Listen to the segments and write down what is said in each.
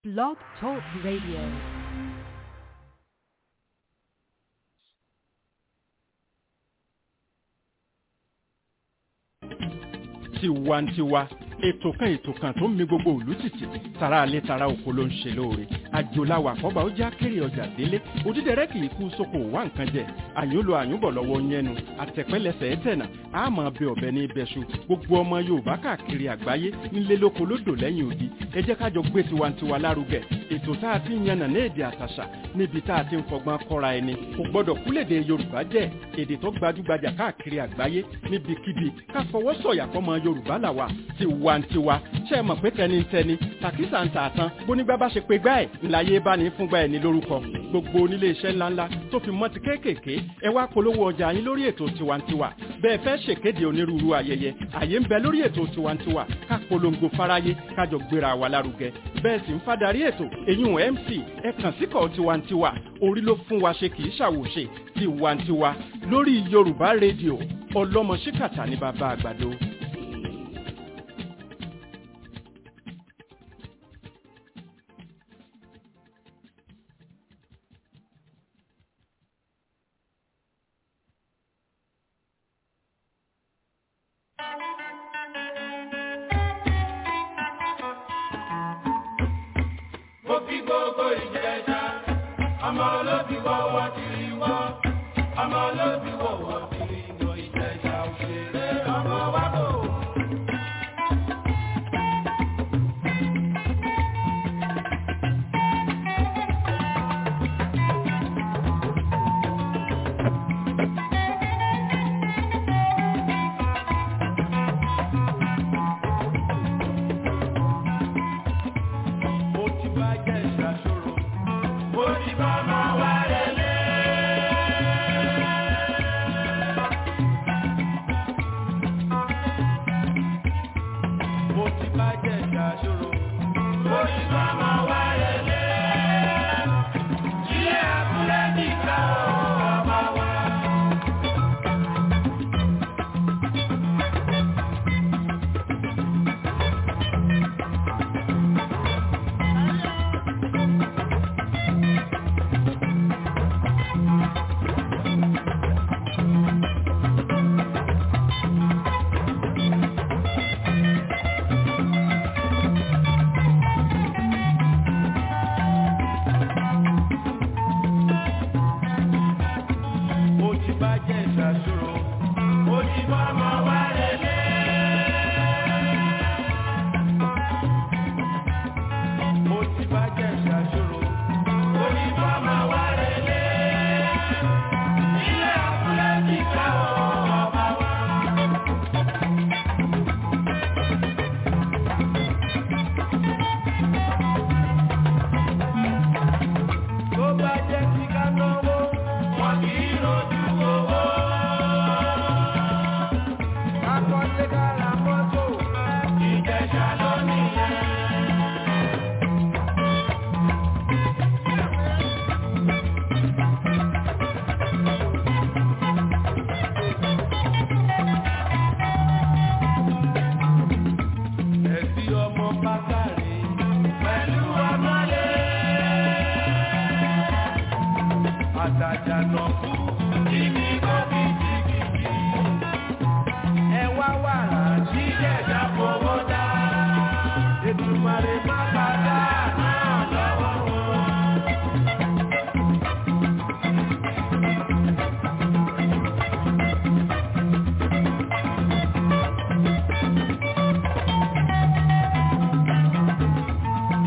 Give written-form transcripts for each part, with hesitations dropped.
Blog Talk Radio. Tiwantiwa ètò kan tó ń mi gbogbo ìlú tìtì tara alẹ́ tara oko ló ń ṣe lóore àjòláwà àkọ́bà ó já kéré ọjà délé òdídẹrẹ́ kì í kú sóko wá nǹkan jẹ àyúnlò àyúnbọ̀ lọ́wọ́ yẹnu àtẹ̀pẹ́lẹsẹ̀ ẹ̀tẹ̀nà àmọ́ bẹ ọ̀bẹ ní ibẹ̀ṣu gbogbo ọmọ Yorùbá káàkiri àgbáyé nílé lóko lódò lẹ́yìn odi ẹ jẹ́ kájọ gbé tiwantiwa lárugẹ ètò tá a ti ń yànnà ní èdè àtàṣà níbi tá a ti ń fọgbọ́n kọ́ra ẹni kò gbọ́dọ̀ kúlèdè Yorùbá jẹ́ èdè tó gbajúgbajà káàkiri àgbáyé níbikíbi ká fọwọ́ sọ̀yà fọmọ Yorùbá làwà tiwantiwa ṣe é mọ̀ pé tẹnitẹni tàkísà ń tààtàn bónígbà bá ṣe pé gbá ẹ̀ ńláyé bá ní fúngbà ẹ̀ ní lórúkọ gbogbo onílé iṣẹ́ ńláńlá tó fi mọ́ ti kéékèèké ẹ wá polówó ọjà yín lórí ètò tiwantiwa bẹ́ẹ̀ fẹ́ ṣèkéde onírúurú ayẹyẹ àyè ń bẹ lórí ètò tiwantiwa ká polongo fáráyé kájọ gbéra wa lárugẹ bẹ́ẹ̀ sì ń fádàrí ètò èyún MC ẹ kàn síkọ̀ tiwantiwa orí ló fún wa ṣe kì í ṣàwòṣe tiwantiwa lórí Yorùbá rédíò ọlọ́mọ ṣíkàtà ní bàbá àgbàdo.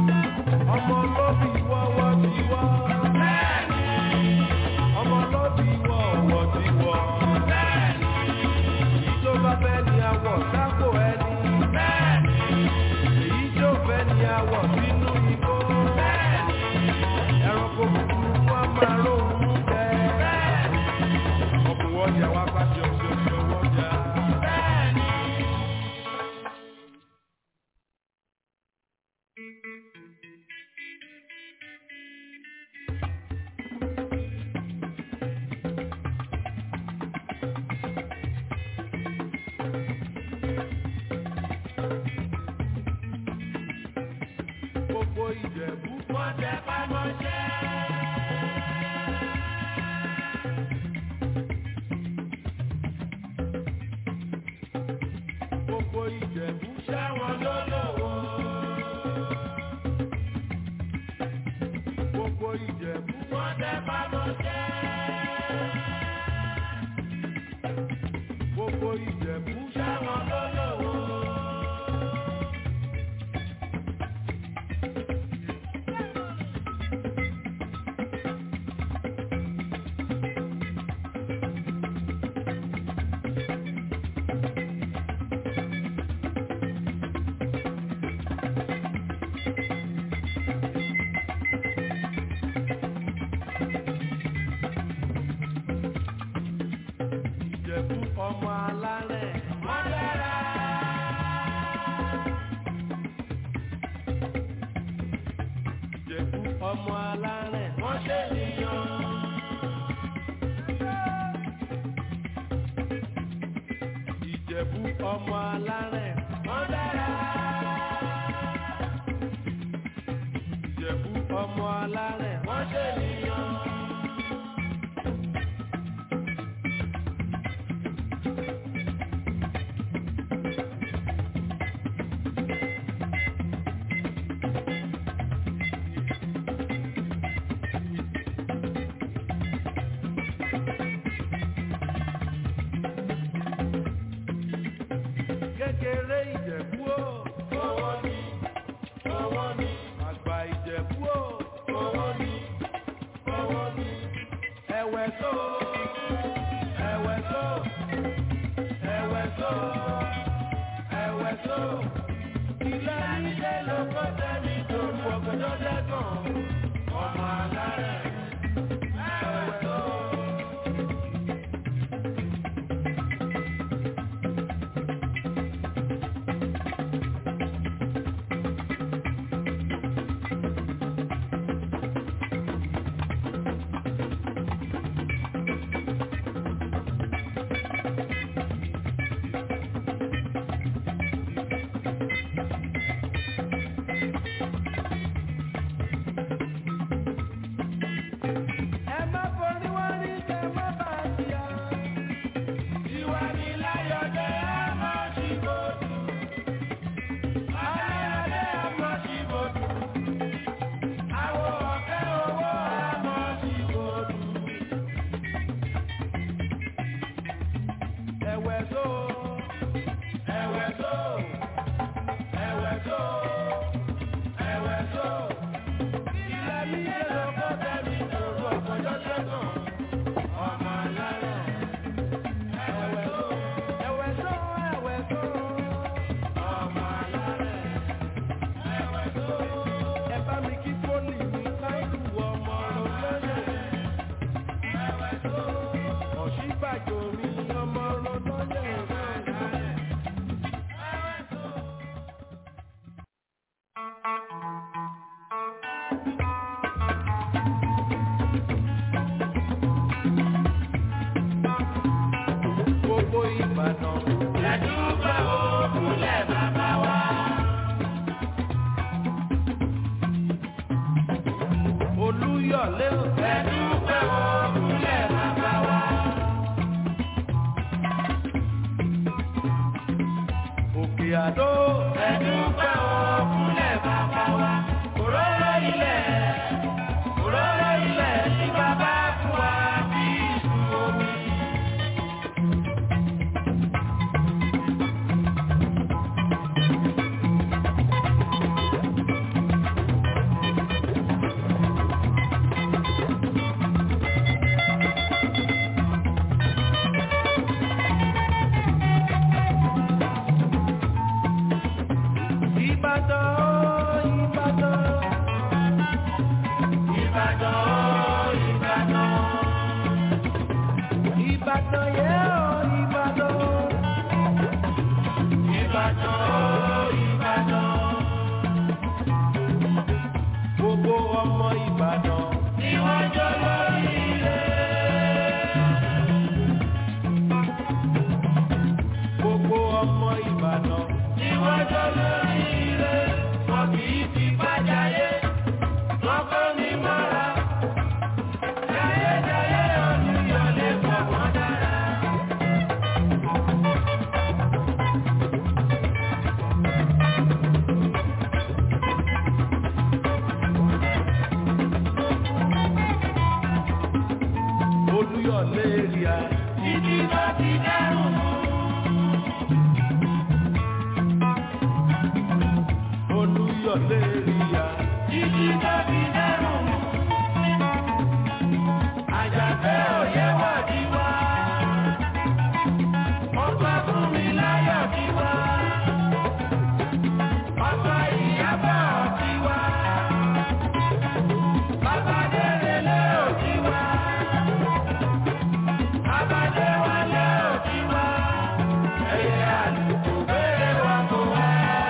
Ọmọ lóbi Ìjẹ̀bú wọ́n tẹ pamọ́ṣẹ́. Gbogbo Ìjẹ̀bú ṣẹ́wọ̀n lólówó. Gbogbo Ìjẹ̀bú wọ́n tẹ pamọ́ṣẹ́. Gbogbo Ìjẹ̀bú ṣẹ́wọ̀n lólówó. Ìjẹ̀bú ọmọ alárẹ̀ wọ́n dára. Ìjẹ̀bú ọmọ alárẹ̀ wọ́n ṣènìyàn. Ìjẹ̀bú ọmọ alárẹ̀ wọ́n dára. Ìjẹ̀bú ọmọ alárẹ̀ wọ́n ṣènìyàn. Kékeré Ìjẹ̀bú o, owó ni, owó ni. Àgbà Ìjẹ̀bú o, owó ni, owó ni. Ẹ̀wẹ̀ tó, ẹ̀wẹ̀ tó, ẹ̀wẹ̀ tó, ẹ̀wẹ̀ tó. Ilé nílé ló kọ́ tẹ́mi torí ọ̀gọ́dọ̀ lẹ́gàn. Ọmọ alárẹ̀, ẹ̀wẹ̀ tó. Ẹ má forí wọ́n rí kẹ́ má bà jìyà. Ìwà ni láyọ̀dé ẹ má ṣì bòdù. Aláyọ̀dé ẹ má ṣì bòdù. Àwọ̀ ọ̀kẹ́ owó ẹ má ṣì bòdù. Ẹ̀wẹ̀ tó, ẹ̀wẹ̀ tó, ẹ̀wẹ̀ tó, ẹ̀wẹ̀ tó. Ilé mi yé lóko tẹ̀mí torí ọ̀pọ̀jọ́ ṣẹ́gun. Ọmọ alárẹ̀, ẹ̀wẹ̀ tó, ẹ̀wẹ̀ tó, ẹ̀wẹ̀ tó. Ọmọ alárẹ̀, ẹ̀wẹ̀ tó. Ẹ bá mi kí pólì mi káìlú ọmọ olóyè. Ẹ̀wẹ̀ tó. Ọ̀ṣínbàjò mi ọmọ olóyè. Ẹ̀wẹ̀ tó. Gbogbo Ìbàdàn. Ẹ̀dúgbà òkúlẹ̀ bàbá wa. Olúyọ̀lé o. Ẹ̀dúgbà òkúlẹ̀ bàbá wa. Òkè Àdó. Ẹ̀dúgbà òkúlẹ̀ bàbá wa. Òróró ilẹ̀. Òróró ilẹ̀ tí bàbá fún wa bí ìṣù omi. Ìbàdàn, Ìbàdàn. Ìbàdàn, Ìbàdàn. Ìbàdàn yẹ ọ́ Ìbàdàn. Ìbàdàn, Ìbàdàn. Gbogbo ọmọ Ìbàdàn ni wọ́n jọ lórí ilé. Gbogbo ọmọ Ìbàdàn ni wọ́n jọ lórí ilé. Wọ́n kì í fi bájáyé. tó fi dẹ́rù mú. Olúyọ̀lé ríya. Títí tó fi dẹ́rù mú. Àjàgbé òye wà díwá. Ọba fún mi láyọ̀ díwá. Ọba ìyábọ̀ díwá. Bàbá Délé ò díwá. Bàbá Déwálé ò díwá. Ẹyẹ àlùkò bèrè wà kó wá.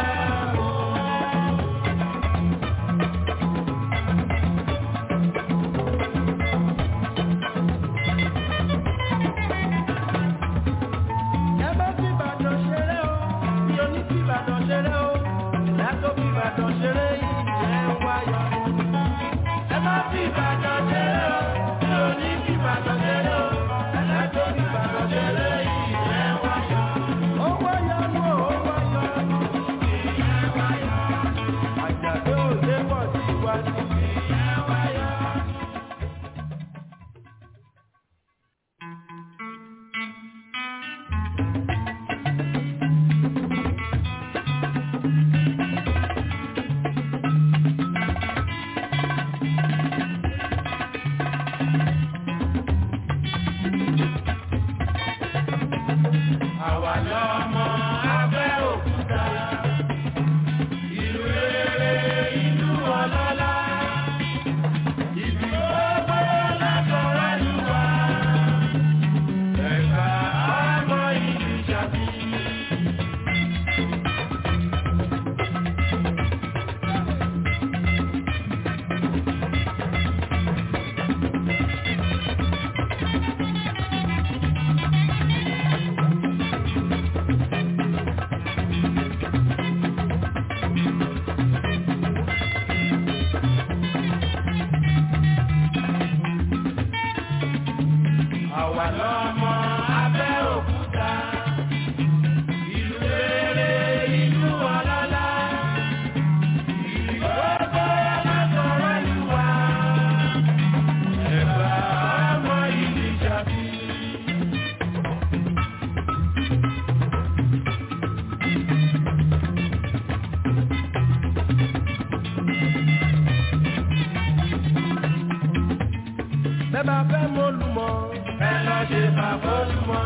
Bẹ́bà fẹ́ mọ́lùmọ́, ẹ lọ ṣe fàfọ́lùmọ́.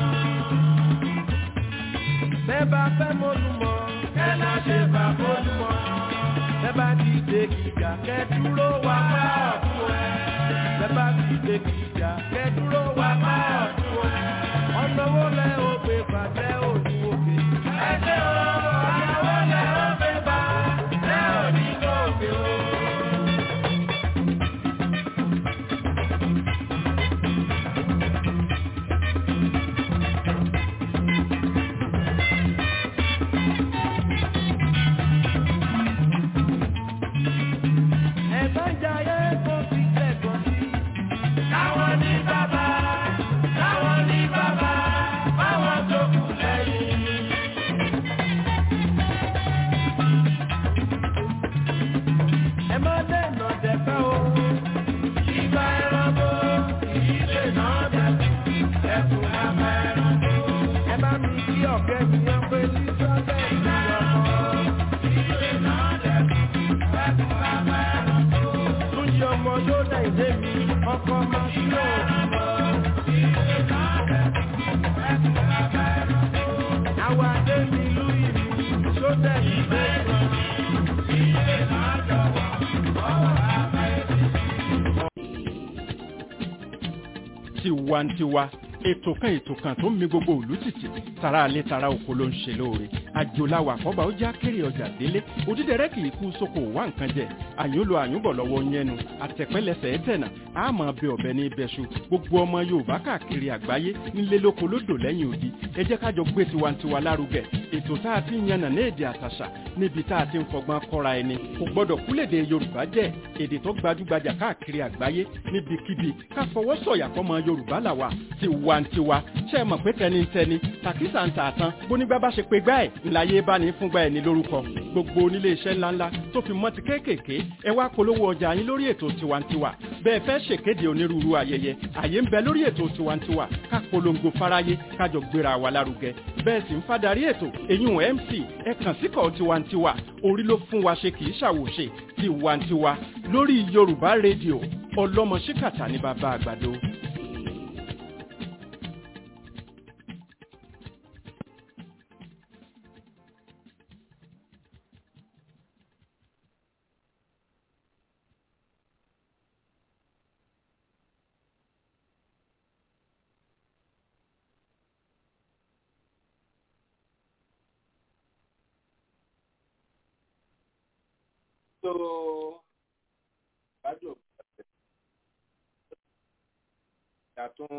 Bẹ́bà fẹ́ mọ́lùmọ́, ẹ lọ ṣe fàfọ́lùmọ́. Bẹ́bà ti dé gíga, kẹ́ dúró wá bá ọ̀tún ẹ̀. Bẹ́bà ti dé gíga, kẹ́ dúró wá bá ọ̀tún ẹ̀. Ọ̀nà wo lẹ ó gbé bàtẹ́ òní òkè? Ẹ ṣe o, ọ̀nà wo lẹ ó gbé bàtẹ́ òní òkè o? Tiwantiwa ètò kan tó ń mi gbogbo ìlú tìtì tara alẹ́ tara oko ló ń ṣe lóore àjòláwà àkọ́bà ó já kéré ọjà délé òdídẹrẹ́ kì í kú sóko wá nǹkan jẹ àyúnlò àyúnbọ̀ lọ́wọ́ yẹnu àtẹ̀pẹ́lẹsẹ̀ ẹ̀tẹ̀nà àmọ́ bẹ ọ̀bẹ ní ibẹ̀ṣu gbogbo ọmọ Yorùbá káàkiri àgbáyé nílé lóko lódò lẹ́yìn odi ẹ jẹ́ kájọ gbé tiwantiwa lárugẹ ètò tá a ti ń yànnà ní èdè àtàṣà níbi tá a ti ń fọgbọ́n kọ́ra ẹni kò gbọ́dọ̀ kúlèdè Yorùbá jẹ́ èdè tó gbajúgbajà káàkiri àgbáyé níbikíbi ká fọwọ́ sọ̀yà fọmọ Yorùbá làwà tiwantiwa ṣe é mọ̀ pé tẹnitẹni tàkísà ń tà tán bónígbà bá ṣe pé gbá ẹ̀ ńláyé bá ní fúngbà ẹni lórúkọ gbogbo onílé iṣẹ́ ńláńlá tó fi mọ́ ti kéékèèké ẹ wá polówó ọjà yín lórí ètò tiwantiwa bẹ́ẹ̀ fẹ́ ṣèkéde onírúurú ayẹyẹ àyè ń bẹ lórí ètò tiwantiwa ká polongo fáráyé kájọ gbéra wa lárugẹ bẹ́ẹ̀ sì ń fadarí ètò èyún MC ẹ kàn síkọ̀ tiwantiwa orí ló fún wa ṣe kì í ṣàwòṣe tiwantiwa lórí Yorùbá rédíò ọlọ́mọ ṣíkàtà ní bàbá àgbàdo. Bájò yàtún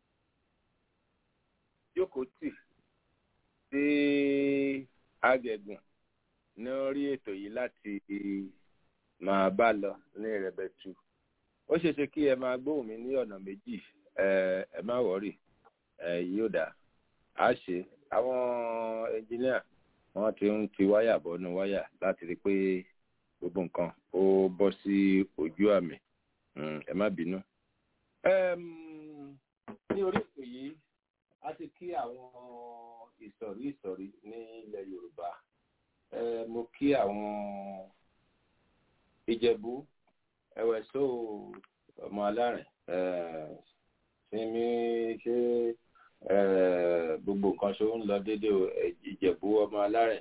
jókòó tì sí Agẹ̀gùn ní orí ètò yìí láti máa bá lọ ní rẹ̀bẹ̀tù. Ó ṣeéṣe kí ẹ máa gbóhùn mi ní ọ̀nà méjì ẹ má wọ́rì yóò dá a ṣe. Àwọn ẹnjìníà wọ́n ti ń ti wáyà bọ́nú wáyà láti rí pé gbogbo nǹkan ó bọ́ sí ojú àmì ẹ má bínú. Ní orí ètò yìí a ti kí àwọn ìsọ̀rí ní ilẹ̀ Yorùbá. Mo kí àwọn Ìjẹ̀bú Ẹ̀wẹ̀só ọmọ alárìn sinmi ṣe gbogbo nǹkan ṣó ń lọ déédéé Ìjẹ̀bú ọmọ alárìn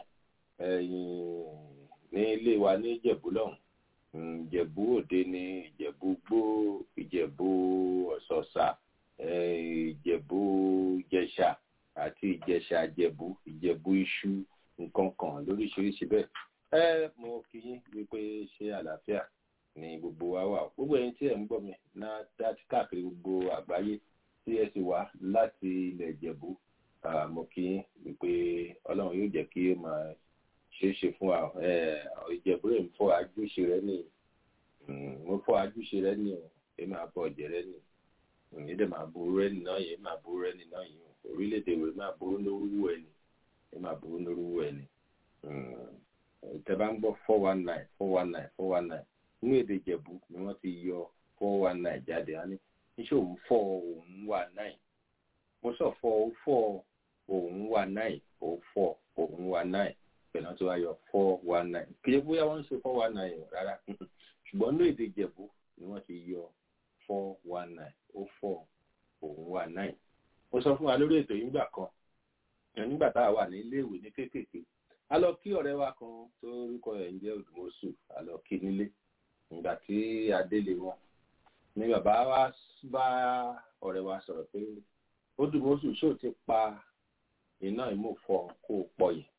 ní ilé wa ní Ìjẹ̀bú lọ́hùn. Ìjẹ̀bú Òde ní Ìjẹ̀bú Gbó, Ìjẹ̀bú Ọ̀ṣọ̀ṣà, Ìjẹ̀bú Ìjẹ̀ṣà àti Ìjẹ̀ṣà Ìjẹ̀bú, Ìjẹ̀bú Iṣu nǹkan kan lóríṣiríṣi bẹ́ẹ̀. Mo kí yín wípé ṣé àlàáfíà ní gbogbo wa wà. Gbogbo ẹ̀yin tí ẹ̀ ń gbọ́ mi láti káàkiri gbogbo àgbáyé tí ẹ sì wá láti ilẹ̀ Ìjẹ̀bú, mo kí yín wípé Ọlọ́run yóò jẹ́ kí ó máa ṣeéṣe fún wa. Ìjẹ̀bú rẹ̀ ń fọ́ ajúṣe rẹ̀ ní mo fọ́ ajúṣe rẹ̀ ní ẹ máa bọ̀ ọ̀jẹ̀ rẹ̀ ní èdè máa burú rẹ̀ náà yìí máa burú rẹ̀ náà yìí orílẹ̀-èdè rẹ̀ máa burú lórúwọ̀ ẹni ẹ máa burú lórúwọ̀ ẹni. Tẹ́ bá ń gbọ́ 419 nínú èdè Ìjẹ̀bú ni wọ́n ti yọ 419 jáde. á ní iṣẹ́ òun fọ́ òun wà 9 mo sọ fọ́ òun wà 9 ó fọ́ òun wà 9 pẹ̀lú tí wọ́n yọ 419 kì í bóyá wọ́n ń ṣe 419 rárá ṣùgbọ́n ní èdè Ìjẹ̀bú ni wọ́n ti yọ 419 ó fọ́ òun wà 9. mo sọ fún wa lórí ètò yìí nígbà kan nígbà tá a wà ní iléèwé ní kéékèèké a lọ kí ọ̀rẹ́ wa kan tó orúkọ ẹ̀ ń jẹ́ Òdùmọ̀ṣù a lọ kí nílé nígbà tí a délé wọn ni bàbá wa bá ọ̀rẹ́ wa sọ̀rọ̀ pé Òdùmọ̀ṣù ṣó ti pa iná ìmúfọ kó o pọ̀ yìí.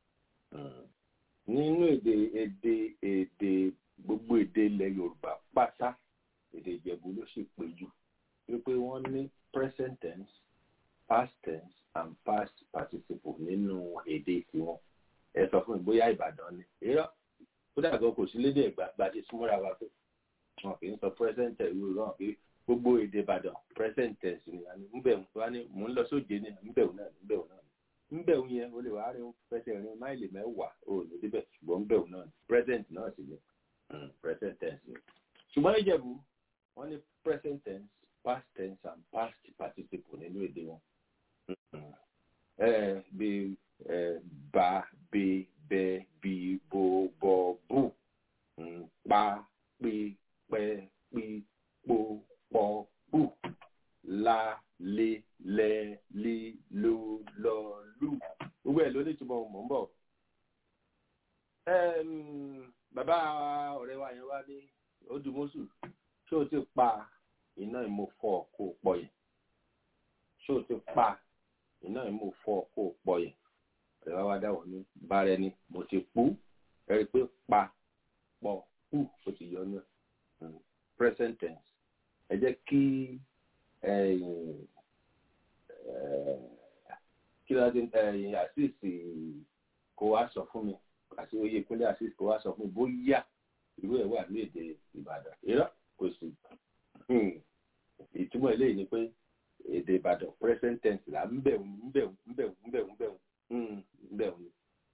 Nínú èdè gbogbo èdè ilẹ̀ Yorùbá pátá èdè Ìjẹ̀bú ló sì pé jù wípé wọ́n ní present tense, past tense and past participle nínú èdè tiwọn. Ẹ sọ fún mi bóyá Ìbàdàn ni irọ́ ó dàgbọ́ kò sí lédè Ẹ̀gbá gbàdé súnmọ́ra wa pé wọn kì í sọ present tense ìlú náà pé gbogbo èdè Ìbàdàn present tense ni ńbẹ̀wò wá ní mò ń lọ sóde ní ńbẹ̀wò náà ńbẹ̀wò yẹn o lè wá rí fẹsẹ̀ rin máìlì mẹ́wàá o ní débẹ̀ ṣùgbọ́n ńbẹ̀wò náà present náà sì ni present tense ni. ṣùgbọ́n Ìjẹ̀bú wọ́n ní present tense, past tense and past participle nínú èdè wọn. Bí bá bí bẹ́ bí bo bọ̀ bù pa pé pẹ́ pí po pọ̀ bù la lé lẹ́ lé ló lọ lù gbogbo ẹ̀ ló ní túbọ̀ mọ̀ ń bọ̀. Bàbá ọ̀rẹ́ wa yẹn wá ní Òdùmọ̀ṣù ṣé o ti pa iná ìmúfọ́ kó o pọ̀ yẹn ṣé o ti pa iná ìmúfọ́ kó o pọ̀ yẹn ọ̀rẹ́ wa wá dáwọ̀ ní bára ẹni mo ti kú ẹ rí i pé pa pọ̀ kú o ti yọ ní present tense. Ẹ jẹ́ kí ló dé àṣìṣe kó wá sọ fún mi àti oyè ìpínlẹ̀ àṣìṣe kó wá sọ fún mi bóyá ìlú ẹ̀ wà ní èdè Ìbàdàn irọ́ kò sí. Ìtumọ̀ eléyìí ni pé èdè Ìbàdàn present tense là ń bẹ̀rù ni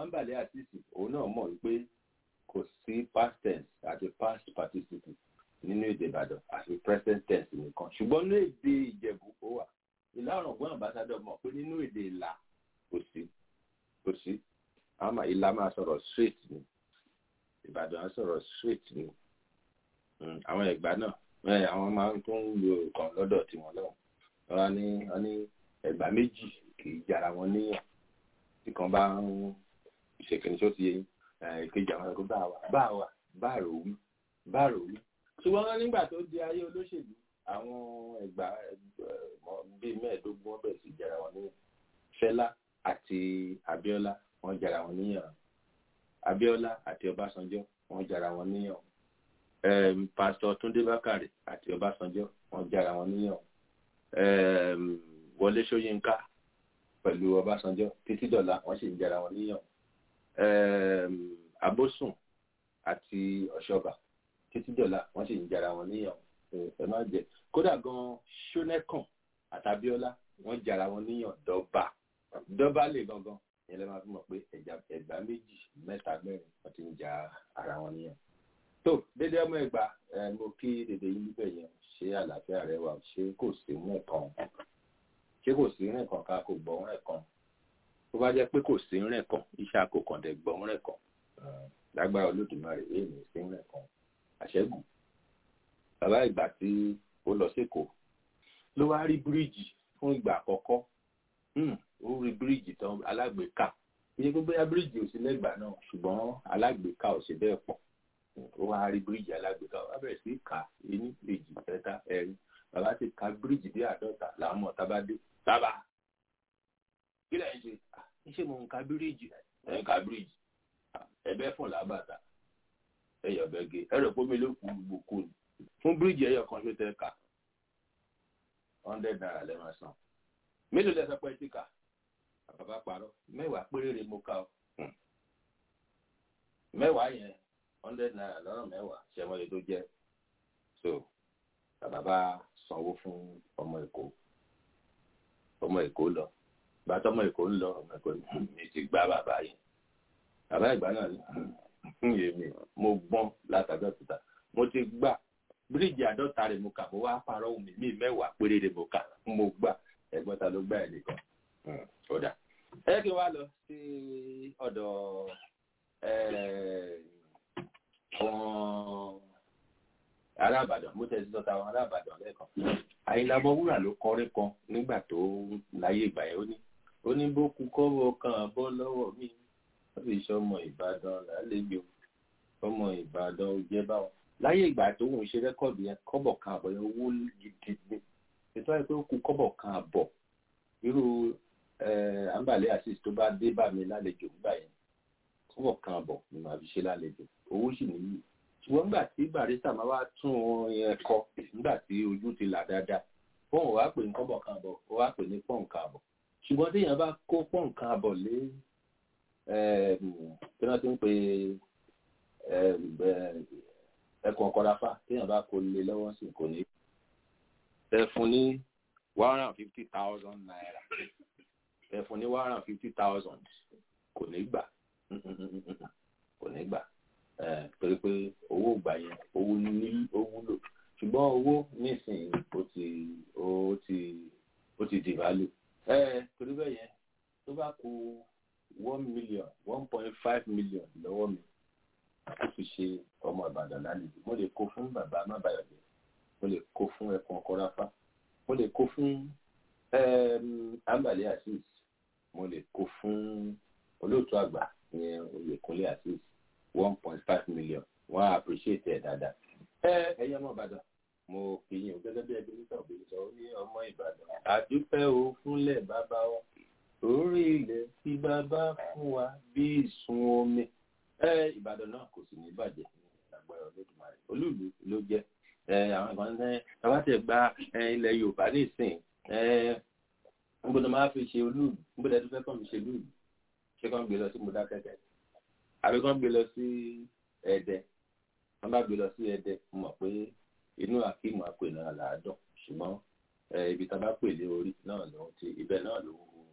Ambale Asisi òun náà mọ̀ wípé kò sí past tense àti past participle nínú èdè Ìbàdàn àti present tense nìkan ṣùgbọ́n nínú èdè Ìjẹ̀bú ó wà. Ìlà Ọ̀ràngún ambassador mọ̀ pé nínú èdè Ìlà kò sí àmọ́ Ìlà máa sọ̀rọ̀ straight ni Ìbàdàn á sọ̀rọ̀ straight ni àwọn Ẹ̀gbá náà àwọn máa ń tún lo nǹkan lọ́dọ̀ tiwọn lọ́wọ́ wọ́n ní Ẹ̀gbá méjì kì í jara wọn níyàn tí kan bá ń ṣèkìní tó ti yẹ ìkejì àwọn ẹ̀kọ́ bá rò wí ṣùgbọ́n wọn nígbà tó di ayé olóṣèlú àwọn Ẹ̀gbá bíi 15 wọ́n bẹ̀rẹ̀ sí jara wọn níyàn Fẹ́lá àti Abíọ́lá wọ́n jara wọn níyàn Abíọ́lá àti Ọbásanjọ́ wọ́n jara wọn níyàn Pásítọ̀ Túndé Bákàrè àti Ọbásanjọ́ wọ́n jara wọn níyàn Wọlé Ṣóyínká pẹ̀lú Ọbásanjọ́ títí dọ̀la wọ́n sì ń jara wọn níyàn Abósùn àti Ọ̀ṣọ́bà títí dọ̀la wọ́n sì ń jara wọn níyàn ẹ má jẹ kódà gan Ṣónẹ́kàn àtàbíọ́lá wọ́n jara wọn níyàn dọ́bà lè gangan ìyẹn lè máa fi mọ̀ pé Ẹ̀gbá 2, 3, 4 wọ́n ti ń ja ara wọn níyàn. tó dédé ọmọ Ẹ̀gbá mo kí dédé yín níbẹ̀ yẹn ṣé àlàáfíà rẹ wà ṣé kò sí rìn kan ká kò gbọ́ rìn kan tó bá jẹ́ pé kò sí rìn kan iṣẹ́ àkókàn dẹ̀ gbọ́ rìn kan lágbára Olódùmarè èèmì sí rìn kan àṣẹ́gun bàbá ìgbà tí ó lọ sékòó ló wá rí bíríìjì fún ìgbà àkọ́kọ́ ó rí bíríìjì tán alágbèéká ìyẹn gbogbo ya bíríìjì ò sí lẹ́gbàá náà ṣùgbọ́n alágbèéká ò ṣe bẹ́ẹ̀ pọ̀ ó wá rí bíríìjì alágbèéká ó bẹ̀rẹ̀ sí kà 1, 2, 3, 4 bàbá ti ka bíríìjì bí 50 làwọn ọmọ tábà dé tábà kí lẹ́yìn ṣe iṣẹ́ mo ń ka bíríìjì ẹ̀ ń ka bíríìjì ẹ̀bẹ́ fún làbàtà ẹ̀yọ̀ bẹ́gẹ́ ẹ̀rọ pómi ló kú gbogbo ni fún bíríìjì ẹ̀yọ̀ kan ṣó tẹ́ ka 100 naira lẹ́wọ̀n san mélòó lẹ́sẹ̀ pẹ́ tí kà bàbá parọ́ 10 péré mo ka ọ́ 10 yẹn 100 naira lọ́nà 10 ṣẹ́wọ́n tó jẹ́ so bàbá sanwó fún ọmọ Èkó lọ bàtà ọmọ Èkó ń lọ ọmọ Èkó mi ti gbá bàbá yẹn bàbá Ìgbà náà ní èmi mo gbọ́n látàbẹ́òkúta mo ti gbà bíríìjì 50 rẹ̀ mo kà mo wá parọ́ ohun mi 10 péré rẹ̀ mo kà mo gbà ẹ̀gbọ́n ta ló gbà ẹ̀ nìkan ọ̀dà ẹ kí n wá lọ sí ọ̀dọ̀ àwọn ará Ìbàdàn mo tẹ̀sí sọ́ta àwọn ará Ìbàdàn lẹ́ẹ̀kan Àyìnlá Ọmọwúrà ló kọrin kan nígbà tó láyé ìgbà yẹn ó ní bó kú kọ́wọ́ kan bọ́ lọ́wọ́ mi wọ́n fi ṣọmọ Ìbàdàn lálejò ọmọ Ìbàdàn ò jẹ́ báwọn láyé ìgbà tó ń ṣe rẹ́kọ̀dù yẹn kọ́bọ̀ kan àbọ̀ yẹn owó gidi ni ètò àìpé ó kú kọ́bọ̀ kan àbọ̀ irú Ambale Asisi tó bá dé bá mi lálejò nígbà yẹn kọ́bọ̀ kan àbọ̀ ni màá fi ṣe lálejò owó sì níyì ṣùgbọ́n nígbà tí Barrister máa wá tún orin yẹn kọ nígbà tí ojú ti là dáadáa fóun wá pè ní kọ́bọ̀ kan àbọ̀ ó wá pè ní pọ́ùn kan àbọ̀ ṣùgbọ́n téèyàn bá kó pọ́ùn kan àbọ̀ lé tí wọ́n ti ń pe ẹkùn ọ̀kọ̀dáfà téèyàn bá kó lé lọ́wọ́ sí kò ní ẹ fún ní 150,000 naira ẹ fún ní 150,000 kò ní gbà torí pé owó ìgbà yẹn ó wúlò ṣùgbọ́n owó nísìnyí ó ti di value torí bẹ́ẹ̀ yẹn tó bá kù 1.5 million lọ́wọ́ mi ó fi ṣe ọmọ Ìbàdàn lálejò mo lè kó fún bàbá Mábàyọ̀dé mo lè kó fún ẹkùn ọ̀kọ̀dáfà mo lè kó fún Ambale Asisi mo lè kó fún olóòtú àgbà ìyẹn Oyèkúnlé Asisi 1.5 million wọ́n á appreciate ẹ̀ dáadáa ẹ̀yin ọmọ Ìbàdàn mo kì í yín gẹ́gẹ́ bí ẹbí níta òbí sọ ní ọmọ Ìbàdàn àdúpẹ́ o fúnlẹ̀ bàbá wa orí ilẹ̀ tí bàbá fún wa bí ìsun omi Ìbàdàn náà kò sì ní bàjẹ́ lágbára Olódùmarè olúùlú ló jẹ́ àwọn kan ní bàbá tẹ̀ gba ilẹ̀ Yorùbá nísìn níbo ni máa fi ṣe olúùlú níbo ni ẹ tún fẹ́ kàn fi ṣe olúùlú ṣé kàn gbé lọ sí Mọdákẹ́kẹ́ àbí kàn gbé lọ sí Ẹdẹ wọ́n bá gbé lọ sí Ẹdẹ mọ̀ pé inú akíìmù àpè náà làádọ́ ṣùgbọ́n ibi tá a bá pè lé orí náà ló ti ibẹ̀ náà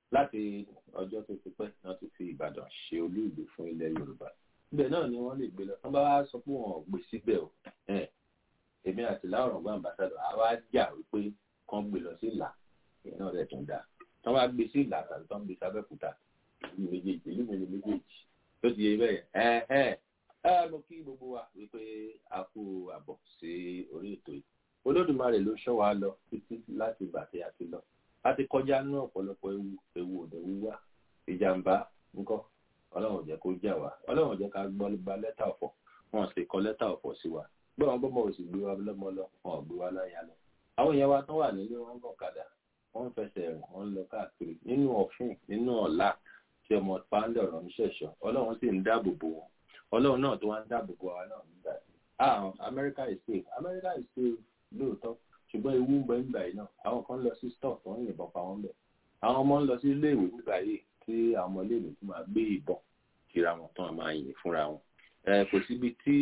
láti ọjọ́ tó ti pẹ́ náà ti fi Ìbàdàn ṣe olú ìlú fún ilẹ̀ Yorùbá ibẹ̀ náà ni wọ́n lè gbé lọ wọ́n bá wá sọ pé wọn ò gbé síbẹ̀ o èmi àti láwùrán gbọ́n àmbásádọ̀ àwa jà wípé kán gbé lọ sí ìlà ìyẹn náà rẹ̀ tún dáa tí wọ́n bá gbé sí ìlà tàbí tí wọ́n gbé sábẹ́kúta ìlú méjèèjì tó ti yé bẹ́ẹ̀ mo kí gbogbo wa wípé a kú àbọ̀ sí orí ètò yìí Olódùmarè ló ṣọ́ wa lọ títí láti bàtẹ́ àti lọ láti kọjá ní ọ̀pọ̀lọpọ̀ ewu òde wíwá ìjàmbá ńkọ́ Ọlọ́run ò jẹ́ kó jà wá Ọlọ́run ò jẹ́ ká gbọ́ gba lẹ́tà ọ̀fọ̀ wọn sì kọ lẹ́tà ọ̀fọ̀ sí wa gbọ́ wọn bọ́mọ òsì gbé wa lọ́mọ lọ wọn ò gbé wa láyà lọ àwọn èèyàn wa tán wà nílé wọn gàn kàdà wọn ń fẹsẹ̀ rìn wọn ń lọ káàkiri nínú ọ̀fìn nínú ọ̀la tí ọmọ pàǹdà ọ̀rọ̀ ń ṣẹ̀ṣọ́ Ọlọ́run sì ń dáàbò bò wọn Ọlọ́run náà tó wá ń dáàbò bò wa náà nígbà America is safe lóòótọ́ ṣùgbọ́n ewu ń bẹ nígbà yìí náà àwọn kan lọ sí stọọ tó ń yìnbọn pa wọn bẹ àwọn ọmọ ń lọ sí iléèwé nígbà yìí tí àwọn ọmọ iléèwé tó máa gbé ìbọn tira wọn tó máa yìn fúnra wọn kò síbi tí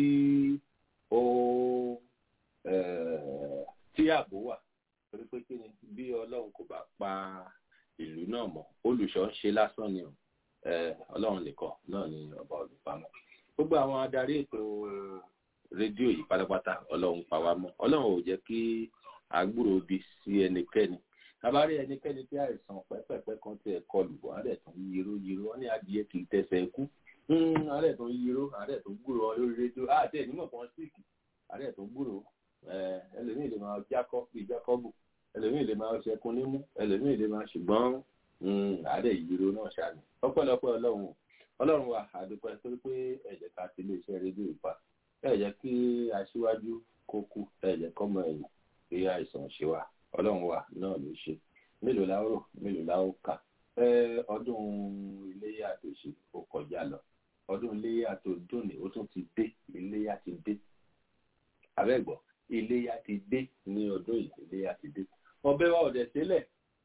ààbò wà torí pé kí ni bí Ọlọ́run kò bá pa ìlú náà mọ́ olùṣọ́ ń ṣe lásán ni Ọlọ́run nìkan náà ni ọba olùpamọ́ gbogbo àwọn adarí ètò rédíò yìí pátápátá Ọlọ́run pa wá mọ́ Ọlọ́run ò jẹ́ kí àgbúrò bí sí ẹnikẹ́ni tàbárí ẹnikẹ́ni tí àìsàn pẹ́pẹ́pẹ́ kan ti ẹ̀kọ́ lù àárẹ̀ tó ń yíró wọ́n ní adìyẹ kì í tẹsẹ̀ ikú àárẹ̀ tó ń yíró àárẹ̀ tó ń gbúrò lórí rédíò àti ẹ̀nímọ̀ kan síìkì àárẹ̀ tó ń gbúrò ẹlòmíì lè máa jákọ́ bí jákọ́bù ẹlòmíì lè máa ṣẹkun nímú ẹlòmíì lè máa ṣùgbọ́n àárẹ̀ yíró náà ṣàní ọpẹ́lọpẹ́ Ọlọ́run wa àdúpẹ́ torí pé ẹ̀jẹ̀ ká ti iléeṣẹ́ rédíò ìpa ẹ̀jẹ̀ kí aṣíwájú kó kú ẹ̀jẹ̀ kọ́mọ ẹ̀yìn pé àìsàn ṣe wà Ọlọ́run wa náà ló ṣe mélòó la rò mélòó la ó kà ọdún iléyà tó ṣe ó kọjá lọ ọdún iléyà tó dùn ní ó tún ti dé iléyà ti dé abẹ́gbọ́ iléyà ti dé ní ọdún yìí iléyà ti dé ọbẹ̀ wa ọ̀dẹ̀ sílẹ̀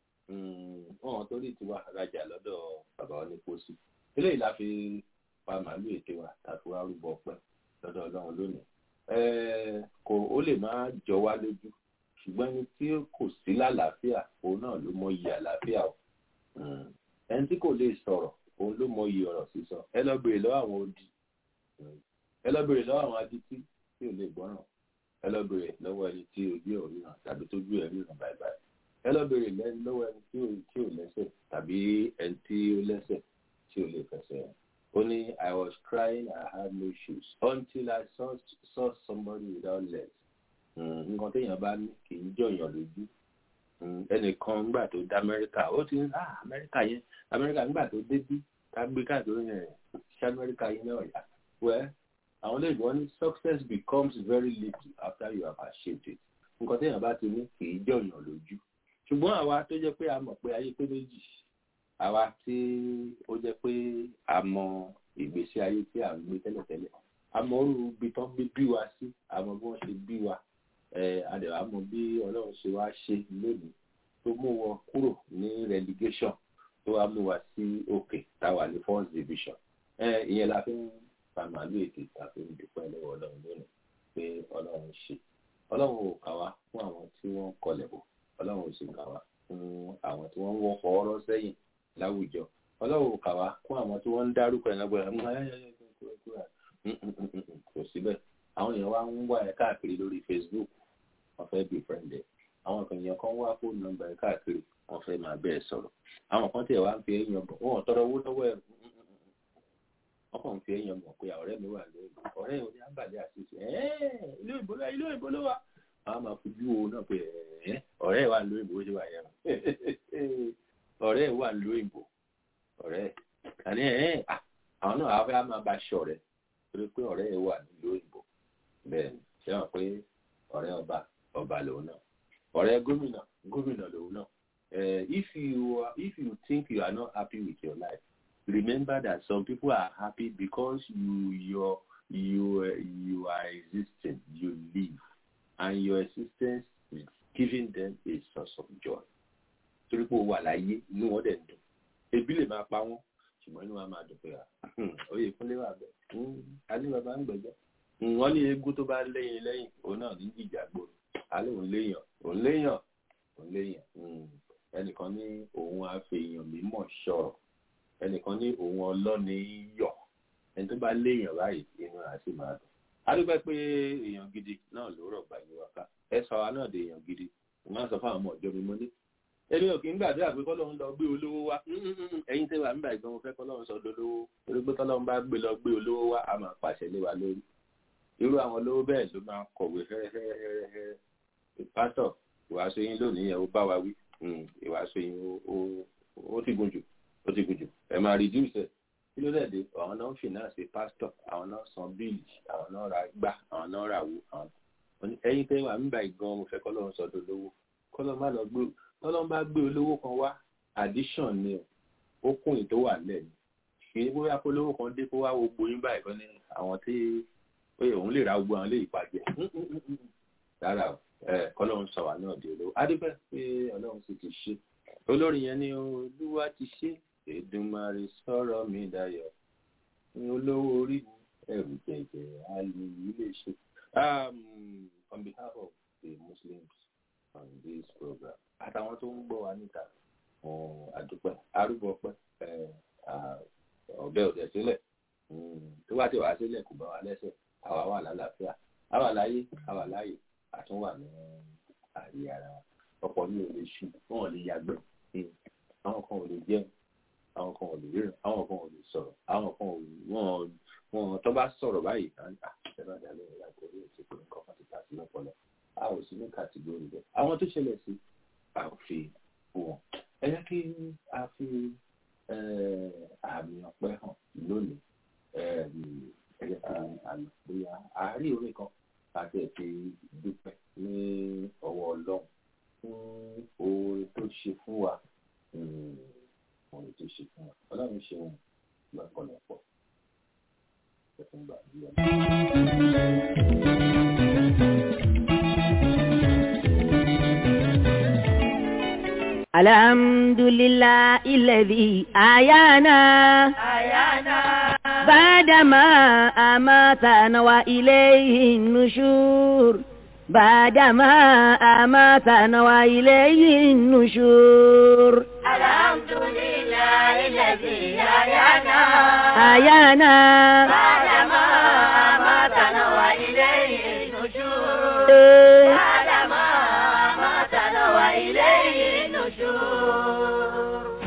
wọn torí tiwa rajà lọ́dọ̀ bàbá onípòsí eléyìí la fi pa màálù ètè wa tàbí wa rúbọ ọpẹ́ lọ́dọ̀ Ọlọ́run lónìí kò ó lè má jọ wá lójú ṣùgbọ́n ẹni tí kò sí lálàáfíà òun náà ló mọ iyì àlàáfíà o ẹni tí kò lè sọ̀rọ̀ òun ló mọ iyì ọ̀rọ̀ sísọ ẹ lọ béèrè lọ́wọ́ àwọn odi ẹ lọ béèrè lọ́wọ́ àwọn adití tí ò lè gbọ́ràn ẹ lọ béèrè lọ́wọ́ ẹni tí ojú ẹ̀ ò ríran tàbí tójú ẹ̀ ríran báyìí ẹ lọ béèrè lọ́wọ́ ẹni tí ò lẹ́sẹ̀ tàbí ẹni tí ó lẹ́sẹ̀ tí ò lè fẹsẹ̀ rìn. Only I was crying, I had no shoes until I saw somebody without legs. Nǹkan téèyàn bá ní kì í jọyàn lójú. Ẹnìkan nígbà tó dé Amẹ́ríkà, ó ti ní Amẹ́ríkà nígbà tó dé bí ká gbé káàkiri yẹn ṣé Amẹ́ríkà yìí náà yá. Well, àwọn olóògbé wọn ní success becomes very little after you have achieved it. Nǹkan téèyàn bá ti ní kì í jọyàn lójú. Ṣùgbọ́n àwa tó jẹ́ pé a mọ̀ pé ayé pé méjì. Àwa tí ó jẹ́ pé a mọ ìgbésí ayé tí à ń gbé tẹ́lẹ̀tẹ́lẹ̀ a mọ orú ibi tán bí wa sí a mọ bí wọ́n ṣe bí wa a dẹ̀ wá mọ bí Ọlọ́run ṣe wá ṣe lónìí tó mú wọn kúrò ní relegation tó wá mú wa sí òkè táwa ní first division ìyẹn la fi ń fa màálù ètè tàbí ìdúpẹ́ lọ́wọ́ Ọlọ́run lónìí pé Ọlọ́run ṣe Ọlọ́run ò kà wá fún àwọn tí wọ́n kọlẹ̀ bò Ọlọ́run ò sì kà wá fún àwọn tí wọ́n wọ́ fọwọ́rọ́ sẹ́yìn láwùjọ Ọlọ́run kà wá fún àwọn tí wọ́n ń dárúkọ ẹ̀ lọ́gbọ̀n kò síbẹ̀ àwọn èèyàn wá ń wá ẹ̀ káàkiri lórí Facebook wọ́n fẹ́ bí friend ẹ̀ àwọn èèyàn kan wá fóònù nọ́mbà ẹ̀ káàkiri wọ́n fẹ́ máa bẹ́ẹ̀ sọ̀rọ̀ àwọn kan tiẹ̀ wá ń fi èèyàn bọ̀ wọ́n tọrọ owó lọ́wọ́ ẹ̀ wọ́n kàn ń fi èèyàn mọ̀ pé ọ̀rẹ́ mi wà lóyún ọ̀rẹ́ ò ní àbàlẹ̀ àṣìṣe ilé ìbò ló wà àwọn máa fojú wo náà pé ọ̀rẹ́ wà lóyún bó ṣe wà yẹn ọ̀rẹ́ wà lóyìnbó ọ̀rẹ́ àní àwọn náà á fẹ́ máa bá ṣọ̀rẹ́ torí pé ọ̀rẹ́ wà lóyìnbó bẹ́ẹ̀ ni ṣé wọn pé ọ̀rẹ́ ọba lòun náà ọ̀rẹ́ gómìnà lòun náà if you think you are not happy with your life remember that some people are happy because you are existing you live and your existence is giving them a source of joy. Torí pé o wà láyé inú wọn dẹ̀ ń dùn ebi lè máa pa wọ́n ṣùgbọ́n inú wa máa dùn pé oyè fúnlé wà bẹ́ẹ̀ alẹ́ bàbá ń gbẹ̀jọ́ wọ́n ní eégún tó bá léyìn lẹ́yìn òun náà ní jìjà gbòòrò alẹ́ òun léyàn ẹnìkan ní òun àfihàn mímọ̀ sọ̀rọ̀, ẹnìkan ní òun ọlọ́ni yọ̀, ẹni tó bá léèyàn báyìí inú rẹ̀ á sì máa dùn. A dúpẹ́ pé èèyàn gidi náà ló rọ̀gbà yín wá ká, ẹ sọ àwa náà di èèyàn gidi. Mo máa ń sọ fún àwọn ọmọ ìjọ mi, mo ní èmi ò kì í gbàdúrà pé kọ́lọ́run lọ gbé olówó wá, ẹ̀yin tẹ́ wà nígbà ìgbọ́n mo fẹ́ kọ́lọ́run sọ dolówó, torí pé tọ́lọ́run bá lọ gbé olówó wá a máa pàṣẹ lé wa lórí. Irú àwọn olówó bẹ́ẹ̀ ló máa kọ̀wé fẹ́rẹ́fẹ́rẹ́ pásítọ̀ ìwàásù yín lónìí yẹn ó bá wa wí, ìwàásù yín ó ti gùn jù, ẹ máa reduce ẹ̀. Kí ló dẹ̀ dé? Àwọn náà ń finance pásítọ̀, àwọn náà san bíìlì, àwọn náà ra gbá, àwọn náà ra wo, ẹ̀yin tẹ́ wà nígbà ìgbọ́n mo fẹ́ kọ́lọ́run sọ dolówó, tọ́lọ́n bá gbé olówó kan wá addition ni ó kún ìtó wà lẹ́nu, kì í bóyá polówó kan dé kó wá wo gboyún báyìí kan ní àwọn tí òun lè ra gbogbo àwọn lè ìpàjẹ́ rárá kọ́lọ́run sọ wà náà di olówó. Adúpẹ́ pé ọlọ́run sì ti ṣe, olórin yẹn ní olúwa ti ṣe, Èdùmàrè sọ̀rọ̀ mi dayọ̀, olówó orí ẹ̀rù jẹjẹ àlù ilé ṣe. On behalf of the Muslims on this program, àtàwọn tó ń gbọ́ wa níta, àdúpẹ́ arúgbó ọpẹ́, ọbẹ̀ òdẹ sílẹ̀ tó bá ti wà sílẹ̀ kò bá wa lẹ́sẹ̀, àwa wà lálàáfíà, àwa láyé àwa láyè, àtúnwà ní àyè ara ọ̀pọ̀ ní olè ṣù, wọn ò lè yàgbẹ́, àwọn kan ò lè jẹun, àwọn kan ò lè ríran, àwọn kan ò lè sọ̀rọ̀, àwọn kan wọn tó bá sọ̀rọ̀ báyìí ṣẹlẹ̀ dálé ìyá torí èsì pé nǹkan kan ti ta sí lọ́pọ̀lọ́, a ò sí ní kàtìgórì bẹ́ẹ̀. Àwọn tó ṣẹlẹ̀ sí a ò fi wọn. Ẹ jẹ́ kí a fi àmì ọpẹ́ hàn lónìí. Ẹ jẹ́ kí àmì bóyá àárí orí kan àti ẹ̀fẹ̀ dúpẹ́ ní ọwọ́ Ọlọ́run fún oore tó ṣe fún wa. Oore tó ṣe fún wa. Ọlọ́run ṣe wọn lọ́pọ̀lọpọ̀. Ẹ fún gbà bí ẹ. Alhamdulillah alladhi ayana بعدما أماتنا وإليه النشور بعدما أماتنا وإليه النشور الحمد لله الذي أحيانا بعدما أماتنا وإليه النشور بعدما أماتنا وإليه النشور.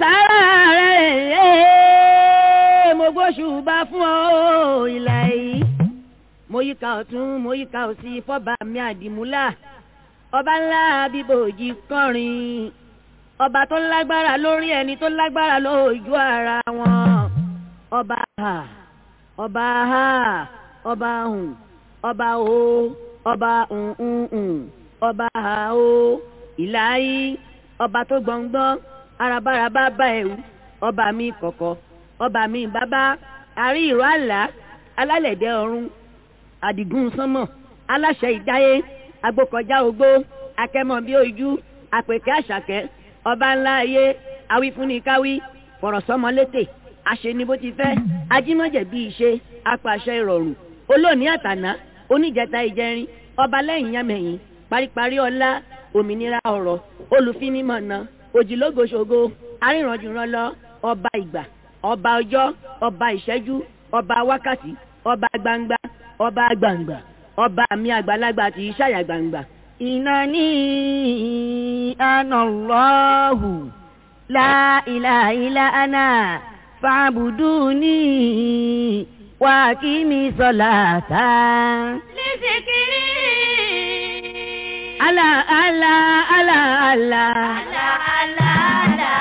Ṣùgbà fún ọ ìlà yìí, mo yíká ọ̀tún mo yíká òsì fọ́ba mi àdìmúlà, ọba ńlá bíbòjì kọrin, ọba tó lágbára lórí ẹni tó lágbára lójú ara wọn, ọba ha ọba ha ọba hùn ọba o ọba ọba ha o ìlà yìí, ọba tó gbọ̀ngbọ́n arabaraba bá ẹ̀wù, ọba mi kọ̀kọ̀ ọba mi bàbá àrí ìró àlá alálẹ̀dẹ̀ ọ̀run àdìgún sánmọ̀ aláṣẹ ìdáyé agbókọjá ogbó akẹ́mọ̀ bí ojú àpèkẹ́ àṣàkẹ́ ọba ńlá ayé awífúnnikáwí fọ̀rọ̀sọ́mọlétè àṣeni bó ti fẹ́ ajímọ̀jẹ̀ bí ìṣe apàṣẹ ìrọ̀rùn olóòní àtàná oníjẹta ìjẹrin ọba lẹ́yìn yámẹ̀yìn paríparí ọlá òmìnira ọ̀rọ̀ olùfinimọ̀nà òjìlógoṣogo arìnrànjùrànlọ ọba ìgbà ọba ọjọ́ ọba ìṣẹ́jú ọba wákàtí ọba gbangba ọba gbangba ọba mi àgbàlagbà tí ìṣàyà gbangba. Innani anallahu la ilaha illa ana fa'buduni wa aqimi salata li zikri. Allah Allah Allah Allah Allah Allah Allah.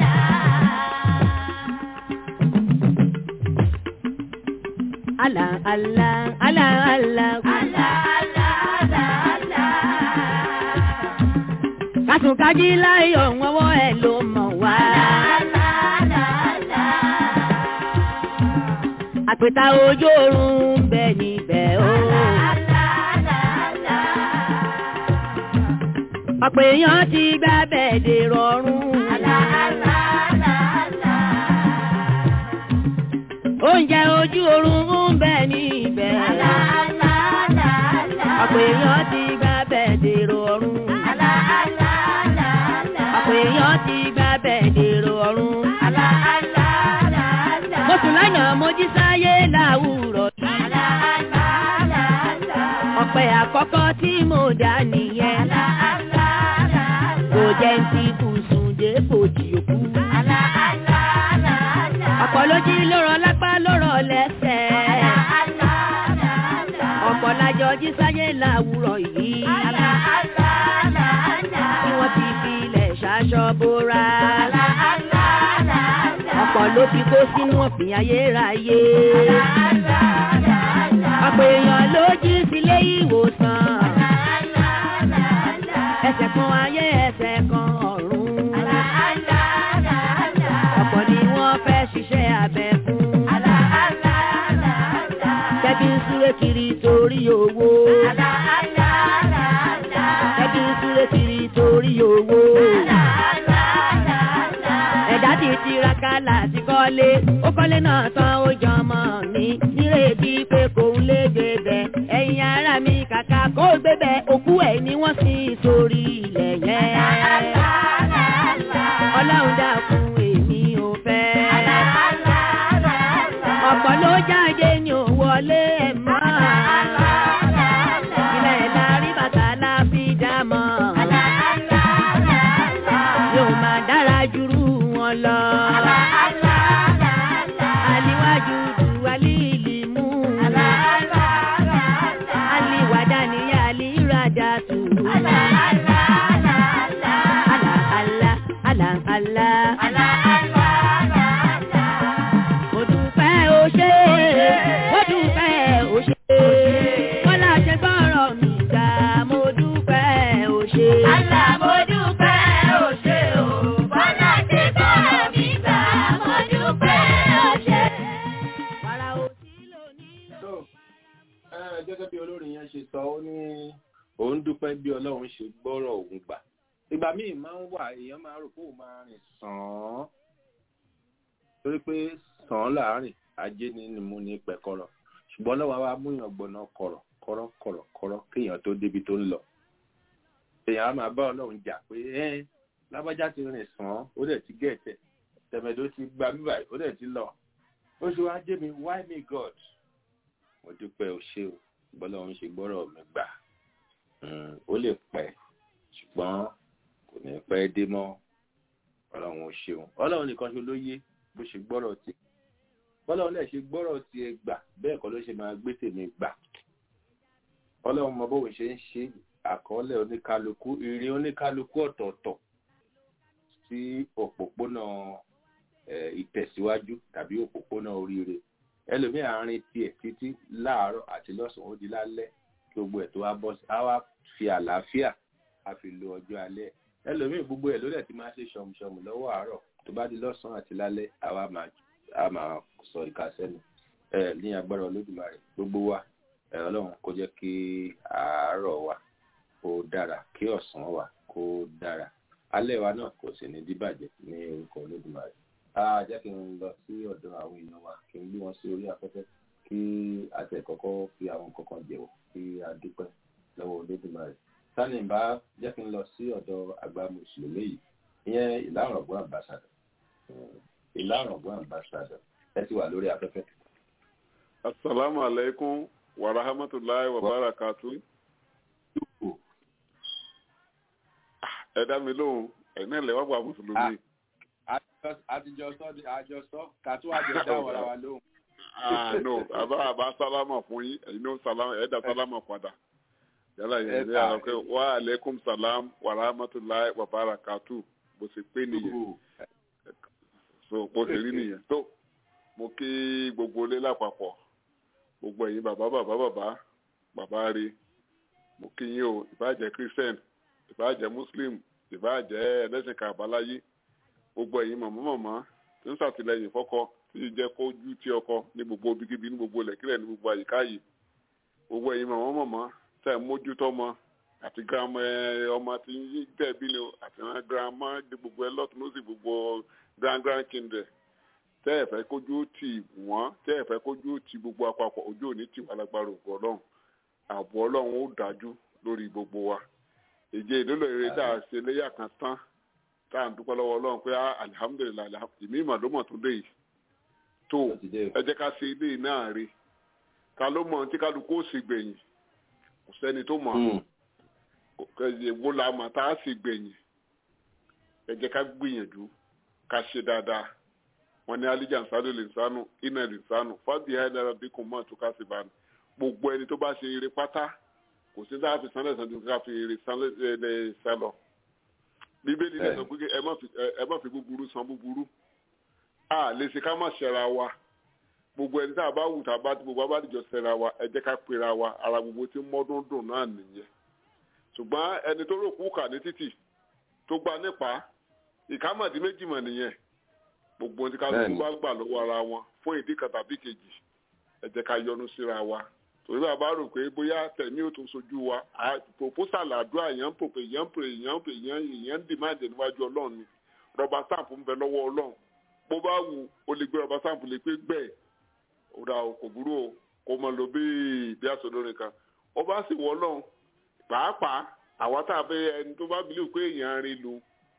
Allah Allah Allah Allah Allah Allah Allah. Kàtúnkájí láyọ̀ wọ́wọ́ ẹ̀ ló mọ̀ wá. Allah Allah Allah. Àpèta ojú oorun ń bẹ níbẹ̀ o. Allah Allah Allah. Ọ̀pọ̀ èèyàn ti gbá bẹ́ẹ̀ dè rọrùn. Allah Allah Allah. Oúnjẹ ojú oorun ń bẹ níbẹ̀. Allah Allah Allah. Ọ̀pọ̀ èèyàn ti gbá bẹ́ẹ̀ dè rọrùn. Allah Allah Allah. Ọ̀pọ̀ èèyàn ti ọpẹ́ àkọ́kọ́ tí mo dá nìyẹn. Kò jẹ́ ti bùsùn dépò tí ó kú. Ọ̀pọ̀ ló jí lórọ̀ lápá lórọ̀ lẹ́sẹ̀. Ọ̀pọ̀ lájọ jí sáyé láwùrọ̀ yìí. Tí wọ́n ti fi ilẹ̀ ṣaṣọ bóra. Ọ̀pọ̀ ló fi kó sínú ọ̀fìn ayérayé. Ọ̀pọ̀ èèyàn ló jí sílé ìwòsàn. Ẹsẹ̀ kan ayé ẹsẹ̀ kan ọ̀run. Ọ̀pọ̀ ni wọ́n fẹ́ ṣiṣẹ́ abẹ fún. Tẹ́bí ń súré kiri torí owó. Tẹ́bí ń súré kiri torí owó. Ẹ̀dá ti tiraka láti kọ́lé. Ó kọ́lé náà tán ó jọmọ mi. Nírètí pé kò ń lé gbébẹ̀. Ẹ̀yin ará mi kàkà kó gbébẹ̀. Òkú ẹ̀ ni wọ́n sì sórí ilẹ̀ yẹn. Ọlọ́run dákun èmi ò fẹ́. Ọ̀pọ̀ ló jáde ní ò wọlé ẹ̀ mọ́. Ilẹ̀ lárí bàtà la fi dá mọ́. Yóò máa dára jùrú wọn lọ. Aliwájú ju alíìlì mú. Aliwàdà ní alírádà tù. Mo dúpẹ́ o ṣé, mo dúpẹ́ o ṣé. Bọ́lá ṣe gbọ́rọ̀ mi gbà, mo dúpẹ́ o ṣé. Mo dúpẹ́ o ṣé o, Bọ́lá ṣe gbọ́rọ̀ mi gbà, mo dúpẹ́ o ṣé. Wàrà òsì lónìí. Gẹ́gẹ́ bí olórin yẹn ṣe sọ, ó ní òun dúpẹ́ bí Ọlọ́run ṣe gbọ́rọ̀ òun gbà. Ìgbà míì máa ń wà èèyàn máa rò pé òun máa rìn sàn-án torí pé sàn-án láàárín ajé ni mo ní pẹ̀kọ́rọ̀ ṣùgbọ́n lọ́wọ́ wa múyàn gbọ̀nà kọ̀rọ̀ kéèyàn tó débi tó ń lọ. Èèyàn á máa bá Ọlọ́run jà pé lábájá ti rìn sàn-án ó dẹ̀ ti gẹ̀ẹ́tẹ̀ tẹ̀mẹ̀dó ti gba bíbà ó dẹ̀ ti lọ. Ó ṣe wá jẹ́ mi why me God? Mo dúpẹ́ o ṣé o bọ́lọ́run ṣe gbọ́rọ̀ mi gbà. Ó lè pẹ́ ṣùgbọ́n kò ní pẹ́ dé mọ́. Ọlọ́run ò ṣeun. Ọlọ́run nìkan ṣe ló yé bó ṣe gbọ́rọ̀ ti. Ọlọ́run lè ṣe gbọ́rọ̀ ti ẹ gbà bẹ́ẹ̀ kọ́ ló ṣe máa gbé tèmi gbà. Ọlọ́run mọ bóun ṣe ń ṣe àkọọ́lẹ̀ oníkálukú ìrìn oníkálukú ọ̀tọ̀ọ̀tọ̀ sí òpópónà ìtẹ̀síwájú tàbí òpópónà oríire. Ẹlòmíì àárín tiẹ̀ títí láàárọ̀ àti lọ́sàn-án ó di lálẹ́ kí gbogbo ẹ̀ tó wá bọ́ sí. Á wá fi àlàáfíà a fi lo ọjọ́ alẹ́. Ẹlòmíì gbogbo ẹ̀ ló dẹ̀ ti máa ṣe ṣọ̀mùṣọ̀mù lọ́wọ́ àárọ̀ tó bá di lọ́sàn-án àti lálẹ́ àwa máa sọ ìkàsẹ́nu ní agbára Olódùmarè gbogbo wa Ọlọ́run kó jẹ́ kí àárọ̀ wa kó dára kí ọ̀sán wa kó dára alẹ́ wa náà kò sì ní díbàjẹ́ ní orúkọ Olódùmarè. Jẹ́ kí n lọ sí ọ̀dọ̀ àwọn èèyàn wa kí n gbé wọn sí orí afẹ́fẹ́ kí àtẹ̀kọ́kọ́ fi àwọn kankan jẹ̀wọ̀ kí a dúpẹ́ lọ́wọ́ Olódùmarè. Sani bá jẹ́ kí n lọ sí ọ̀dọ̀ àgbà mùsùlùmí yìí ìyẹn Ìlárọ̀gbọ́n ambassador. Ìlárọ̀gbọ́n ambassador ẹ ti wà lórí afẹ́fẹ́. Assalamu alaikum wa rahmatullahi wa barakatuh. Ẹ dá mi lóhùn ẹ̀ní ilẹ̀ wàgbà mùsùlùmí. Àjọsọ kàtó àjọsọ wàrà wa lóhùn. No, àbá sálámà fún yín ẹ̀yin náà sálámà ẹ̀dá sálámà padà. Yálà yẹn ní àwọn pé wa alaikum salam wa rahmatullahi wa barakatuh bó ṣe pé nìyẹn. So bó ṣe rí nìyẹn. Tó mo kí gbogbo ilé lápapọ̀ gbogbo ẹ̀yin bàbá rí mo kí yín o ìbáàjẹ́ Christian ìbáàjẹ́ Muslim ìbáàjẹ́ ẹlẹ́sìn kàbáláyé gbogbo ẹ̀yin mọ̀mọ́ tí ń ṣàtìlẹ́yìn fọ́kọ tí jẹ́ kójú tí ọkọ ní gbogbo ibikíbi ní gbogbo ilẹ̀kílẹ̀ ní gbogbo àyíká yìí gbogbo ẹ̀yin mọ̀mọ́ tẹ̀ mójútó ọmọ àti girama ọmọ tí ń tẹ̀ bí ni àti girama gbogbo ẹ lọ́tún ló sì gbogbo grand children tẹ́ ẹ fẹ́ kójú tì wọ́n tẹ́ ẹ fẹ́ kójú tì gbogbo àpapọ̀ ojú òní tì wà lágbára ògo Ọlọ́run ààbò Ọlọ́run ó dájú lórí gbogbo wa èjè ìdólò eré tá a ṣe léyà kan tán tá à ń dúpẹ́ lọ́wọ́ Ọlọ́run pé alihamudulilayi ìmí ìmọ̀lómọ̀ tó dé yìí tó ẹ jẹ́ ká ṣe ilé náà rí ká ló mọ̀ tí kálukú ó sì gbẹ̀yìn kò sẹ́ni tó mọ̀ èwo la mà tá a sì gbẹ̀yìn ẹ jẹ́ ká gbìyànjú ká ṣe dáadáa wọn ní alijan sáré lè sánú iná lè sánú fábíyá ẹ̀dára bí kò mọ̀ tó ká sì bá ní gbogbo ẹni tó bá ṣe eré pátá kò sí dáa fi sanlẹ̀ sanjú ká fi eré sanlẹ̀ sálọ bíbélì lè sọ pé ẹ má fi búburú san búburú a lè ṣe ká má ṣẹra wa gbogbo ẹni tá a bá wù tá a bá gbogbo bá dìjọ ṣẹra wa ẹ jẹ́ ká pera wa ara gbogbo tí mọ́dún dùn náà nìyẹn ṣùgbọ́n ẹni tó rò kú kà ní títì tó gba nípa ìkámọ̀dé méjì mọ̀ nìyẹn gbogbo tí kálukú bá gbà lọ́wọ́ ara wọn fún ìdí kan tàbí kejì ẹ jẹ́ ká yọ́nú síra wa torí bàbá rò pé bóyá tẹ̀mí ò tó sojú wa proposal àdúrà èèyàn dìmáàdì níwájú ọlọ́run ni rọba stamp ń bẹ lọ́wọ́ ọlọ́run bó bá wù ó lè gbé rọba stamp lè pé gbẹ́ẹ̀ òdà kò burú o kò mọ̀ ló bí àsọdọ́rin kan ó bá sì wọ́ ọlọ́run pàápàá àwa tá a bẹ ẹni tó bá bìlíù pé èèyàn rí lu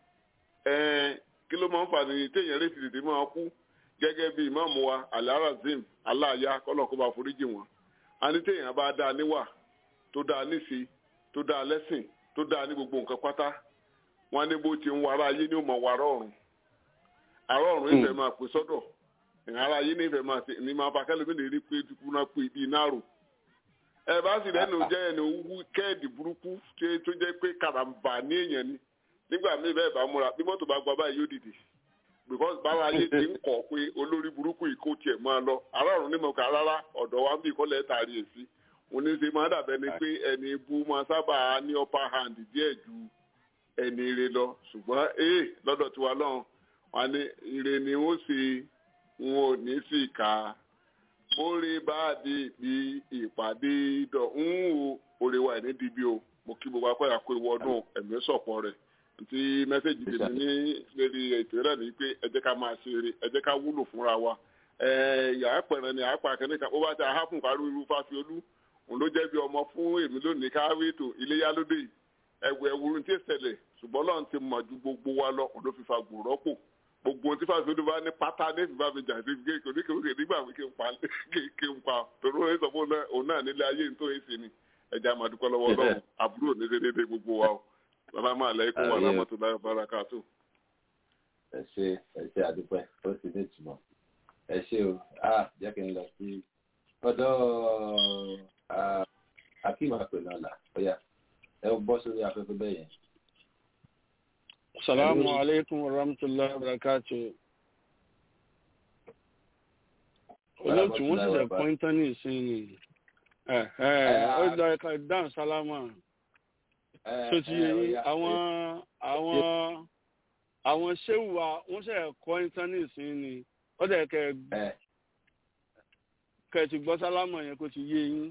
kí ló máa ń fà ní téèyàn lè tètè máa kú gẹ́gẹ́ bí ìmáàmù wa Al-Harazim aláàyá kọ́lọ̀ kó bá foríjì wọn a ní téèyàn bá dáa níwà tó dáa níṣe tó dáa lẹ́sìn tó dáa ní gbogbo nǹkan pátá wọn ní bó ti ń wàrà ayé ní òmò wàrà ọ̀run àrà ọ̀run ìfẹ́ máa pè sọ́dọ̀ ìhàrá ayé ní ìfẹ́ máa ṣe ní máa bá kẹ́lẹ́ mi lè rí pé kúná pé ibi iná rò ẹ bá sì lẹ́nu jẹ́ ẹni owó kẹ́ẹ̀dì burúkú tó jẹ́ pé karambà ní èèyàn ni nígbà míì bẹ́ẹ̀ bá múra bí mọ́tò bá gba báyìí yóò dìde because bára ayé ti ń kọ̀ pé olórí burúkú yìí kò tiẹ̀ máa lọ aráàlú ní mọ̀ká rárá ọ̀dọ̀ wa ń bí ìkọ́lẹ̀ tààrí èsì òní ṣe máa dàbẹ́ ni pé ẹni ibú máa sábà ní upper hand díẹ̀ ju ẹni ire lọ ṣùgbọ́n lọ́dọ̀ tiwa lọ́hùn wọn ni ire ni ó ṣe wọn ò ní sí ká bórí bá di bí ìpàdé dọ̀ ń wo orí wa ní dìbí o mo kí gbogbo apá ìyàkó ìwọ ọdún ẹ̀mí sọ̀pọ̀ rẹ̀ ti mẹ́sẹ̀jì tèmi ní lérí ètò rẹ̀ ni pé ẹ jẹ́ ká máa ṣe eré ẹ jẹ́ ká wúlò fúnra wa yàrá pẹ̀rẹ̀ ni àápà akẹ́nìkan ó bá ti àhápùn parí irú Fáfiolú òun ló jẹ́ bí ọmọ fún èmi lónìí káwé ètò iléyá lóde ẹ̀wùrún tí ó ṣẹlẹ̀ ṣùgbọ́n lọ́run ti mọ̀ ju gbogbo wa lọ òun ló fi fa gbòòrọ́pò gbogbo ohun tí Fáfiolú bá ní pátá ní ìfipá fi jà sí kéèké nígbà wí kí n pa torí ó sọ fún òun náà nílé ayé nítorí èsì ni ẹja àmàdúkọ lọ́wọ́ Ọlọ́run àbúrò ní dédé gbogbo wa o salamu alaikum wa rahmatulahi wa barakatuh. ẹ ṣe àdúpẹ́ ó ti ní ìtumọ̀ ẹ ṣe o jẹ́ kí n lọ sí ọ̀dọ̀ akíma pẹ̀lú ọ̀la ọ̀yà ẹ bọ́ sórí afẹ́fẹ́ bẹ́ẹ̀ yẹn. salamu alaikum wa rahmatulahi wa barakatuh. olóòtú wọn ṣẹ̀ṣẹ̀ pọ́ńtán ní ìsinyìí ó dáa ká dáhùn sálámà tó ti àwọn ṣéwù wa wọ́n ṣe ẹ̀kọ́ íńtánẹ́ẹ̀tì ni ó dẹ̀ kẹ́ ti gbọ́ sálámà yẹn kó ti yé yín.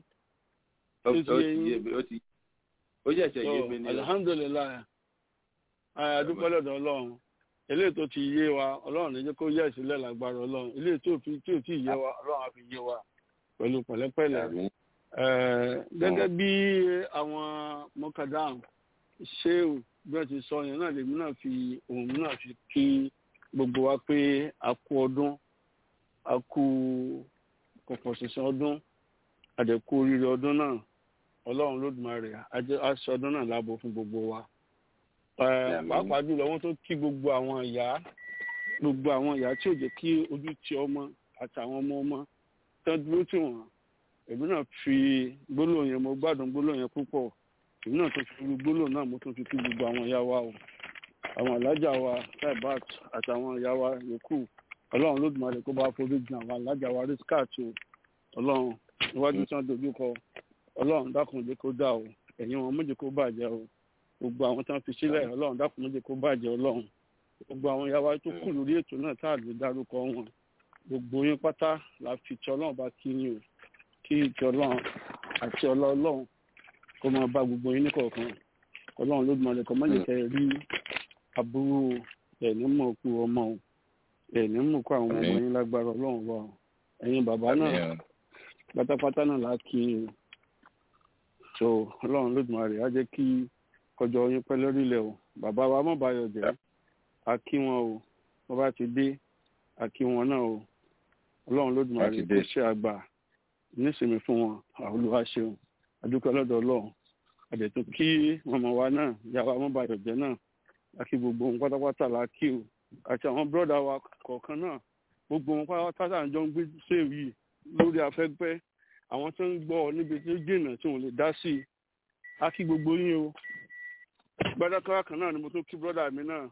ó yẹ ṣe yé mi ní. alhamdulilayi adúpẹ́ lọ́dọ̀ ọlọ́run eléyìí tó ti yé wa ọlọ́run ní jẹ́ kó yẹ sílẹ̀ lágbára ọlọ́run eléyìí tí ò tí ì yé wa ọlọ́run á fi yé wa pẹ̀lú pẹ̀lẹ́pẹ̀lẹ́. Gẹ́gẹ́ bí àwọn mọ́kàdáhùn ṣéwù bí wọ́n ti sọ yẹn náà lèmi náà fi ohun mi náà fi kí gbogbo wa pé a kú ọdún a kú pọ̀pọ̀ sísan ọdún àdẹ̀kú oríire ọdún náà ọlọ́run lódùmarè aṣọ ọdún náà láàbò fún gbogbo wa. Pàápàá jùlọ wọ́n tó kí gbogbo àwọn ìyá tí ò jẹ́ kí ojú ti ọmọ àtàwọn ọmọ tán dúró tì wọ́n. Èmi náà fi gbólóhùn yẹn mo gbádùn gbólóhùn yẹn púpọ̀ èmi náà tó fi gbólóhùn náà mo tún fi kí gbogbo àwọn ìyá wa o àwọn alájà wa Taibat àtàwọn ìyá wa yòókù ọlọ́run lódùmarè kó bá forí jìn àwọn alájà wa Rizkat o ọlọ́run iwájú tí wọ́n dojú kọ ọlọ́run dákun jẹ́ kó dà o ẹ̀yìn wọn méje kó bàjẹ́ o gbogbo àwọn tí wọ́n fi sílẹ̀ ọlọ́run dákun méje kó bàjẹ́ ọlọ́run gbogbo àwọn ìyá wa tó kù lórí ètò náà tá à lè dárúkọ wọn gbogbo yín pátá la fi tí ọlọ́run bá kí yín o kí ìjọ ọlọ́run àti ọlọ́run kó máa bá gbogbo yín níkọ̀ọ̀kan ọlọ́run lódùmarè kó má lè tẹ̀ rí aburú ẹ̀ní mọ̀ kú ọmọ o ẹ̀ní mọ̀ kú àwọn ọmọ yín lágbára ọlọ́run wa ẹ̀yin bàbá náà pátápátá náà la kí i so ọlọ́run lódùmarè á jẹ́ kí kọjọ yín pẹ́ lórílẹ̀ o bàbá wa mọ̀ báyọ̀ jẹ́ a kí wọn o wọ́n bá ti dé a kí wọn náà o ọlọ́run lódùmarè kó ṣe àgbà nísìnyí fún wọn Olúwa ṣeun adúpẹ́ lọ́dọ̀ ọlọ́run àdètò kí màmá wa náà yàrá wọn bàjọ́ jẹ́ náà láti gbogbo wọn pátápátá láàkì o àti àwọn bírọ̀dà wa kọ̀ọ̀kan náà gbogbo wọn pátápátá àjọ ń gbé sèwì yìí lórí afẹ́fẹ́ àwọn tó ń gbọ́ níbi tó jìnnà tí wọ́n lè dá sí i á kí gbogbo yín o gbádákàrà kan náà ni mo tún kí bírọ̀dà mi náà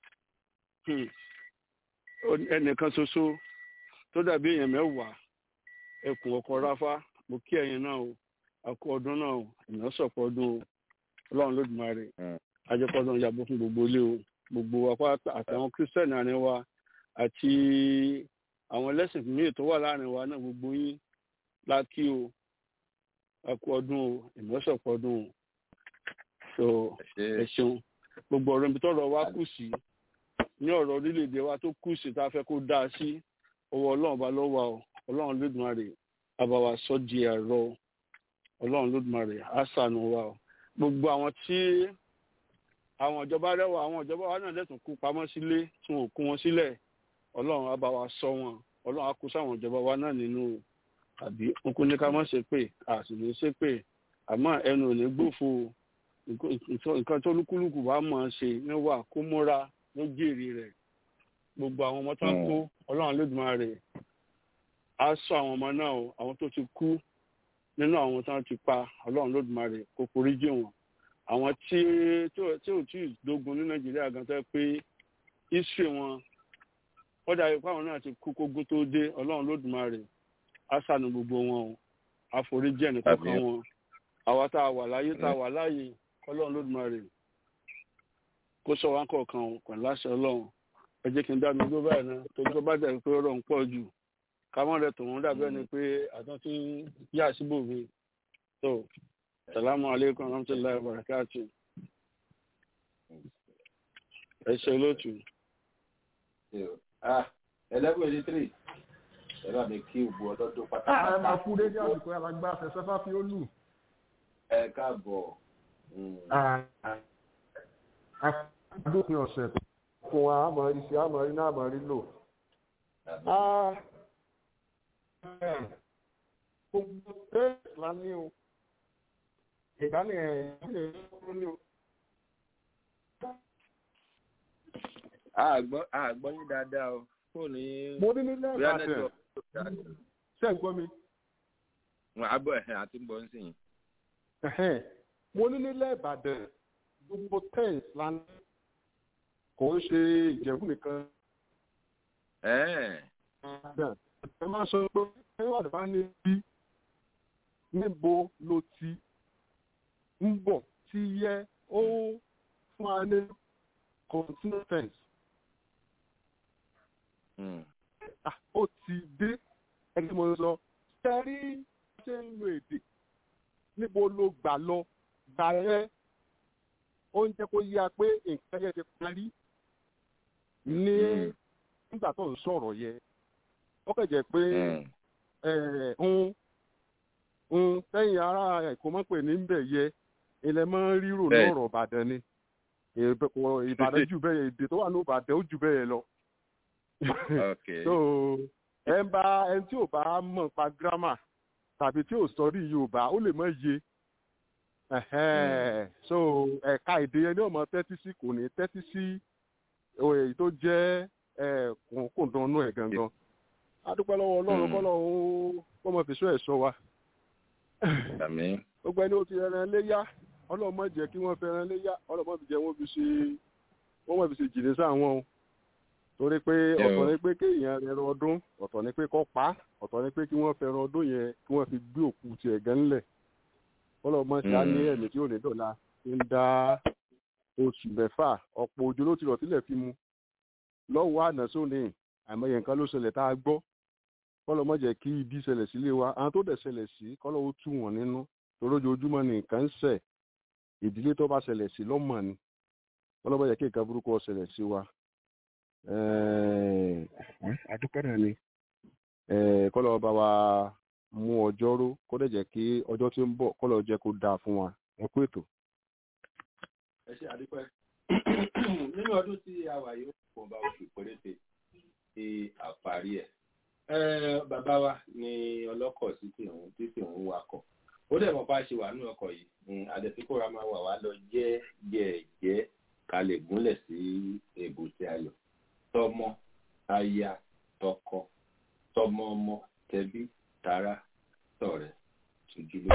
ẹnìkan ṣoṣo tó dàbí èèyàn mẹ́wàá ẹkùn ọkọ̀ ráfá mo kí ẹ̀yin náà o àkó ọdún náà o ìná sọ̀pọ̀ ọdún o ọlọ́run lódùmarè ajẹ́pọ̀dún yàgò fún gbogbo ilé o gbogbo apá àtàwọn kírísítẹ́nì àárín wa àti àwọn ẹlẹ́sìn míì tó wà láàrin wa náà gbogbo yín lákì o àkó ọdún o ìná sọ̀pọ̀ ọdún o so ẹ ṣeun gbogbo ọ̀rọ̀ ibi tọ́rọ̀ wa kù sí ní ọ̀rọ̀ orílẹ̀-èdè wa tó kù sí tá a fẹ́ kó dáa sí ọwọ́ ọlọ́run bá lọ́wọ́ o ọlọ́run lódùmarè àbáwá sọ di ẹ̀rọ ọlọ́run lódùmarè á ṣàánú wa o gbogbo àwọn tí àwọn ìjọba rẹwà àwọn ìjọba wa náà lẹ́tùn kú pamọ́ sílé tí wọn ò kú wọn sílẹ̀ ọlọ́run á bá wa ṣọ́ wọn ọlọ́run á kó sáwọn ìjọba wa náà nínú àbí wọn kò ní ká má ṣe pé a sì ní ṣe pé àmọ́ ẹnu ò ní gbófo nǹkan tó lúkúlùkù bá mọ̀ ọ́n ṣe níwà kó múra ló jèrè rẹ̀ gbogbo àwọn ọmọ tó ń kó ọlọ́run lódùmarè á ṣọ́ àwọn ọmọ náà o àwọn tó ti kú nínú àwọn tó ti pa ọlọ́run lódùmarè kó foríjì wọn àwọn tí ò tí ì dógun ní nàìjíríà gan tó pé history wọn ó dàbí pé àwọn náà ti kú kógún tó dé ọlọ́run lódùmarè á ṣàánú gbogbo wọn o á foríjì ẹnìkọ̀ọ̀kan wọn àwa tá a wà láyé tá a wà láàyè ọlọ́run lódùmarè kó sọ wá kọ̀ọ̀kan o pẹ̀lú àṣẹ ọlọ́run ẹ jẹ́ kí n dá mi gbó báyìí náà tó tó bá dẹ̀ pé ọ̀rọ̀ ń pọ̀ jù kámọ́ rẹ̀ tòun dàbẹ́ ni pé àtọ́ tí ń yà síbò mi tó salamu aleykum rahmatulahi barakatu ẹ ṣe olóòtú. 11:83 ẹ bá mi kí gbogbo ọlọ́dún pátápátá. ẹ máa kú dédé àsìkò alàgbà àfẹsẹ́fà fi ó lù. ẹ káàbọ̀. àdópin ọ̀sẹ̀ fún wa àmọ́ iṣẹ́ àmọ́ rí náà àmọ́ rí lò. Gbogbo tẹ́ẹ̀sì la ní o. Ìdálẹ̀ ẹ̀yìn ní o. Àgbọ́ yín dáadáa o. Fóònù yín. Mo ní nílẹ̀ Ìbàdàn. Ṣé ń gbọ́ mi? Àbọ̀ ẹ̀hìn àti ń bọ̀ ń sìn. Mo ní nílẹ̀ Ìbàdàn. Gbogbo tẹ́ẹ̀sì la ní. Kò ń ṣe Ìjẹ̀bú nìkan. Ẹ máa sọ pé ẹ wà lọ́wọ́ ní bí níbo ló ti ń bọ̀ tí yẹ ó fún wa ní continent. Ó ti dé ẹni mo lọ sẹ́rí ṣé ń lo èdè níbo ló gbà lọ gbà rẹ ó ń jẹ́ kó yá pé nǹkan yẹn ti parí ní nígbà tó ń sọ̀rọ̀ yẹ ó kẹ̀jẹ̀ pé sẹ́yìn ara ẹ̀kọ́ mọ́ pè ní bẹ̀ yẹ ilẹ̀ máa ń rírò lọ́rọ̀ Ìbàdàn ni Ìbàdàn jù bẹ́ẹ̀ èdè tó wà ní Ìbàdàn ó jù bẹ́ẹ̀ lọ. So ẹni tí ò bá mọ̀ pa gírámà tàbí tí ò sọrí Yorùbá ó lè mọ̀ yé so ẹ̀ka èdè yẹn ní ọmọ tẹ́tí sí kò ní tẹ́tí sí èyí tó jẹ́ kòńdánú ẹ̀ gangan. Adúpẹ́ lọ́wọ́ Ọlọ́run kọ́lọ́run kó mọ̀ fìṣọ́ ẹ̀ sọ wa. Gbogbo ẹni ó ti ẹran léyà Ọlọ́run má jẹ́ kí wọ́n fẹ́ ẹran léyà Ọlọ́run má fi jẹ́ wọ́n fi ṣe jìnnì sáwọn o. Torí pé ọ̀tọ̀ ni pé kéèyàn ẹran ọdún ọ̀tọ̀ ni pé kọ́ pa ọ̀tọ̀ ni pé kí wọ́n fẹ́ ẹran ọdún yẹn kí wọ́n fi gbé òkú tiẹ̀ gan ńlẹ̀. Ọlọ́run má ṣe á ní ẹ̀mí tí ò ní dọ̀la ń dá oṣù mẹ́fà ọ̀pọ̀ òjò ló ti rọ̀ sílẹ̀ fi mu lọ́wọ́ àná sóni àmọye nǹkan ló ṣẹlẹ̀ tá a gbọ́ kọ́lọ́ mọ̀ jẹ́ kí ibi ṣẹlẹ̀ sílé wa àwọn tó dẹ̀ ṣẹlẹ̀ sí kọ́lọ́ ó tú wọn nínú torójoojúmọ́ ni nǹkan ń ṣẹ̀ ìdílé tó bá ṣẹlẹ̀ sí lọ́mọ ni kọ́lọ́ mọ̀ jẹ́ kí nǹkan burúkú ó ṣẹlẹ̀ sí wa. Adúpẹ́ náà ni kọ́lọ́ bá wa mú ọjọ́ ró kó dẹ̀ jẹ́ kí ọjọ́ tí ń bọ̀ kọ́lọ́ jẹ́ kó dáa fún wa ẹ kú ètò. Ẹ ṣe àdúpẹ́ nínú ọdún tí a wà yìí ó bá oṣù péréte sí àparí ẹ̀. Bàbá wa ni ọlọ́kọ̀ sí ti òun wakọ̀ ó dẹ̀ mọ̀ bá ṣe wà nínú ọkọ̀ yìí àdẹ̀síkòrò máa wà wá lọ jẹ́ ká lè gúnlẹ̀ sí èbúté ayọ̀ tọmọ aya tọkọ tọmọ ọmọ tẹbí tará tọ̀rẹ́ tùjúlé.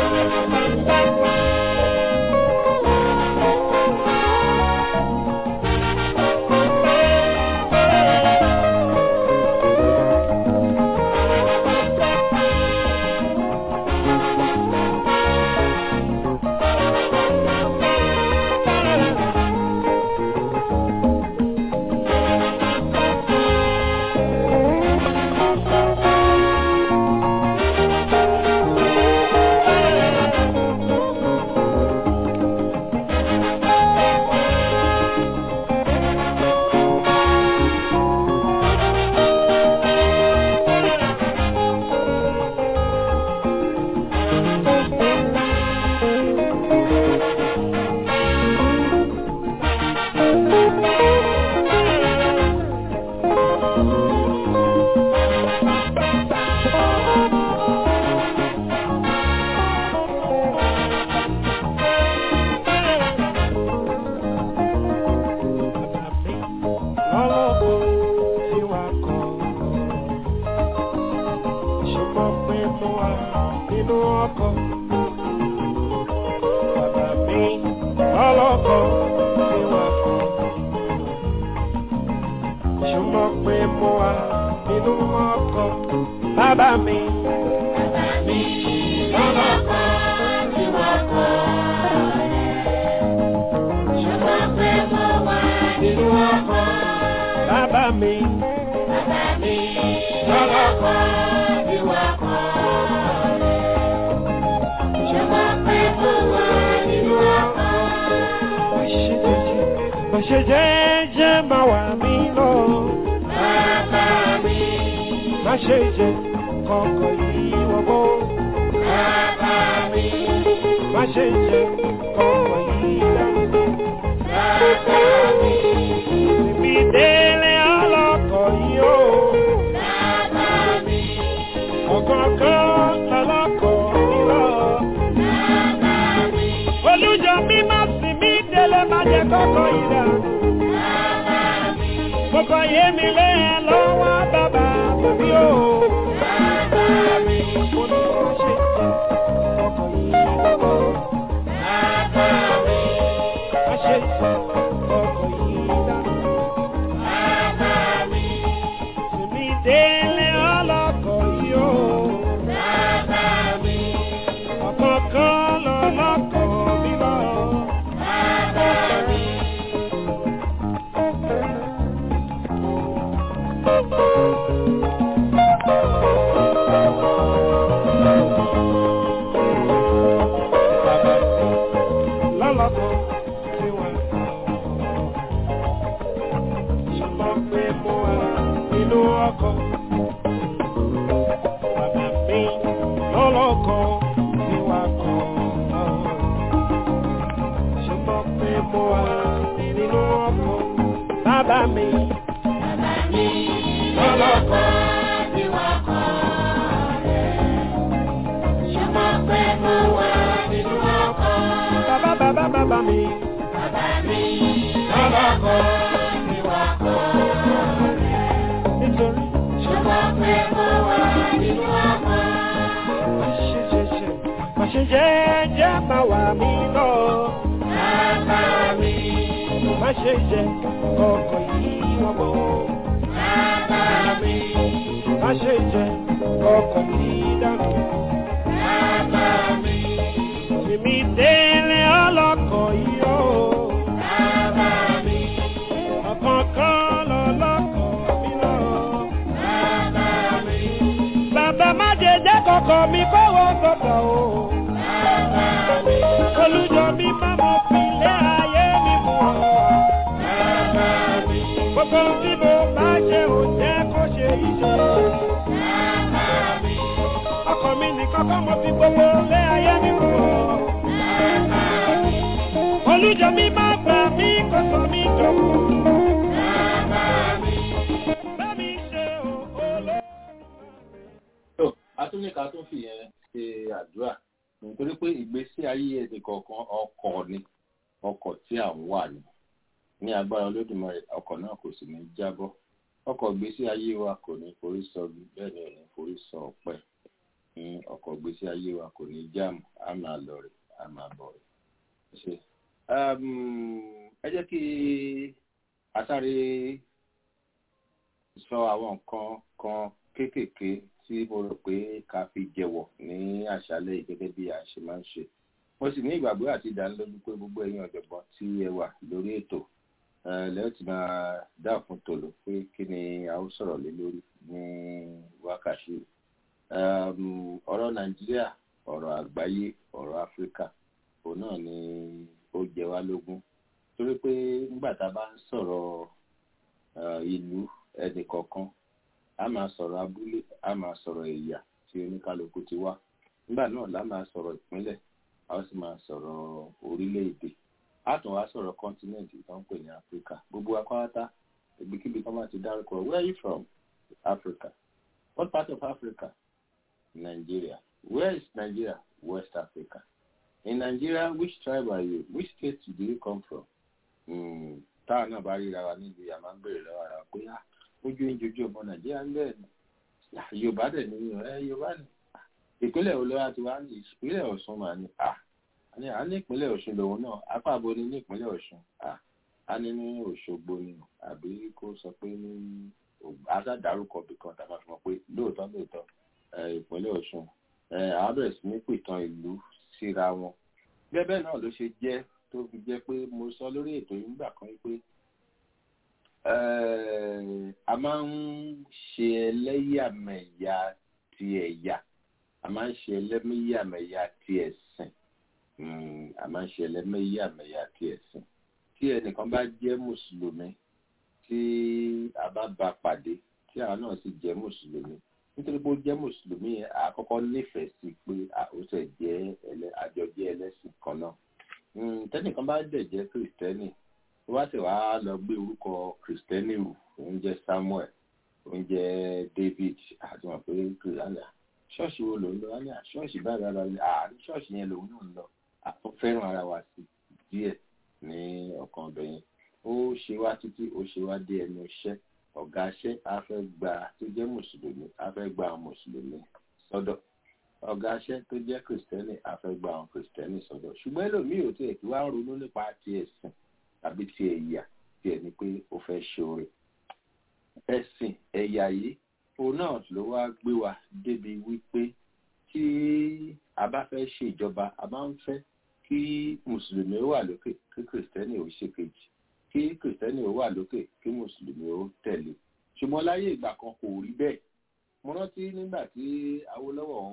nítorí pé ìgbésí ayé ẹnì kọ̀ọ̀kan ọkọ̀ ni ọkọ̀ tí à ń wà ní agbára Olódùmarè ọkọ̀ náà kò sì ní jábọ́ ọkọ̀ ìgbésí ayé wa kò ní forí sọ bẹ́ẹ̀ ni ò ní forí sọ ọ̀pẹ ọkọ̀ ìgbésí ayé wa kò ní jáàmù á máa lọ rè á máa bọ̀ rè. ẹ jẹ́ kí asáré sọ àwọn nǹkan kan kéékèèké tí mo rò pé ká fi jẹ̀wọ̀ ní àṣálẹ́ gẹ́gẹ́ bí a ṣe máa ń ṣe. Mo sì ní ìgbàgbọ́ àti ìdánilójú pé gbogbo ẹ̀yin ọ̀jọ̀gbọ́n tí ẹ wà lórí ètò lẹ́yìn tí máa dá fún tòló pé kí ni a ó sọ̀rọ̀ lé lórí ní wákàtí. Ọ̀rọ̀ Nàìjíríà, ọ̀rọ̀ àgbáyé, ọ̀rọ̀ Áfíríkà, òun náà ni ó jẹ wá lógún. Torí pé nígbà tá a bá ń sọ̀rọ̀ ìlú ẹnì kọ̀ọ̀kan, a máa sọ̀rọ̀ abúlé, a máa sọ̀rọ̀ ẹ̀yà tí oníkálukú ti wá. Nígbà náà la máa sọ̀rọ̀ ìpínlẹ̀, a ó sì máa sọ̀rọ̀ orílẹ̀-èdè. A tún wá sọ̀rọ̀ kọ́ńtínẹ̀ǹtì tó ń pè ní Áfíríkà. Gbogbo akọ́wátá, ibikíbi tó máa ti dárúkọ, where are you from? Africa. What part of Africa? Nigeria. Where is Nigeria? West Africa. In Nigeria, which tribe are you? Which state do you come from? Táà náà bá ríra wa níbi àmà ń bèrè lọ́wọ́ ara pé ojú ìjọjú ọmọ Nàìjíríà ń bẹ̀rẹ̀ ní Yorùbá dẹ̀ ní Yorùbá ní ìpínlẹ̀ olóyà tí wàá ní ìpínlẹ̀ Ọ̀ṣun mà ní a ní ìpínlẹ̀ Ọ̀ṣun lòun náà apá abo ní ìpínlẹ̀ Ọ̀ṣun a ní Òṣogbo ni àbí kó sọ pé ní aṣáàdárúkọ bìkan tá a máa fi mọ̀ pé lóòótọ́ ìpínlẹ̀ Ọ̀ṣun àwọn bẹ̀rẹ̀ sí ní pìtàn ìlú síra wọn. Bẹ́ẹ̀ náà ló ṣe jẹ́ tó fi jẹ́ pé mo sọ lórí ètò yìí nígbà kan pé a máa ń ṣe ẹlẹ́yàmẹ̀yà ti ẹ̀yà a máa ń ṣe ẹlẹ́yàmẹ̀yà ti ẹ̀sìn a máa ń ṣe ẹlẹ́yàmẹ̀yà ti ẹ̀sìn tí ẹnìkan bá jẹ́ mùsùlùmí tí a bá bá pàdé tí àwọn náà sì jẹ́ mùsùlùmí nítorí pé ó jẹ́ mùsùlùmí àkọ́kọ́ nífẹ̀ẹ́ sí pé àwòsàn jẹ́ àjọjẹ́ ẹlẹ́sìn kan náà tẹ́nìkan bá dẹ̀ jẹ́ kìrìtẹ́nì tó bá sì wá lọ gbé orúkọ kìrìtẹ́nì rù òun jẹ́ Samuel òun jẹ́ David àti wọn pé kìrìtẹ́nì ṣọ́ọ̀ṣì wo lòun lọ wá ní ṣọ́ọ̀ṣì báyìí rárá ní ṣọ́ọ̀ṣì yẹn lòun náà ń lọ fẹ́ràn ara wa sí díẹ̀ ní ọkàn ọ̀dọ̀ yẹn ó ṣe wá títí ó ṣe wá dé ẹnu iṣẹ́ ọ̀gá iṣẹ́ á fẹ́ gba tó jẹ́ mùsùlùmí á fẹ́ gba àwọn mùsùlùmí sọ́dọ̀ ọ̀gá iṣẹ́ tó jẹ́ kìrìsìtẹ́nì á fẹ́ gba àwọn kìrìsìtẹ́nì sọ́dọ̀ ṣùgbọ́n ẹlòmíì ò tiẹ̀ kí wá ronú nípa ti ẹ̀sìn tàbí ti ẹ̀yà tiẹ̀ ni pé ó fẹ́ ṣoore ẹ̀sìn ẹ̀yà yìí òun náà ló wá gbé wa débi wípé tí a bá fẹ́ ṣe ìjọba a máa ń fẹ́ kí mùsùlùmí ó wà lókè kí kìrìsìtẹ́nì ó ṣe kejì kí kìrìsìtẹ́nì ó wà lókè kí mùsùlùmí ó tẹ̀lé ṣùgbọ́n láyé ìgbà kan kò rí bẹ́ẹ̀ mo rántí nígbà tí Awólọ́wọ̀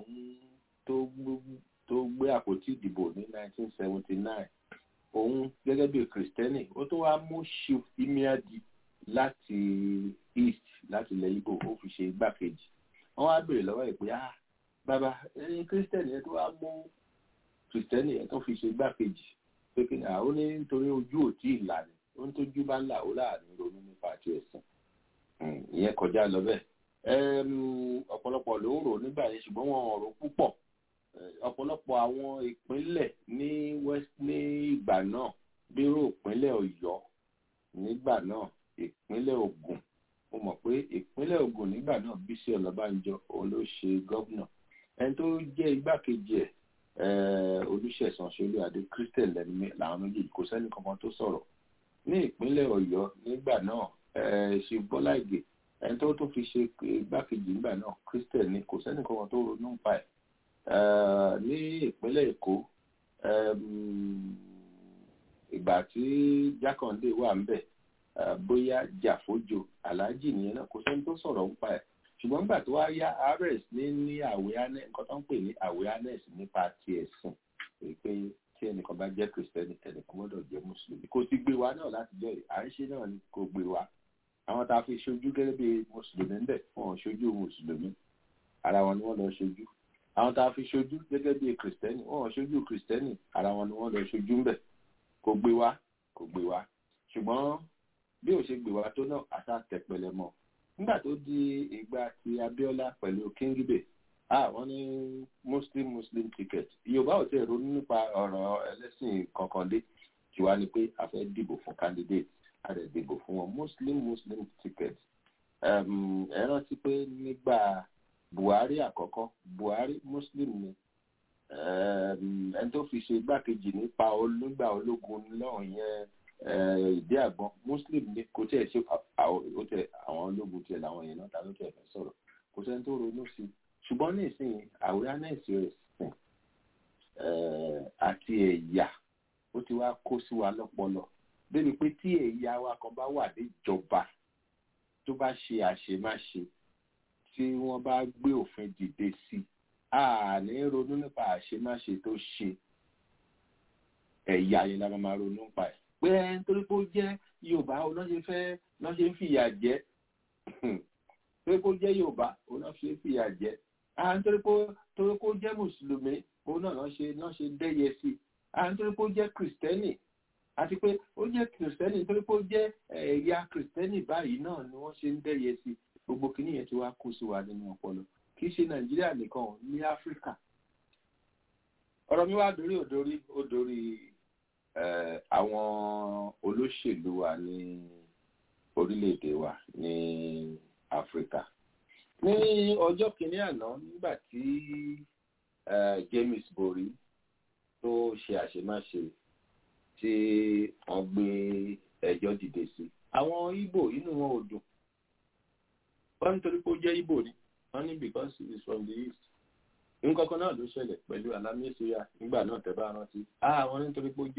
tó gbé àpótí ìdìbò ní 1979 òun gẹ́gẹ́ bí kìrìsìtẹ́nì ó tó wá mú Chief Imiadi láti east láti ilẹ̀ Ìgbò ó fi ṣe igbákejì wọ́n wá béèrè lọ́wọ́ ẹ̀ pé bàbá ẹni kìrìsìtẹ́nì ẹ̀ tó wá mú kìrìsìtẹ́nì ẹ̀ tó fi ṣe igbákejì pé kí ni àwọn ní nítorí ojú ò tí ì là ní ó ń tójú bá ń là ó láàrin ronú nípa àti ẹ̀sìn ìyẹn kọjá lọ bẹ́ẹ̀ ọ̀pọ̀lọpọ̀ ló ń rò nígbà yẹn ṣùgbọ́n wọn ò rò púpọ̀ ọ̀pọ̀lọpọ̀ àwọn ìpínlẹ̀ ní west ní ìgbà náà bírò ìpínlẹ̀ Ọ̀yọ́ nígbà náà ìpínlẹ̀ Ògùn mo mọ̀ pé ìpínlẹ̀ Ògùn nígbà náà Bísí Ọ̀nàbánjọ òun ló ṣe gọ́vnà ẹni tó jẹ́ igbákejì ẹ̀ Olúṣẹ̀san Ṣolúadé Christian làwọn méjèèjì kò sẹ́ni kankan tó sọ̀rọ̀ ní ìpínlẹ̀ Ọ̀yọ́ nígbà náà ṣe Bọ́lá Ìgè ẹni tó fi ṣe igbákejì nígbà náà Christian ni kò sẹ́ni kankan tó ronú nípa ẹ̀ ní ìpínlẹ̀ Èkó ìgbà tí Jákàndé wà ń bẹ̀ bóyá Jàfójò Aláàjì nìyẹn náà kò sẹ́ni tó sọ̀rọ̀ nípa ẹ̀ ṣùgbọ́n nígbà tó wá yá rs ní awareness nǹkan tó ń pè ní awareness nípa ti ẹ̀sìn pé tí ẹnìkan bá jẹ́ kìrìsìtẹ́nì ẹnìkan gbọ́dọ̀ jẹ́ mùsùlùmí kò sì gbé wa náà láti jẹ́ àríṣe náà ni kò gbé wa àwọn tá a fi ṣojú gẹ́gẹ́ bí mùsùlùmí ń bẹ̀ wọn ṣojú mùsùlùmí ara wọn ni wọ́n lọ ṣojú àwọn tá a fi ṣojú gẹ́gẹ́ bí kìrìsìtẹ́nì wọn ṣojú kìrìsìtẹ́nì ara wọn ni wọ́n lọ ṣojú ń bẹ̀ kò gbé wa ṣùgbọ́n bí ò ṣe gbé wa tó náà àṣà tẹ̀pẹ̀lẹ̀ mọ́ nígbà tó di ìgbà tí Abíọ́lá pẹ̀lú Kíngibè wọ́n ní muslim ticket yorùbá ò tẹ̀ ronú nípa ọ̀rọ̀ ẹlẹ́sìn kankan dé tí wàá ní pé a fẹ́ dìbò fún candidate a lè dìbò fún wọn muslim ticket ẹ rántí pé nígbà buhari àkọ́kọ́ buhari muslim ni ẹni tó fi ṣe igbákejì nípa nígbà ológun náà yẹn ìdí àgbọn muslim ni kò tẹ̀ ṣe àwọn ológun tiẹ̀ làwọn yẹn náà ta ló tẹ̀ fẹ́ sọ̀rọ̀ kò sẹ́ni tó ronú sí i ṣùgbọ́n ní ìsìn awareness rẹ̀ sìn àti ẹ̀yà ó ti wá kó sí wa lọ́pọlọ débi pé tí ẹ̀yà wa kan bá wà níjọba tó bá ṣe àṣemáṣe tí wọ́n bá gbé òfin dìde sí a ní ronú nípa àṣemáṣe tó ṣe ẹ̀yà yẹn la máa ronú nípa ẹ̀ pé nítorí pé ó jẹ́ yorùbá lọ́ṣẹ́ ń fìyà jẹ torí pé ó jẹ́ yorùbá òun náà ṣe ń fìyà jẹ nítorí pé ó jẹ́ mùsùlùmí òun náà ṣe dẹ́yẹ sí nítorí pé ó jẹ́ kìrìsìtẹ́nì àti pé ó jẹ́ kìrìsìtẹ́nì nítorí pé ó jẹ́ ẹ̀yà kìrìsìtẹ́nì báyìí náà ni wọ́n ṣe ń dẹ́yẹ sí gbogbo kìíní yẹn tí wàá kó sí wa nínú ọpọlọ kì í ṣe nàìjíríà nìkan ní áfíríkà ọ̀rọ̀ mi wá dorí àwọn olóṣèlú wa ní orílẹ̀-èdè wa ní áfíríkà ní ọjọ́ kìíní àná nígbà tí James Bori tó ṣe àṣemáṣe tí wọ́n gbé ẹjọ́ dìde sí àwọn Ìgbò inú wọn ò dùn wọ́n nítorí pé ó jẹ́ Ìgbò ni wọ́n ní because he is from the east nǹkan kan náà ló ṣẹlẹ̀ pẹ̀lú alámísíyà nígbà náà tẹ́ bá rántí wọ́n nítorí pé ó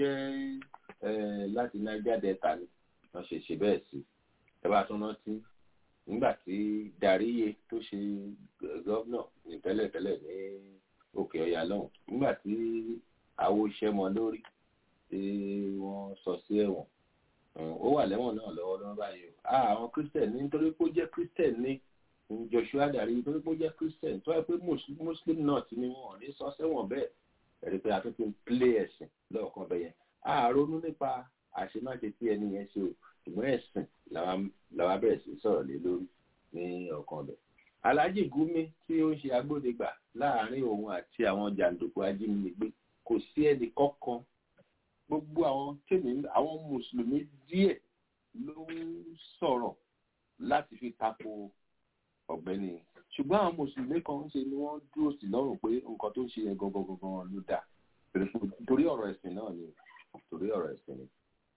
jẹ́ láti Niger Delta ni wọ́n ṣe bẹ́ẹ̀ sí ẹ bá tún rántí nígbà tí Dàríyè tó ṣe gọ́vnà ní tẹ́lẹ̀tẹ́lẹ̀ ní Òkè Ọya lọ́hùn nígbà tí àwo iṣẹ́ mọ lórí tí wọ́n sọ sí ẹ̀wọ̀n ó wà lẹ́wọ̀n náà lọ́wọ́lọ́wọ́ báyìí àwọn Christian nítorí pé ó jẹ́ Christian ní Joshua Dàríyè nítorí pé ó jẹ́ Christian tó yẹ pé Muslim náà ti ní wọn ní sọ sẹ́wọ̀n bẹ́ẹ̀ ẹ̀rí pé afẹ́fẹ́ ń plé ẹ̀sìn lọ́ọ̀kan bẹ́yẹn ronú nípa àṣemáṣe tí ẹni yẹn ṣe o ṣùgbọ́n ẹ̀sìn làwa bẹ̀rẹ̀ sí sọ̀rọ̀ lé lórí ní ọ̀kan bẹ̀. Alhaji Gumi tí ó ń ṣe agbódegbà láàárín òun àti àwọn jàǹdùkú ajínigbé kò sí ẹnì kọ̀ọ̀kan gbogbo àwọn mùsùlùmí díẹ̀ ló ń sọ̀rọ̀ láti fi tako ọ̀gbẹ́ni ṣùgbọ́n àwọn mùsùlùmí kan ń ṣe ni wọ́n dúró sí lọ́rùn pé nǹkan tó ń ṣe yẹn gangan ló dáa torí ọ̀rọ̀ ẹ̀sìn náà ni torí ọ̀rọ̀ ẹ̀sìn ni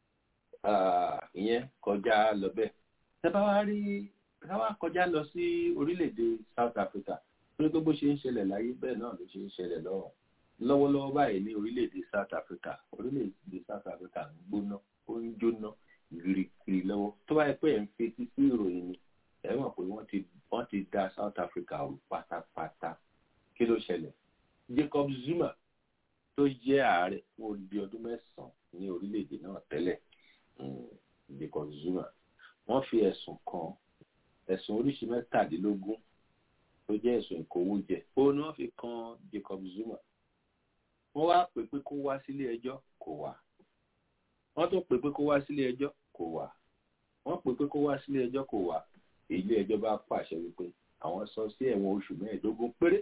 ìyẹn kọjá lọ bẹ́ẹ̀ tẹ́ bá wá kọjá lọ sí orílẹ̀-èdè South Africa torí pé bó ṣe ń ṣẹlẹ̀ láyé bẹ́ẹ̀ náà ló ṣe ń ṣẹlẹ̀ lọ́wọ́lọ́wọ́ báyìí ní orílẹ̀-èdè South Africa ń gbóná ó ń jóná gírígírí lọ́wọ́ tó bá yẹ pé ẹ̀ ń fetí sí ìròyìn ni ẹ mọ̀ pé wọ́n ti da South Africa rú pátápátá kí ló ṣẹlẹ̀ Jacob Zuma tó jẹ́ ààrẹ fún odidi ọdún 9 ní orílẹ̀-èdè náà tẹ́lẹ̀ Jacob Zuma wọ́n fi ẹ̀sùn oríṣi 17 tó jẹ́ ẹ̀sùn ìkówójẹ ó ní wọ́n fi kan Jacob Zuma wọ́n wá pè pé kó wá sílé ẹjọ́ kò wá wọ́n tún pè pé kó wá sílé ẹjọ́ kò wá wọ́n pè pé kó wá sílé ẹjọ́ kò wá ilé ẹjọ́ bá pàṣẹ wípé àwọn sọ sí ẹ̀wọ̀n oṣù 15 péré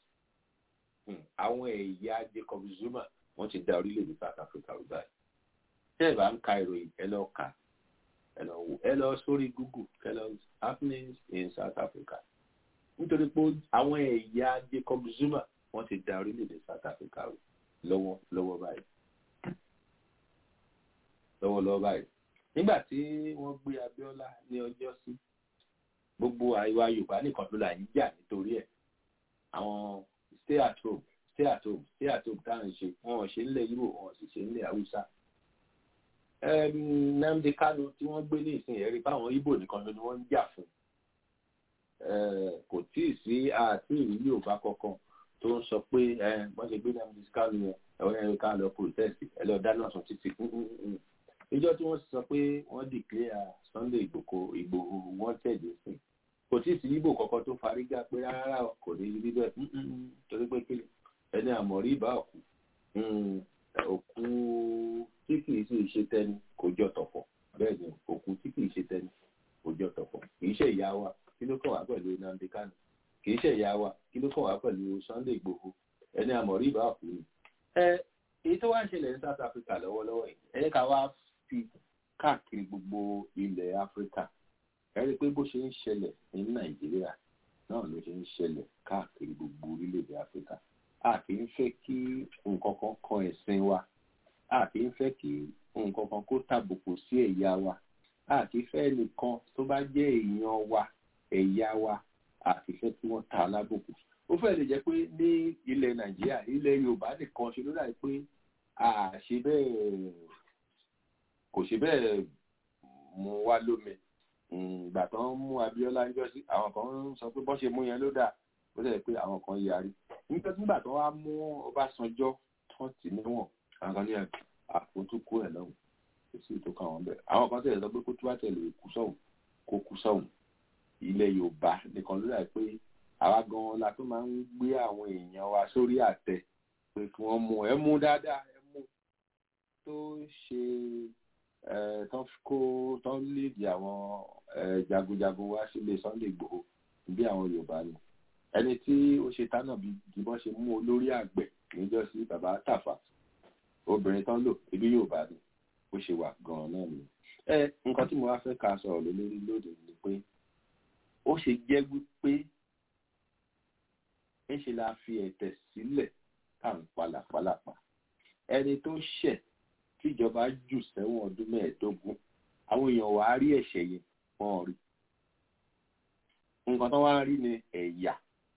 àwọn ẹ̀yà Jacob Zuma wọ́n ti da orílẹ̀-èdè South Africa rú báyìí tẹ́ ẹ̀ bá ń ka ìròyìn ẹ lọ kà ẹ lọ sórí Google ẹ lọ happenings in South Africa nítorí pé àwọn ẹ̀yà Jacob Zuma wọ́n ti da orílẹ̀-èdè South Africa rú lọ́wọ́ báyìí nígbà tí wọ́n gbé Abíọ́lá ní ọjọ́ sí gbogbo àìwá Yorùbá nìkan ló là ń jà nítorí ẹ̀ àwọn stay at home tá à ń ṣe wọn ò ṣe nílẹ̀ Ìgbò wọn ò sì ṣe nílẹ̀ Haúsá Nnamdi Kanu tí wọ́n gbé ní ìsìn ẹ̀rí báwọn Ìgbò nìkan ló ni wọ́n ń jà fún kò tí ì sí àti ìlú Yorùbá kankan tó ń sọ pé wọ́n ṣe gbé Nnamdi Kanu yẹn ẹ̀wọ́n ká lọ protest ẹ lọ dáná sùn títí ìjọ tí wọ́n sọ pé wọ́n declare Sunday Ìgbòho wanted sí kò tí ì sí Ìgbò kankan tó fárígá pé rárá kò ní rí bẹ́ẹ̀ torí pé kí ẹni àmọ̀rí ìbá òkú tí kì í sì ṣe tẹni kò jọ tọ̀fọ̀ bẹ́ẹ̀ ni òkú tí kì í ṣe tẹni kò jọ tọ̀fọ̀ kì í ṣe ìyá wa kí ló kàn wá pẹ̀lú Nnamdi Kanu kì í ṣe ìyá wa kí ló kàn wá pẹ̀lú Sunday Igboho ẹni àmọ̀rí ìbá kú ni. Èyí tó wá ń ṣẹlẹ̀ ní South Africa lọ́wọ́lọ́wọ́ yìí ẹ jẹ́ ká wá fi káàkiri gbogbo ilẹ̀ Áfíríkà ẹ rí i pé bó ṣe ń ṣẹlẹ̀ ní Nàìjíríà náà ló ṣe ń ṣẹlẹ̀ káàkiri gbogbo orílẹ̀-èdè Áfíríkà. A kì í fẹ́ kí nǹkan kan kan ẹ̀sìn wa, a kì í fẹ́ kí nǹkan kan kó tàbùkù sí ẹ̀yà wa, a kì í fẹ́ nìkan tó bá jẹ́ èèyàn wa ẹ̀yà wa a kì í fẹ́ kí wọ́n ta alábùkù. Ó fẹ́ lè jẹ́ pé ní ilẹ̀ Nàìjíríà ilẹ̀ Yorùbá nìkan ṣe ló dàbí pé kò ṣe bẹ́ẹ̀ mú wá lómi. Ìgbà tó ń mú Abíọ́lá ń jọ sí àwọn kan ń sọ pé bọ́ ṣe mú yẹn ló dà ó dẹ̀ pé àwọn kan yarí. Nígbà tó wá mú Ọbásanjọ́ tán tì níwọ̀n àwọn kan ní àpótúkú ẹ̀ lọ́hùn kò sí ètò kan wọn bẹ́ẹ̀. Àwọn kan tẹ̀lé sọ pé kó tó bá tẹ̀lé kú sọ̀hún kó kú sọ̀hún. Ilẹ̀ Yorùbá nìkan ló dà pé àwa gan-an la tó máa ń gbé àwọn èèyàn wa sórí àtẹ pé kí wọ́n mú ẹ mú dáadáa ẹ mú tó ṣe tán léèdì àwọn jagunjagun wá sílé Sunday Igboho bí àwọn Yorùbá ni ẹni tí ó ṣe tánà bí wọ́n ṣe mú olórí àgbẹ̀ níjọ́sí bàbá Tàfà obìnrin tán lò ibi Yorùbá ni ó ṣe wà gan-an náà ni. Nǹkan tí mo wá fẹ́ ká sọ̀rọ̀ lórí lóde ni pé ó ṣe jẹ́ wípé ńṣe la fi ẹ̀tẹ̀ sílẹ̀ ká ń palàpalàpà ẹni tó ṣẹ̀ tíjọba jù sẹ́wọ̀n ọdún 15 àwọn èèyàn wà á rí ẹ̀ṣẹ̀ yẹn wọ́n rí nǹkan tó wá rí ni ẹ̀yà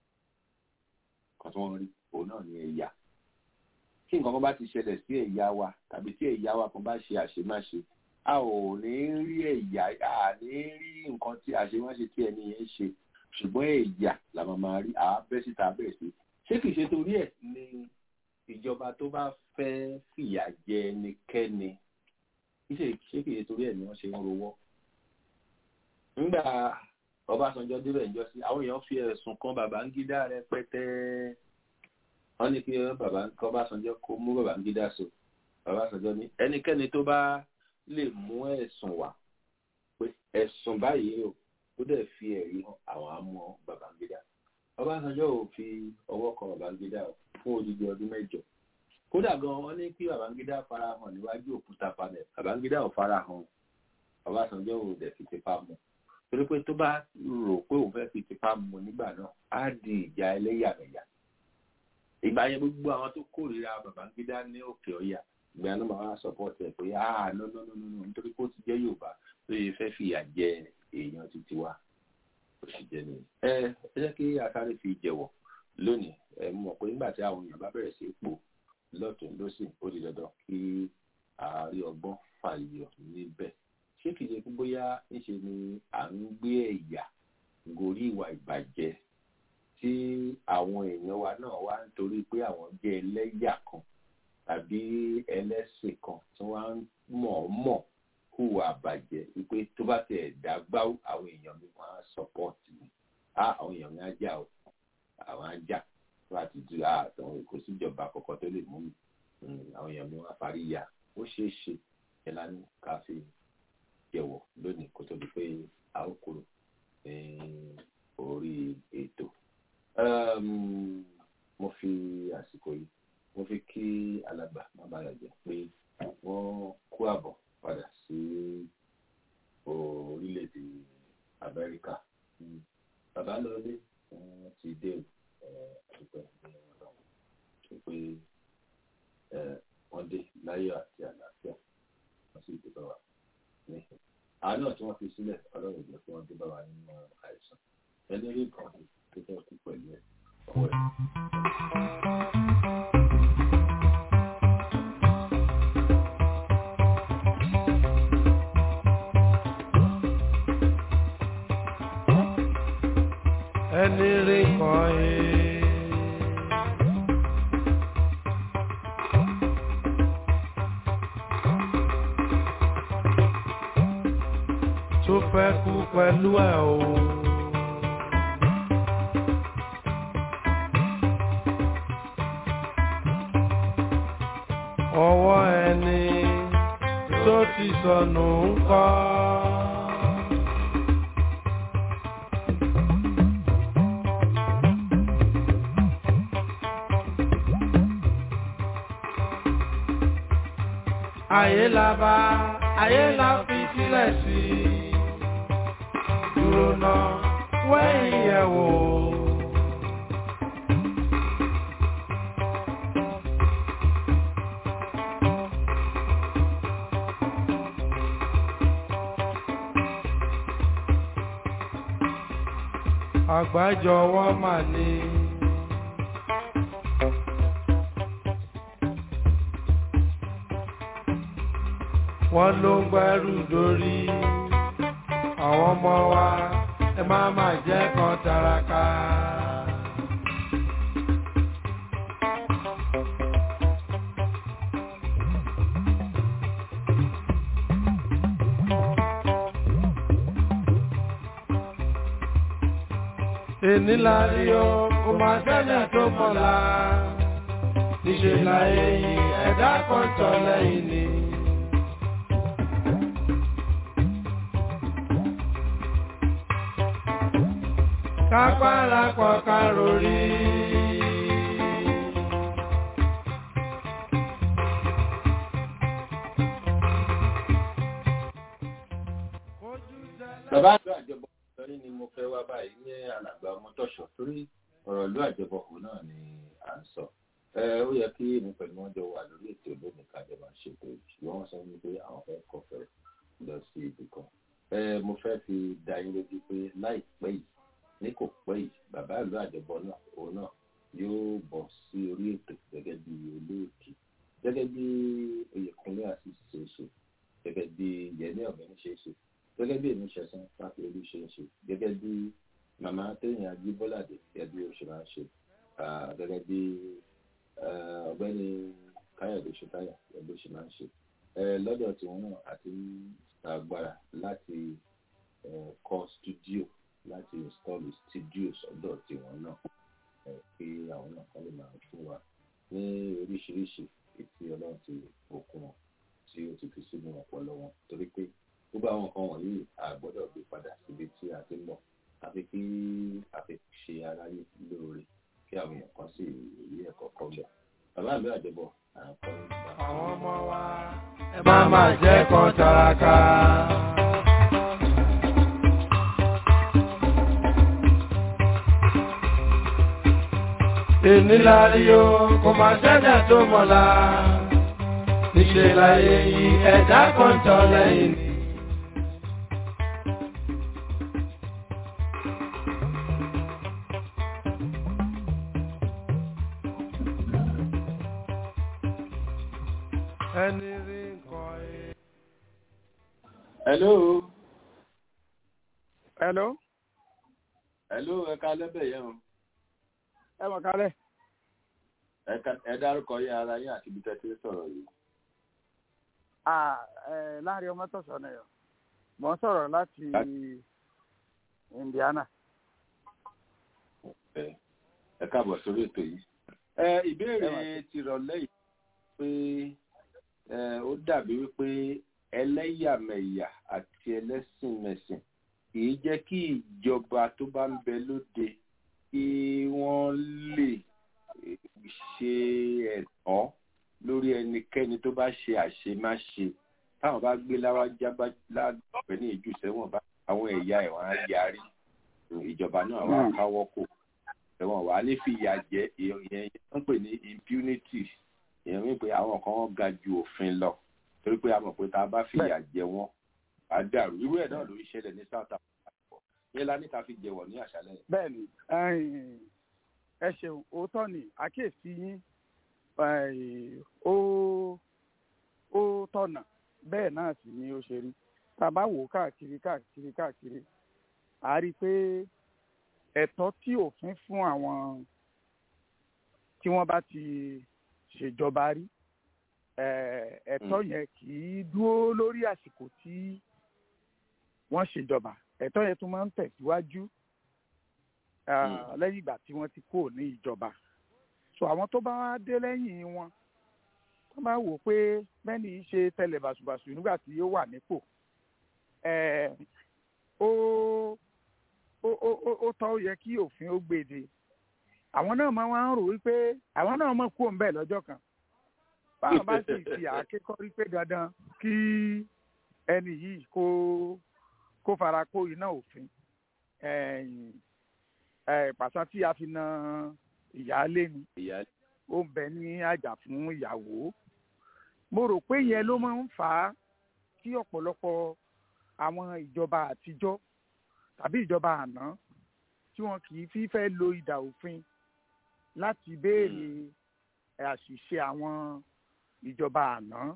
nǹkan tó wọ́n rí òun náà ni ẹ̀yà tí nǹkan kan bá ti ṣẹlẹ̀ sí ẹ̀yà wa tàbí tí ẹ̀yà wa kan bá ṣe àṣemáṣe a ò ní rí ẹ̀yà a ní rí nǹkan tí àṣemáṣe tí ẹni yẹn ṣe ṣùgbọ́n ẹ̀yà làwọn máa rí àbẹ́ síta bẹ́ẹ̀ sí ṣé kìí ṣe torí ẹ̀ ni ìjọba tó bá fẹ́ fìyà jẹ ẹnikẹ́ni ṣé kìí ṣe torí ẹ̀ ni wọ́n ṣe ń rowọ́. nígbà Ọbásanjọ́ débẹ̀ ńjọ́ sí àwọn èèyàn fi ẹ̀sùn kan Babangida rẹpẹtẹ wọ́n ní kí Ọbásanjọ́ kó mú Babangida so Ọbásanjọ́ ní ẹnikẹ́ni tó bá lè mú ẹ̀sùn wá pé ẹ̀sùn báyìí o ó dẹ̀ fi ẹ̀rí hàn àwọn amọ̀ Babangida. Ọbásanjọ́ ò fi ọwọ́ kan Babangida fún odidi ọdún 7. kódà gan wọ́n ní kí Babangida farahàn níwájú òkúta panel Babangida ò farahàn Ọbásanjọ́ ò dẹ̀ fi tipa mú torí pé tó bá rò pé òun fẹ́ fi tipa mú nígbà náà á di ìjà ẹlẹ́yàmẹ̀yà. ìgbà yẹn gbogbo àwọn tó kórìíra Babangida ní Òkè Ọya ìgbà náà máa support ẹ̀ pé no nítorí pé ó ti jẹ́ Yorùbá tó yẹ fẹ́ fìyà jẹ èèyàn títí wa ó sì jẹ ní. ẹ jẹ́ kí asáré fi jẹ̀wọ̀ lónìí mọ̀ pé nígbà tí àwọn èèyàn bá bẹ̀rẹ̀ sí ipò lọ́tún lọ́sìn ó di dandan kí ààrẹ ọgbọ́n fàyọ níbẹ̀. ṣé kìí ṣe fún bóyá ńṣe ni à ń gbé ẹ̀yà gorí ìwà ìbàjẹ́ tí àwọn èèyàn wa náà wá ń torí pé àwọn jẹ́ ẹlẹ́yà kan tàbí ẹlẹ́sìn kan tí wọ́n mọ̀ hùwà àbàjẹ́ wípé tó bá tẹ̀ dàgbà àwọn èèyàn mi máa sọpọ́ọ̀tì mi àwọn èèyàn mi á jà o àwọn á jà tó bá ti du àtàwọn èkó síjọba àkọ́kọ́ tó lè mú mi àwọn èèyàn mi wá parí ya ó ṣeé ṣe ẹ̀la ní ká fi jẹ̀wọ̀ lónìí kó tó di pé a ó kúrò ní orí ètò. Mo fi àsìkò yìí mo fi kí alàgbà má bàa jẹ pé wọ́n kó àbọ̀ padà sí orílẹ̀-èdè Amẹ́ríkà. Bàbá lọ́lé ti dé àdúgbò ní ọlọ́run tó pé wọ́n dé láyọ̀ àti àlàáfíà wọ́n sì dé bá wa ní àánú tí wọ́n fi sílẹ̀ ọlọ́run ìjọ tí wọ́n dé bá wa nínú àìsàn ẹni rí kan tó fẹ́ kú pẹ̀lú ẹ̀ ọwọ́ ẹ̀. ẹni rí kan tó fẹ́ kú pẹ̀lú ẹ̀ o. ọwọ́ ẹni tó ti sọnù ńkọ́. ayé la bá ayé la fi sílẹ̀ sí dúró náà wẹ́yìn yẹ̀ wò. Àgbájọwọ́ mà ní. Wọ́n ló ń gbẹ́rù dórí àwọn ọmọ wa ẹ má jẹ́ kan tàràkà. Èní la rí o, kò máa sẹ́lẹ̀ tó mọ̀lá. Níṣẹ́ láyé yìí, ẹ̀dá kan tọ̀ lẹ́yìn ni. Kápára pọ̀ kárò rí. Bàbá àjọ àjọbọ̀ lórí ni mo fẹ́ wá báyìí ní alàgbà Ọmọtọ́ṣọ̀ torí ọ̀rọ̀ ìlú àjọbọ̀kù náà ni à ń sọ. Ó yẹ kí èmi pẹ̀lú wọn jọ wà lórí ètò lónìí kájọ máa ṣètò ṣùgbọ́n wọ́n sọ wípé àwọn fẹ́ kọfẹ́ lọ sí ibì kan. Mo fẹ́ fi dá yín lójú pé láìpẹ́ yìí ní kò pẹ́ yìí bàbá ìlú àjọbọ̀ náà òun náà yóò bọ̀ sí orí ètò gẹ́gẹ́ bí olóòtú gẹ́gẹ́ bí Oyèkúnlé Azeez ṣe ṣe gẹ́gẹ́ bí Yẹmí Ọ̀gbẹ́ni ṣe ṣe gẹ́gẹ́ bí èmi ṣẹ̀sán Fáfiolú ṣe ń ṣe gẹ́gẹ́ bí màmá Tóyìn Ajíbọ́ládé gẹ́gẹ́ bí oṣù máa ń ṣe gẹ́gẹ́ bí ọ̀gbẹ́ni Káyọ̀dé Ṣótáyà gẹ́gẹ́ bí oṣù máa ń ṣe lọ́dọ̀ tiwọn náà àti agbára láti kọ́ stúdíò láti install studio sọ́dọ̀ tiwọn náà pé àwọn náà kọ́ lè máa fún wa ní oríṣiríṣi ètí Ọlọ́run ti òkun wọn tí ó ti fi sínú ọpọlọ wọn torí pé gbogbo àwọn nǹkan wọ̀nyí a gbọ́dọ̀ gbé padà síbi tí a ti ń bọ̀ àfi kí a fi ṣe aráyé lóore kí àwọn èèyàn kan sì rí ẹ̀kọ́ kọ́ bẹ̀. Bàbá ìlú àjọbọ̀ àwọn ọmọ wa ẹ má jẹ́ kan tàràkà. Èní la rí o, kò máa ṣẹ́jà tó mọ̀lá. Níṣẹ́ láyé yìí, ẹ̀dá kan tọ̀ lẹ́yìn ni. Ẹni rí nǹkan ẹ̀. Hello. Hello. Hello, ẹ ká lẹ́bẹ̀ yẹn o. Ẹ mọ̀ kálẹ̀. Ẹ dárúkọ yín ara yín àti ibi tẹ́ ti sọ̀rọ̀ yìí. Láàrin Ọmọtọ́ṣọ̀ náà yọ. Mo ń sọ̀rọ̀ láti Indiana. Ẹ káàbọ̀ sórí ètò yìí. Ìbéèrè ti rọ̀lẹ́ yìí pé ó dàbí wípé ẹlẹ́yàmẹ̀yà àti ẹlẹ́sìnmẹ̀sìn kì í jẹ́ kí ìjọba tó bá ń bẹ lóde kí wọ́n lè ṣe ẹ̀tọ́ lórí ẹnikẹ́ni tó bá ṣe àṣemáṣe táwọn bá gbé lágbàgbẹ́ ní ìjú sẹ́wọ̀n bá àwọn ẹ̀yà ẹ̀wọ̀n á yarí ìjọba náà wà káwọ́ kò ẹ̀wọ̀n wà ní fìyà jẹ ìyẹn ń pè ní impunity ìyẹn wípé àwọn kan ga ju òfin lọ torí pé a mọ̀ pé tá a bá fìyà jẹ wọ́n á dàrú irú ẹ̀ náà ló ń ṣẹlẹ̀ ní South Africa yẹn la ní ká fi jẹ̀wọ̀ ní àṣálẹ́. Bẹ́ẹ̀ni ẹ ṣeun òótọ́ ni àkíyèsí yín ó tọ̀nà bẹ́ẹ̀ náà sì ni ó ṣe rí tá a bá wò káàkiri a rí i pé ẹ̀tọ́ tí òfin fún àwọn tí wọ́n bá ti ṣèjọba rí ẹ̀tọ́ yẹn kì í dúró lórí àsìkò tí wọ́n ṣèjọba ẹ̀tọ́ yẹn tún máa ń tẹ̀síwájú lẹ́yìn ìgbà tí wọ́n ti kó ní ìjọba so àwọn tó bá wá dé lẹ́yìn wọn tó bá wò pé bẹ́ẹ̀ni ṣe tẹ̀lé bàṣubàṣu nígbà tí ó wà nípò ó tọ́ yẹ kí òfin ó gbèdé àwọn náà máa ń rò wípé àwọn náà máa kú òun bẹ́ẹ̀ lọ́jọ́ kan báwọn bá sì fi àkékọ́rí pé dandan kí ẹni yìí kó fara kó iná òfin pàṣán tí a fi na ìyáálé ni ó ń bẹ ní àjà fún ìyàwó. Mo rò pé yẹn ló máa ń fà á kí ọ̀pọ̀lọpọ̀ àwọn ìjọba àtijọ́ tàbí ìjọba àná tí wọn kì í fi fẹ́ lo idà òfin láti béèrè àṣìṣe àwọn ìjọba àná.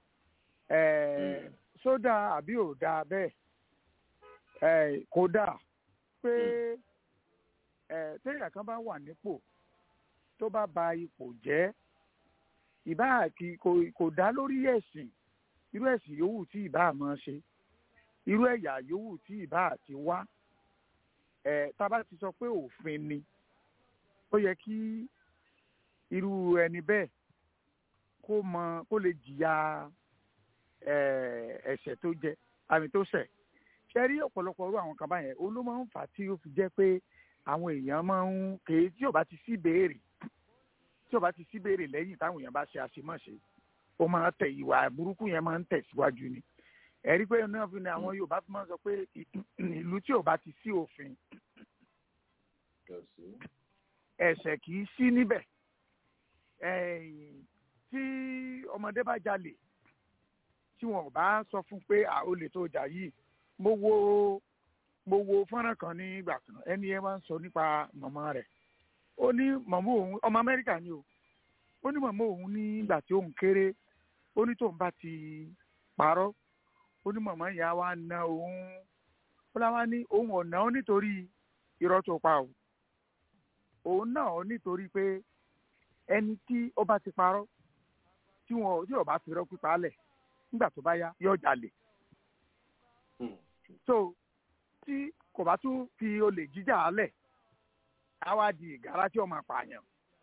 Sódà àbí ò dáa bẹ́ẹ̀ kò dáa pé téèyàn kan bá wà nípò tó bá ba ipò jẹ́ ìbá kò dá lórí ẹ̀sìn, irú ẹ̀sìn yòówù tí ìbá máa ṣe, irú ẹ̀yà yòówù tí ìbá àti wá, tá a bá ti sọ pé òfin ni ó yẹ kí irú ẹni bẹ́ẹ̀ kó lè jìyà ẹ̀ṣẹ̀ tó jẹ àmì tó ṣẹ̀. Ṣé rí ọ̀pọ̀lọpọ̀ irú àwọn kan báyẹn ló máa ń fà á tí ó fi jẹ́ pé àwọn èèyàn máa ń kéé tí ò bá ti sí béèrè lẹ́yìn táwọn èèyàn bá ṣe àṣemáṣe ó máa tẹ̀ ìwà burúkú yẹn máa ń tẹ̀síwájú ni. Ẹ̀rí pé náà fi ni àwọn Yorùbá fi máa ń sọ pé ìlú tí ò bá ti sí òfin ẹ̀ṣẹ̀ kì í sí níbẹ̀. Tí ọmọdé bá jalè tí wọn ò bá sọ fún pé olè tó jà yìí, mo wo fọ́nrán kan ní ìgbà kan ẹni ẹ máa ń sọ nípa màmá rẹ̀. Ó ní màmá òun ọmọ Amẹ́ríkà ni o, ó ní màmá òun ní ìgbà tí òun kéré, ó ní tóun bá ti parọ́, ó ní màmá yẹn á wá na òun, ó láwá ní òun ọ̀nà ó nítorí irọ́ tó pa o, òun náà ó nítorí pé ẹni tí ó bá ti parọ́ tí ó bá fi irọ́ pípa lẹ̀ nígbà tó bá yá yóò jalè. So tí kò bá tún fi olè jíjà lẹ̀ á wá di ìgárá tí ó máa pààyàn.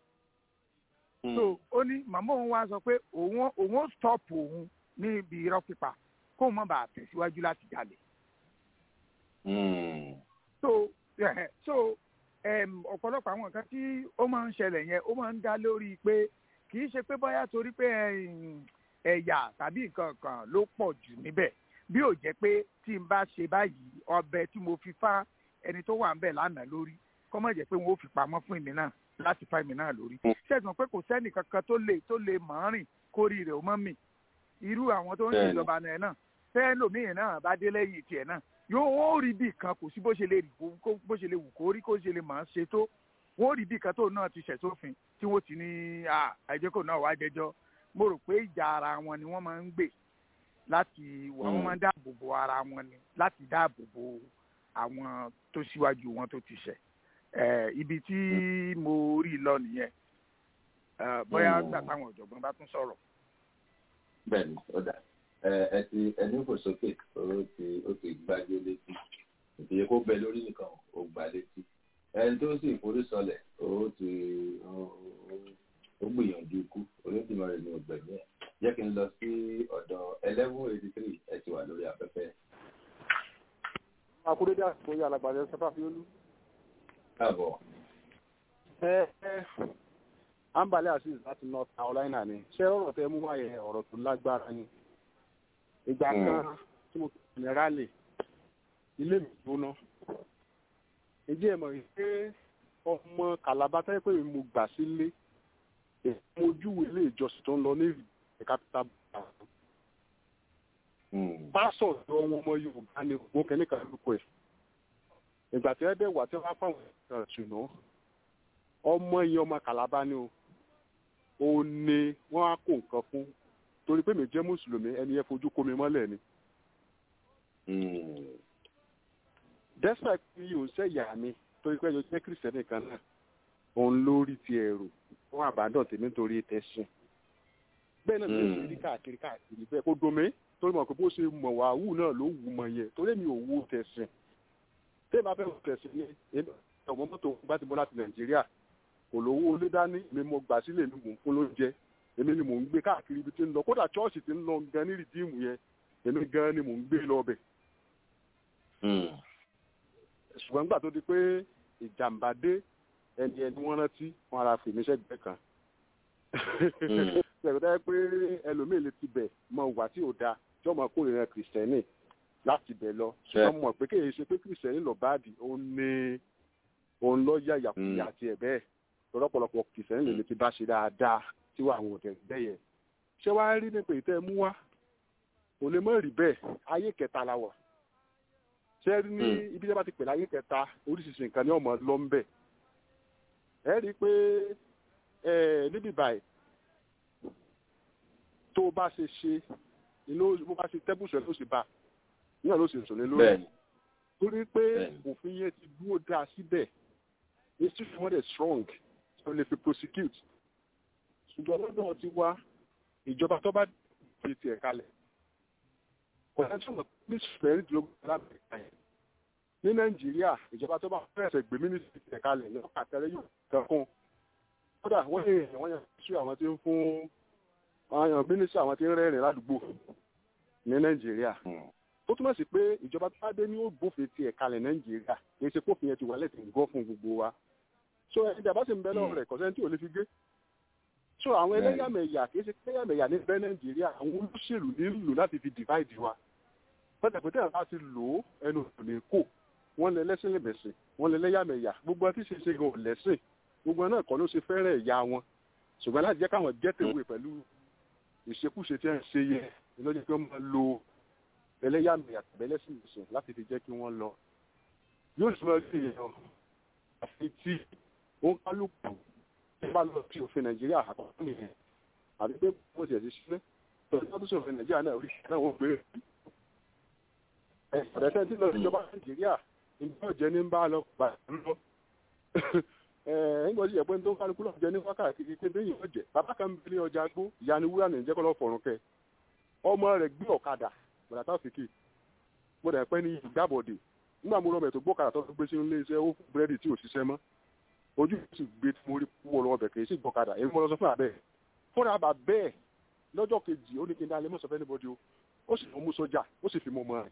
So ó ní màmá òun wá sọ pé òun ó stop òun ní ibi irọ́ pípa kó má bàa tẹ̀síwájú láti jalè. So ọ̀pọ̀lọpọ̀ àwọn nǹkan tí ó máa ń ṣẹlẹ̀ yẹn ó máa ń dá lórí pé kì í ṣe pé bóyá torí pé ẹ̀yà tàbí nǹkan kan ló pọ̀ jù níbẹ̀, bí ò jẹ́ pé tí n bá ṣe báyìí ọbẹ̀ tí mo fi fá ẹni tó wà ń bẹ̀ lánàá lórí kọ́ mọ̀ jẹ́ pé wọ́n ó fi pamọ́ fún èmi náà láti fá èmi náà lórí. ṣẹ́gun pé kò sẹ́nì kankan tó lè mọ̀ rìn kórì rẹ̀ ó mọ́ mì. Irú àwọn tó ń ṣèjọba náà fẹ́ẹ́ lòmíì náà bá dé lẹ́yìn tiẹ̀ náà yóò rí bí kan, kò sí bó ṣe lè wù kó rí kó ṣe lè máa ṣe tó, wọ́n rí bí kan tó náà ti ṣẹ̀ sófin tí wọ́n ti ní àìjẹ́kò náà wá jẹjọ́. Mo rò pé ìjà ara wọn ni wọ́n máa ń gbè láti wọ́n máa ń dáàbò bo ara wọn ni láti dáàbò bo àwọn tó síwájú wọn tó ti ṣẹ̀. Ibi tí mo rí lọ nìyẹn, bóyá gbà táwọn ọ̀jọ̀gbọ́n bá tún sọ̀rọ̀. Bẹ́ẹ̀ni, ó dà. Ẹni kò sókè ó ti gbájú létí, ìdíyẹ kó bẹ lórí nìkan ó gbá létí. Ẹni tó sì forí sọlẹ̀ ó gbìyànjú ikú, olódìmọ̀ rẹ̀ ní ọgbẹ̀mí ẹ̀. Jẹ́ kí n lọ sí ọ̀dọ̀ 1183 ẹ ti wà lórí afẹ́fẹ́. Akúrédé àsìkò yà alágbàdẹ Sọfáfiolú. Káàbọ̀. Ambale Azeez láti North Carolina ni. Ṣé ọ̀rọ̀ tẹ mú wáyé ọ̀rọ̀ tó lágbára ni? Ìgbà kan tí mo kì í rálẹ̀, ilé mi gbóná. Ìdí ẹ̀ mọ̀ pé ọmọ Kàlábá tẹ́ pé mo gbà sílé, mo júwe ilé ìjọsìn tó ń lọ ní capital. Pásọ̀ tó wọn ọmọ Yorùbá ni ògbó kẹ́ní kan lóko ẹ̀. Ìgbà tí ẹ dẹ̀ wà tí wọ́n á fáwọn ìgbà ṣùnà, ọmọ yẹn ọmọ Kàlábá ni o. Ó ní wọ́n á kó nǹkan fún torí pé mi jẹ́ mùsùlùmí, ẹni yẹn fojú kó mi mọ́lẹ̀ ni. Despite pé yóò ṣe ìyá mi torí pé yóò jẹ́ kìrìsìtẹ́nì kan náà, òun lórí ti ẹ̀rù wọ́n àbádọ́ tèmi nítorí tẹ̀sìn. Bẹ́ẹ̀ náà ló ń rí káàkiri bẹ́ẹ̀ kó domi torí mọ̀ pé bó ṣe mọ̀ wá wù náà ló wù mọ̀ yẹn torí mi ò wù tẹ̀sìn. Tẹ́ bá fẹ́ wù tẹ̀sìn ní ọmọ mọ́tò bá ti bọ́ láti Nàìjíríà kò lówó olé dání, èmi mo gbà sílẹ̀ mi mò ń fún lóúnjẹ, èmi ni mò ń gbé káàkiri ibi tí ń lọ, kódà chọ́ọ̀ṣì tí ń lọ gan ní rìdíìmù yẹn èmi gan ni mò ń gbé lọ bẹ̀. Ṣùgbọ́n nígbà tó di pé ìjàmbá dé ẹni wọ́n rántí wọn ara fèmí sẹ́gbẹ̀ẹ́ kan. ṣẹ̀gbẹ́dá pé ẹlòmíì lè ti bẹ̀ mọ ìwà tí ò da tí ọmọ kórìíra kìrìsìtẹ́nì láti bẹ̀ lọ ṣùgbọ́n mọ̀ pé kéèyàn ṣe pé kìrìsìtẹ́nì lọ báàdì òun lọ yá ìyàkúyà àti ẹ̀bẹ́ lọ́pọ̀lọpọ̀ kìrìsìtẹ́nì lè ti bá ṣe dáadáa tí wà àwọn òtẹ̀ bẹ́yẹ ṣé wàá rí nípa ìtẹ́ mú wá kò lè mọ̀ rí bẹ́ẹ̀ ayé kẹta la wà ṣé rí ní ibi tí wọ́n bá ti pè láyé kẹta oríṣiríṣi nǹkan ní ọmọ lọ ń bẹ̀ ẹ rí i pé níbi báyìí tó o bá ṣe inú bó bá ṣe tẹ́bùsọ̀ ló ṣe bá níyàn ló ṣe sọ̀lẹ̀ lórí torí pé òfin yẹn ti dúró dáa síbẹ̀ institution wọn dẹ̀ strong tó lè fi prosecute ṣùgbọ́n lọ́dọ̀ ti wá ìjọba tó bá fi tiẹ̀ kalẹ̀ kọ̀ọ̀kan tí wọ́n ní sùpẹ̀rìndínlógún alábẹ̀ẹ́ká yẹn ní nàìjíríà ìjọba tó bá fẹ́ẹ̀sẹ̀ gbé mínísítì tiẹ̀ kalẹ̀ yọ kàtẹ́rẹ́ yóò kankan kódà wọ́n yàn sí àwọn tí ń fún àwọn mínísítì àwọn tí ń rẹ́rìn ládùúgbò ní nàìjíríà ó túmọ̀ sí pé ìjọba tó bá dé ní ó gbófin tiẹ̀ kalẹ̀ nàìjíríà kì í ṣe pófin yẹn ti wà lẹ́sìn gọ́ fún gbogbo wa so ìjọba sì ń bẹ lọ́wọ́ rẹ̀ kọ̀sẹ́ tí ò lè fi gé so àwọn ẹlẹ́yàmẹ̀yà kì í ṣe ẹlẹ́yàmẹ̀yà ní bẹ́ nàìjíríà àwọn olóṣèlú nílò láti fi divide wa pẹ́tẹ́pẹ́tẹ́ àbá ti lò ó ẹnu òní kò wọ́n lẹ lẹ́sìn lẹ́bẹ̀sìn wọ́n lẹ lẹ́yàmẹ̀yà gbogbo àti ṣe gan ò lẹ́sìn gbogbo náà kọ́ ló ṣe fẹ́rẹ̀ ẹ̀yà wọn ṣùgbọ́n láti jẹ́ káwọn gẹ́tẹ̀wé pẹ̀lú ìṣekúṣe tí wọ́n ṣe yẹ lọ́jọ́ pé wọ́n máa lo ẹlẹ́yàmẹ̀yà tàbẹ́lẹ́sìn ìsìn láti fi jẹ́ kí wọ́n lọ yóò sì máa rí èèyàn àfi tí ó ń kálukú tí wọ́n bá lọ sí òfin nàìjíríà àkọ́kọ́ nìyẹn àbí pé wọ́n ti ẹ̀ ti ṣiṣẹ́ tọ́jú tó sọ òfin nàìjíríà náà rí náà wọ́n gbé ọ̀dẹ́sẹ̀ tí lọ sí ìjọba nàìjíríà ìjọba ọ̀jẹ̀ ní ń bá lọ gbà lọ nígbà tí ìyẹ̀pẹ́ tó ń kálukú lọ jẹ ní wákàtí kékeré bí yìí ọ̀jẹ̀ bàbá kan ń bí ní ọjà gbó ìyanu wúrà ní ìjẹ́kọ́ lọ fọ̀rùn kẹ ọmọ rẹ̀ gbé ọ̀kadà gbọ̀dà táfìkì mo dẹ̀ pẹ́ ní ìgbàbọ̀dè nígbà mo rọmọ ètò gbọ́kadà tó gbé sínú ilé iṣẹ́ ó fún búrẹ́dì tí ò ṣiṣẹ́ mọ́ ojú sì gbé tí mo rí púpọ̀ lọ́wọ́ bẹ̀ kì í sì gbọ́kadà èmi mo lọ sọ fún àbẹ́ fúnra bà bẹ́ẹ̀ lọ́jọ́ kejì ó ní kí n dá ilé mọ́sọ̀fẹ́ níbodè o ó sì mú sójà ó sì fi mọ́ ọmọ rẹ̀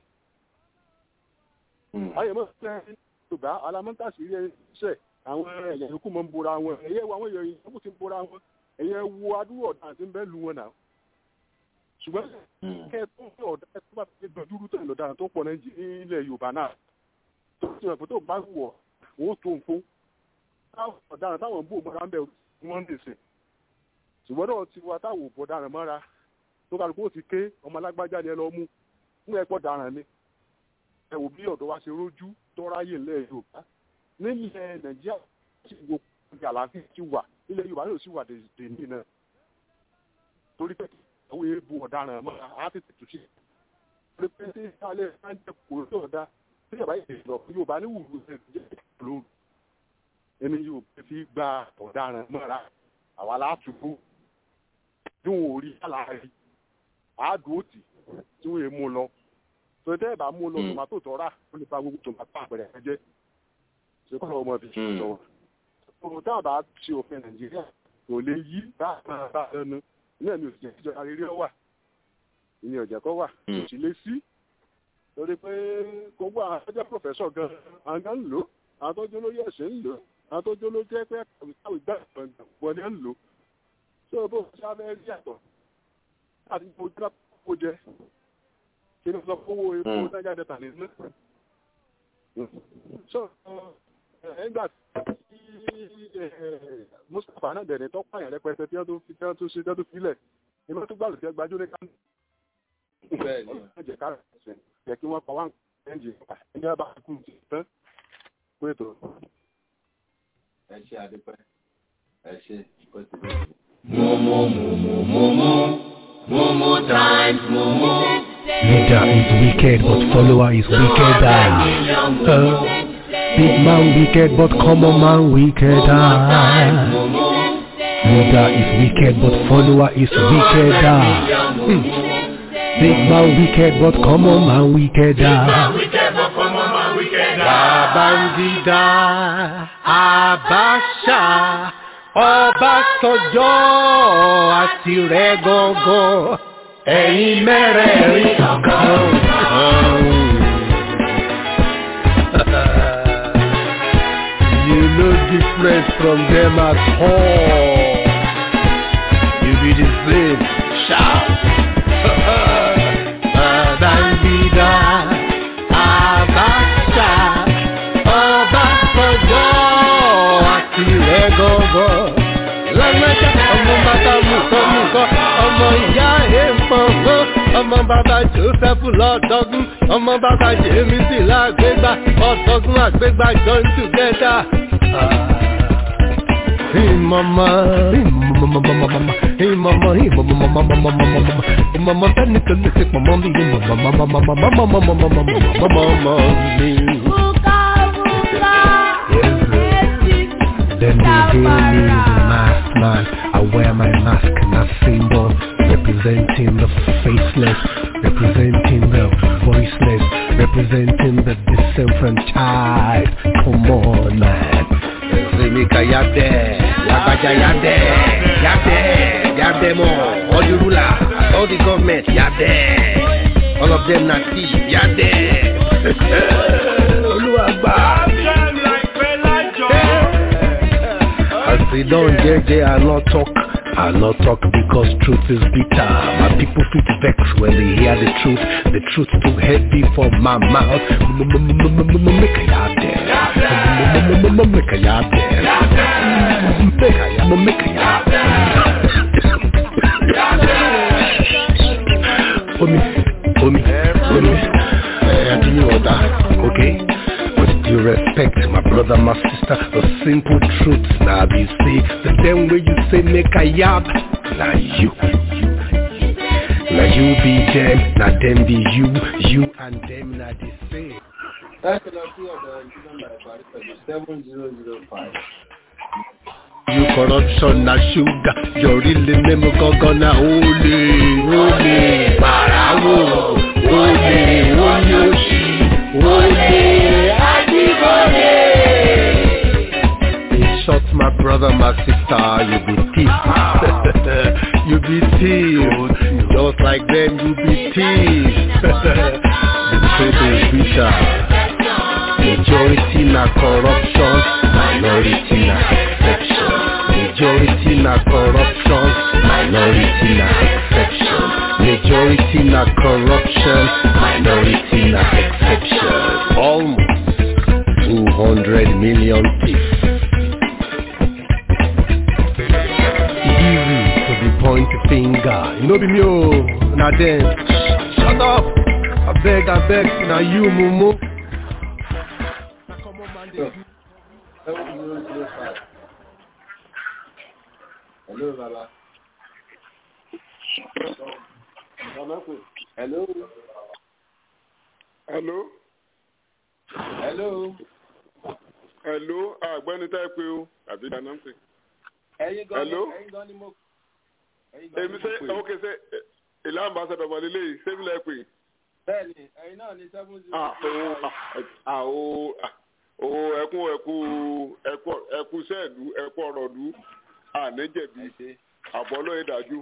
ayé mọ́ fẹ́ yorùbá alamọ́ntàsí rí ẹṣẹ́ àwọn ẹ̀yà yòókù mọ́ ń bora wọn ẹ̀yẹ wo àwọn èèyàn yòókù ti ń bora wọn ẹ̀yẹ wo adúrò ọ̀dà àti ń bẹ́ lu wọn náà ṣùgbọ́n kẹ́ tó ń fẹ́ ọ̀dà tó bá fi gbọ̀dúrú tó ń lọ dára tó pọ̀ nílẹ̀ yorùbá náà tó ti rẹ̀ pé tó bá wọ̀ wọ́n tó ń fún ọ̀daràn táwọn bò mọ́ra ń bẹ̀ wọ́n ń dèsè ṣùgbọ́n náà ti wá táwọn òbò ọ̀daràn mọ́ra tó kálukú ó ti ké ọmọ alágbájá ni ẹ lọ mú fún ẹ̀pọ̀ daràn ni ẹ wò bí ọ̀dọ́ wa ṣe rójú tó ráyè ńlẹ̀ yorùbá nílẹ̀ nàìjíríà tí gbogbo àlàáfíà ti wà nílẹ̀ yorùbá yóò sì wà dèní náà torí pé àwọn èèbù ọ̀daràn mọ́ra á ti tètè sí i pé tí alẹ́ máa ń jẹ kòrò tó ọ̀dà tí yorùbá yìí lọ yorùbá ní wùrù ẹ̀ jẹ́ lóru ẹni yorùbá fi gba ọ̀daràn mọ́ra àwa látùkú tí wọn ò rí àlàáfíà àádùn tí wọn èèmù lọ tó tẹ́ ẹ̀ bá mú lọ tòmátò tọ́ra ó lè fa gbogbo tòmátò àpẹẹrẹ ẹ jẹ́ ṣe kọ́ ọmọ fi ṣe lọ́wọ́. òun tá a bá ṣe òfin nàìjíríà kò lè yí bá a máa bá a lẹ́nu náà ni òṣìṣẹ́ ìjọba rere wà ìní ọ̀jẹ̀ kọ́ wà kò sì lè sí torí pé gbogbo àwọn akẹ́jọ́ pòfẹ́sọ̀ gan àwọn gan ń lò àwọn tó jó lórí ẹ̀sìn ń lò àwọn tó jó ló jẹ́ pé káwé gbà wọlé ń lò tó bó ṣe abẹ́ rí àtọ̀ àti gbogbo kó jẹ kí ló sọ fún owó epo náírà dẹ́ta nínú. so nígbà tí Mustapha náà dẹ̀rẹ̀ tó pààyàn rẹpẹtẹ tí wọ́n tó ṣe tí wọ́n tó filẹ̀ ní wọ́n tó gbàlù tí wọ́n gbajú ní kánú. bẹ́ẹ̀ ni wọ́n jẹ́ kára ẹ̀sìn jẹ́ kí wọ́n pa wá ẹ̀ǹjì ẹni bá kú ti tán pé tó. ẹ ṣe àdúpẹ́ ẹ ṣe ó ti bẹ́ẹ̀. Momo times Momo. Leader is wicked, but follower is wickeder. Big man wicked, but common man wickeder. Leader is wicked, but follower is wickeder. Big man wicked, but common man wickeder. Babangida, Abacha, Ọbásanjọ́ àti rẹ̀ gọ́gọ́ ẹ̀yin mẹ́rẹ̀ẹ̀rin kan. You no different from them at all. You be the same. ọmọ ìyá èèpọ̀npọ̀n ọmọ bàbá Joseph lọ́dọ́gún ọmọ bàbá Jemisi lágbègbà ọ̀dọ́gún àgbègbà join together. Mama, tani kan le se mama mi, Then they hail me the masked man. I wear my mask and a symbol representing the faceless, representing the voiceless, representing the disenfranchised. Come on, man. Zemika Yabde, Yabaja Yabde, Yabde more. All the rulers, all the government, Yabde. All of them not thief, Yabde. Oluwagba. I say don't JJ, I not talk because truth is bitter. My people feel vex when they hear the truth too heavy for my mouth. Make a yard there, make a yard there, make a yard I do you order, okay? You respect my brother, my sister, the simple truth. Now you see, the same way you say make a yab. Now you be them, now them be you and them now the same. That's the number 7005. You corruption na sugar, your really name gonna holy, parawo, holy, in short, my brother, my sister, you be thief. You be thief. Just like them, you be thief. The truth is bitter. Majority na corruption, minority na exception. Majority na corruption, minority na exception. Majority na corruption, minority na exception. Almost 200 million thieves. Easy to be point the finger. You know be me oh, now then, shut up. I beg, now you mumu. Hello, Baba. Hello. Àgbẹ̀ni tá ẹ pé o àbí dáná ń pè. Hello. Èmi ṣe ókè ṣe ìlà ambassador wọlé léyìí ṣébí lẹ pè. Bẹ́ẹ̀ni, ẹ̀yin náà ní 70. Ẹkú sẹ́ẹ̀lú ẹkú ọ̀rọ̀lú ànẹ́jẹ̀bí àbọ̀lọ́ ìdájú.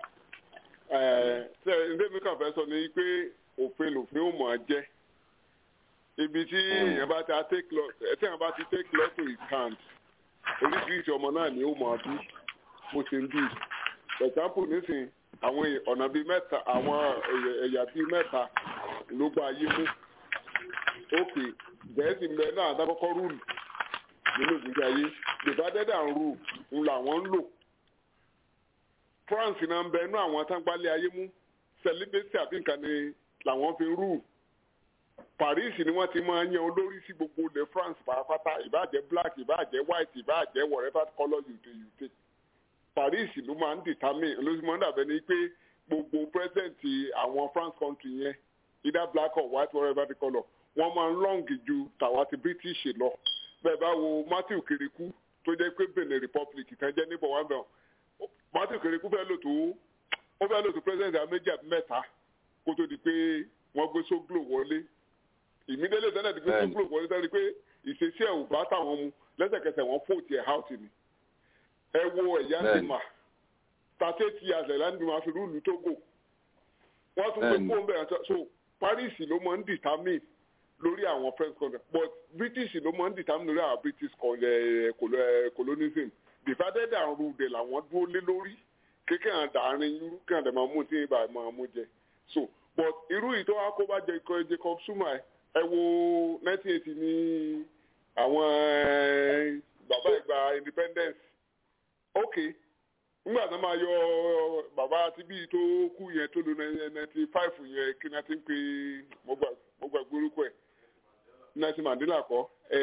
Ṣé mi kàn fẹ́ sọ ni pé òfin lòfin ò mọ̀ ọ́ jẹ́. Ibi tí èèyàn bá ti take law to his hand, oríṣiríṣi ọmọ náà ni ó mọ̀ ọ́ bí bó ṣe ń bí. For example, nísìnyí àwọn ọ̀nà bíi mẹ́ta, àwọn ẹ̀yà bíi mẹ́ta ló gba ayé mú. Ókè, Gẹ̀ẹ́sì ń bẹ náà àtàkọ́kọ́ rúùlù nínú ìgbésí ayé. Divided and rule ń làwọn ń lò. France náà ń bẹ inú àwọn tágbálẹ̀ ayé mú. Celibacy àbí nǹkan ni làwọn fi ń rúùlù. Paris ni wọ́n ti máa ń yan olórí sí gbogbo ilẹ̀ France pàápàá, ìbáàjẹ́ black, ìbáàjẹ́ white, ìbáàjẹ́ whatever colour you take. Paris ló máa ń determine ló máa ń dàbẹ́ ni pé gbogbo president àwọn France country yẹn either black or white whatever the colour wọ́n máa ń long ju tàwa ti British lọ. Bẹ́ẹ̀ bá wo Matthew Kirikou tó jẹ́ pé Benin Republic kan jẹ́ níbọ̀ wá bẹ̀rẹ̀ Matthew Kirikou fẹ́ lò tó president méjì àbí mẹ́ta kó tó di pé wọ́n gbé Soglo wọlé. Ìmídélé tẹ́lẹ̀ ti gbé Soglo wọlé tẹ́lẹ̀ pé ìṣesí ẹ̀ ò bá táwọn mu lẹ́sẹ̀kẹsẹ̀ wọ́n fòtì ẹ̀ house ni. Ẹ wo ẹ̀yà ndìmà 38 years ẹ̀yà ndìmà fi rúùlù Togo. Wọ́n tún gbé fóun bẹ̀rẹ̀ so Paris ló máa ń determine lórí àwọn French country but British ló máa ń determine lórí àwọn British colonism. Divided and ruled làwọn dúró lé lórí kékeré àdáàrin irú kí àdè máa mú tí ìbá máa mú jẹ. So but irú yìí tó wá kó bá Jacob Zuma ẹ wo 1980 ní àwọn bàbá ìgbà independence. Okay, nígbà tó máa yọ bàbá àti bíi tó kú yẹn tó lo 95 yẹn kí náà ti ń pè mo gbàgbé orúkọ ẹ̀ Nelson Mandela kọ́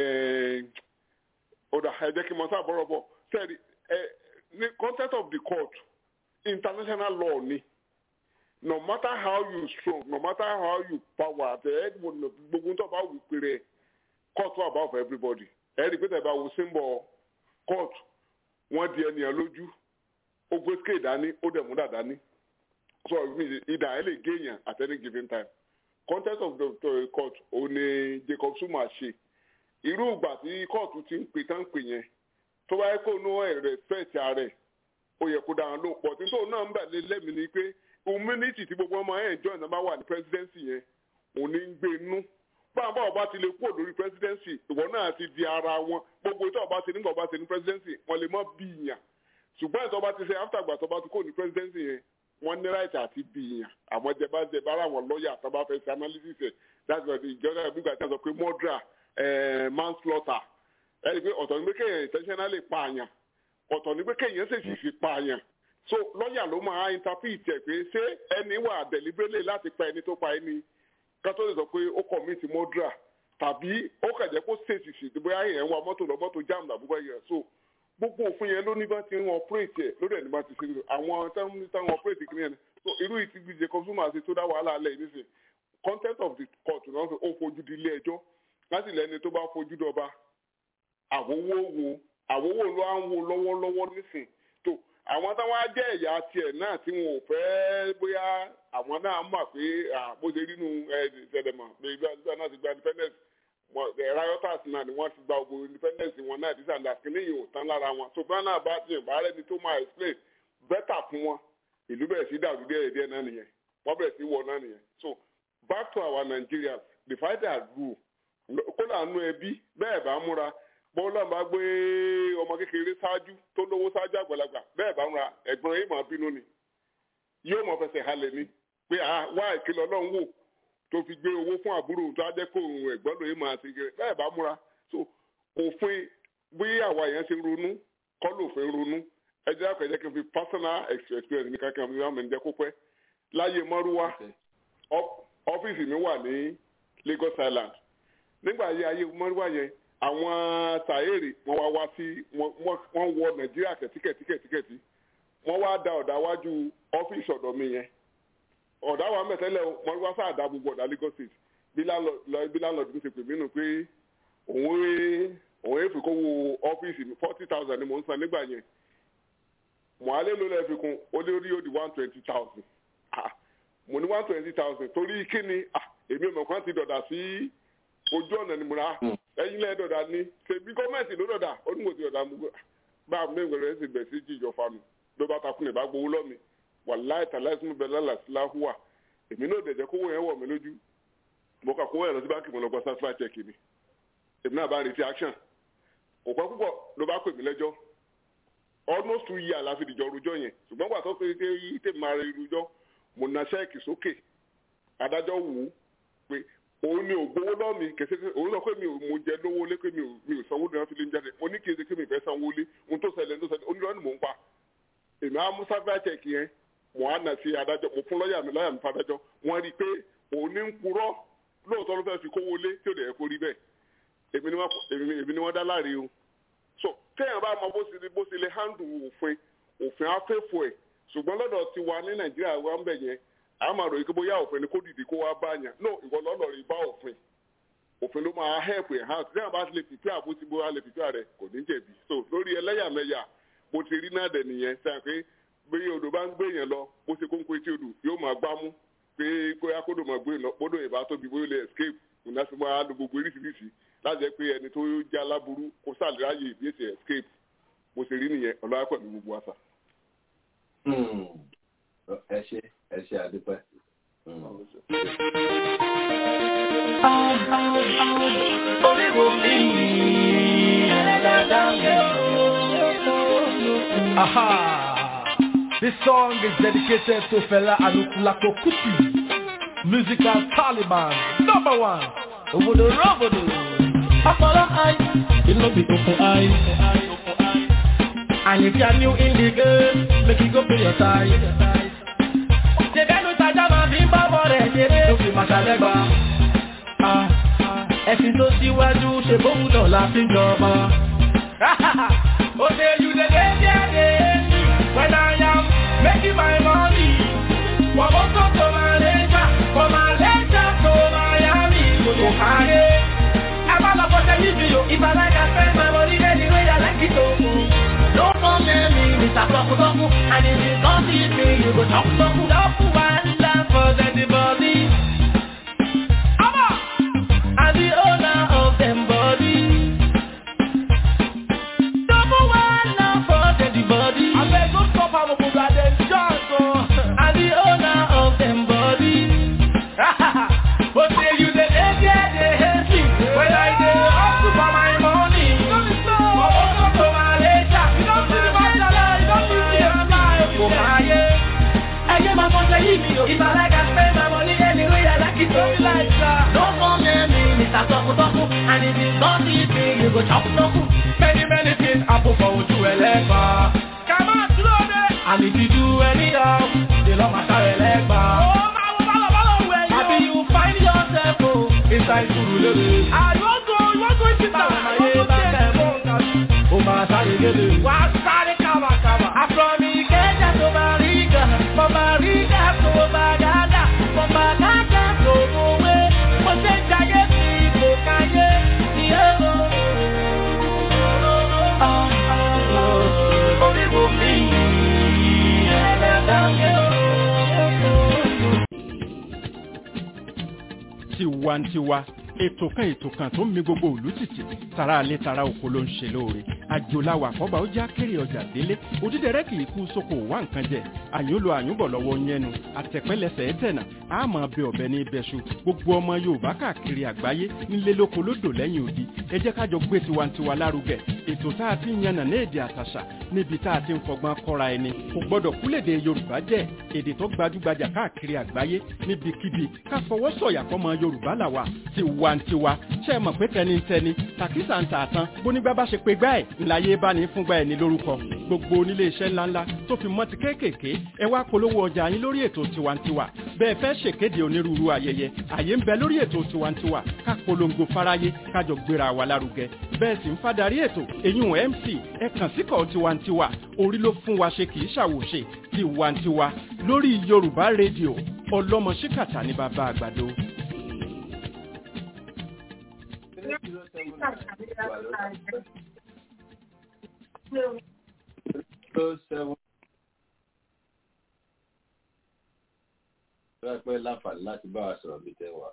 ọ̀dà ẹ jẹ́ kí n mọ sáà bọ́rọ̀ bọ̀ sẹ́ẹ̀dì ní content of the court international law ni no matter how you strong no matter how you power gbogbo tó bá wù péré court wà bá for everybody ẹ̀rí pé tẹ̀bá wo symbol court wọ́n di ẹnìyàn lójú ó gbé scale dání ó dẹ̀ múdà dání so ìdá ẹ lè géèyàn at any given time content of the court òun ni Jacob Zuma ṣe irú ìgbà tí kóòtù ti ń pè tán pè yẹn tó bá yẹ kó nú respect ààrẹ ó yẹ kó dáhùn ló pọ̀ tí tóun náà ń bà lé lẹ́mìí ni pé humility tí gbogbo ọmọ ẹ̀ join náà bá wà ní presidency yẹn òun ní ń gbé inú báwọn ọba ti lè kúrò lórí presidency ìwọ náà ti di ara wọn gbogbo tó ọba ti nígbà ọba ti ní presidency wọn lè mọ bí ìyàn ṣùgbọ́n ìtọ́ ọba ti ṣe after ìgbà tó ọba ti kúrò ní presidency yẹn wọ́n ní right àti bí ìyàn àwọn jẹbàjẹbà ara wọn lọ́ọ̀yà tó bá fẹ́ ṣe analysis ẹ̀ that's why ìjọba ìgbà tí a sọ pé murder manslaughter ẹni pé ọ̀tọ̀ ní pé kéèyàn intentionally pààyàn ọ̀tọ̀ ní pé kéèyàn ṣèṣì fi pààyàn so lọ́ọ̀yà ló máa interpret ẹ̀ pé ṣé ẹni wà deliberately láti pa ẹni tó pa ẹni kátó lè sọ pé ó commit murder tàbí ó kẹ̀jẹ́ kó ṣèṣì ṣì bóyá èèyàn wa mọ́tò lọ mọ́tò jam làbúgbà yẹn so gbogbo òfin yẹn ló ní bá ti ń operate ẹ̀ lórí ẹni bá ti ṣe àwọn táwọn operate kìnìyàn ni so irú ìtìgbì Jacob Zuma ṣe tó dá wàhálà alẹ́ nísìnyí content of the court náà ó fojú di ilé ẹjọ́ láti lẹ́ni tó bá fojú dọba àwòwò ló à ń wo lọ́wọ́lọ́wọ́ nísìn tó àwọn táwọn á jẹ́ ẹ̀yà tiẹ̀ náà tí wọn ò fẹ́ bóyá àwọn náà mọ̀ pé bó ṣe rí nu ìṣẹ̀lẹ̀mọ̀ pé ìgbà náà ti gba independence rioters náà ni wọ́n ti gba gbogbo independence wọn náà dísà náà kí níyìn ò tán lára wọn tó bá náà bá tiẹ̀ bá rẹ́ni tó máa explain better fún wọn ìlú bẹ̀rẹ̀ sí dàrú díẹ̀ náà nìyẹn wọ́n bẹ̀rẹ̀ sí wọ̀ náà nìyẹn so back to our Nigerians divide and rule kó lànà ẹbí bẹ́ẹ̀ bá múra bọ́lá bá gbé ọmọ kékeré ṣáájú tó lówó ṣáájú àgbàlagbà bẹ́ẹ̀ bá múra ẹ̀gbọ́n yìí máa bínú ni yóò mọ̀ fẹsẹ̀ halẹ̀ ni pé wá ìkìlọ̀ Ọlọ́run wò tó fi gbé owó fún àbúrò tó á jẹ́ kó òun ẹ̀gbọ́n lòye máa ṣe gẹ́gẹ́ bẹ́ẹ̀ bá múra so òfin bí àwa yẹn ṣe ronú kọ́ lòfin ronú ẹ jẹ́ àpẹjẹ́ kí n fi personal experience mi kankan mi máa ń jẹ́ kó pẹ́ láyé mọ́rúwá ọ́fíìsì mi wà ní Lagos Island nígbà ayé mọ́rúwá yẹn àwọn sàárè wọ́n wá sí wọ́n wọ Nàìjíríà kẹ̀tíkẹ̀tí wọ́n wá da ọ̀dà wájú ọ́fíìsì ọ̀dọ̀ mi yẹn ọ̀dà wa mẹ́tẹ́lẹ̀ mọ́rúwá sáà dá gbogbo ọ̀dà Lagos State bí láńlọ́ọ̀dù mi ṣe pè mí nù pé òun èèfì kó wo ọ́fíìsì mi 40,000 ni mò ń san nígbà yẹn mọ̀álẹ́ ló lẹ́ fi kún ó lé orí ó di 120,000 mo ní 120,000 torí kí ni èmi ọmọ kan ti dọ̀dà sí ojú ọ̀nà ni mo ra ẹ̀yin lẹ́ẹ̀ dọ̀dà ní ṣèbí gọ́ọ̀mẹ̀ntì ló dọ̀dà ó ní mo ti dọ̀dà mo bá a mẹ́rin rẹ̀ sì bẹ̀ sí jíjọ fanu ló bá takùn ìbá gbowó lọ́mi wàláì tàláì sínú bẹ́ẹ̀ lálàsíláhùwà èmi náà dẹ̀jẹ̀ kówó yẹn wọ̀ mí lójú mo kà kówó yẹn lọ sí báńkì mo lọ gbọ́ sáfà check ni èmi náà bá retí action òpá púpọ̀ ló bá pè mí lẹ́jọ́ almost 2 years la fi dìjọ rojọ́ yẹn ṣùgbọ́n gbà tó pé tèmi máa rí rojọ́ mo na ṣẹ́ẹ̀kì sókè adájọ́ wù ú pé òun ni ògbówó lọ́ọ̀mì kẹsẹ́ òun sọ pé mo jẹ lówó lé pé mi ò sanwó ní wọn fi lé ń jáde mo ní kí n ṣe pé mi fẹ́ sanwó lé ohun tó ṣẹlẹ̀ onírọ́ ni mò ń pa èmi á mú sáfẹ́ check yẹn mo á nà sí adájọ́ mo fún lọ́ọ̀yà mi fún adájọ́ wọ́n rí i pé òun ní ń purọ́ lóòótọ́ ló fẹ́ fi kówó lé tí ò dẹ̀ kó rí bẹ́ẹ̀ èmi ni wọ́n dá láre o so téèyàn bá mọ bó ṣe lè handle òfin afẹ́fọ́ ẹ̀ ṣùgbọ́n lọ́dọ̀ ti wa ní Nàìjíríà wa ń bẹ̀ yẹn a máa ròyìn pé bóyá òfin ni kó dìde kó wá bá yàn no ìwọ lọ́lọ́ rí bá òfin ló máa help ẹ̀ hàn téèyàn bá lè pìpẹ́ àbó ti bóyá lè pìpẹ́ rẹ̀ kò ní jẹ̀bi so lórí ẹlẹ́yàmẹ̀yà bó ti rí náà dẹ̀ nìyẹn sẹ́yìn pé bí odò bá ń gbé yẹn lọ bó ṣe kóńkó etí odò yóò máa gbámú pé kóyá kódò máa gbé lọ kódò ìbá tóbi bóyá lè escape ìnáṣẹ́ máa lo gbogbo oríṣiríṣi láti jẹ́ pé ẹni tó já láburú kó sàlẹ́ráyè bí èsì escape bó ṣe rí nìyẹn ọlọ́wà pẹ̀lú gbogbo àṣà. ẹ ṣe àdúpẹ́. Aha! This song is dedicated to Fela Anukulako Kuti, musical Taliban, #1. Obodo Robodo. Apollo eye, it no be open eye. And if you're new in the game, make you go pay your tithe. Ṣèbẹ́nu tajà máa fi ń bá bọ̀ rẹ̀ ṣeré. Ló fi máa ṣàlẹ́gbà. Ẹ̀sìn tó síwájú ṣe bóun náà la fi jọba. Ó ṣe you dey dey there dey when I am making my money. Wọ́n mú tó tó máa lẹ́jà, kò máa lẹ́jà tó Miami. Kò tó káyé. Ẹ bá lọ bọ́sẹ̀ níbi yòó. If I like I spend my money anyway I like it to. Don't come near me, Mr. Toku, and if you don't see me, you go Toku. One love for anybody. I'm the owner of them body. Double one love for anybody. I beg don't stop how to put that in chance. I'm the owner of them body. But say you the idiot, they hate me. When I do hustle for my money. If I like I spend my money anyway, I like it so like that. Don't come near me, Mr. Toku, and if you don't see me, you go chop Toku. Many things happen for you to elegba. Come on, slow down. And if you do anyhow, they love my car elegba. Happy you find yourself inside Surulere. I won't go into town. Oh my God, what's that cover? I from Ikeja to Bariga, from Bariga to Bagada, from Bagada to Mowe. What's that giant people can Tiwantiwa ètò kan tó ń mi gbogbo ìlú tìtì tara alẹ́ tara oko ló ń ṣe lóore àjòláwà àkọ́bà ó já kéré ọjà délé òdídẹrẹ́ kì í kú sóko wá nǹkan jẹ àyúnlò àyúnbọ̀ lọ́wọ́ yẹnu àtẹ̀pẹ́lẹsẹ̀ ẹ̀tẹ̀nà àmọ́ bẹ ọ̀bẹ ní ibẹ̀ṣu gbogbo ọmọ Yorùbá káàkiri àgbáyé nílé lóko lódò lẹ́yìn odi ẹ jẹ́ kájọ gbé tiwantiwa lárugẹ ètò tá a ti ń yànnà ní èdè àtàṣà níbi tá a ti ń fọgbọ́n kọ́ra ẹni kò gbọ́dọ̀ kúlèdè Yorùbá jẹ́ èdè tó gbajúgbajà káàkiri àgbáyé níbikíbi ká fọwọ́ sọ̀yà fọmọ Yorùbá làwà tiwantiwa ṣe é mọ̀ pé tẹnitẹni tàkísà ń tà tán bónígbà bá ṣe pé gbá ẹ̀ ńláyé bá ní fúngbà ẹ̀ ní lórúkọ gbogbo onílé iṣẹ́ ńláńlá tó fi mọ́ ti kéékèèké ẹ wá polówó ọjà yín lórí ètò tiwantiwa bẹ́ẹ̀ fẹ́ ṣèkéde onírúurú ayẹyẹ àyè ń bẹ lórí ètò tiwantiwa ká polongo fáráyé kájọ gbéra wa lárugẹ bẹ́ẹ̀ sì ń fadarí ètò èyún MC ẹ kàn síkọ̀ tiwantiwa orí ló fún wa ṣe kì í ṣàwòṣe tiwantiwa lórí Yorùbá rédíò ọlọ́mọ ṣíkàtà ní bàbá àgbàdo. Pẹ́ láǹfààní láti bá wa sọ̀rọ̀ bí tẹ́ wà.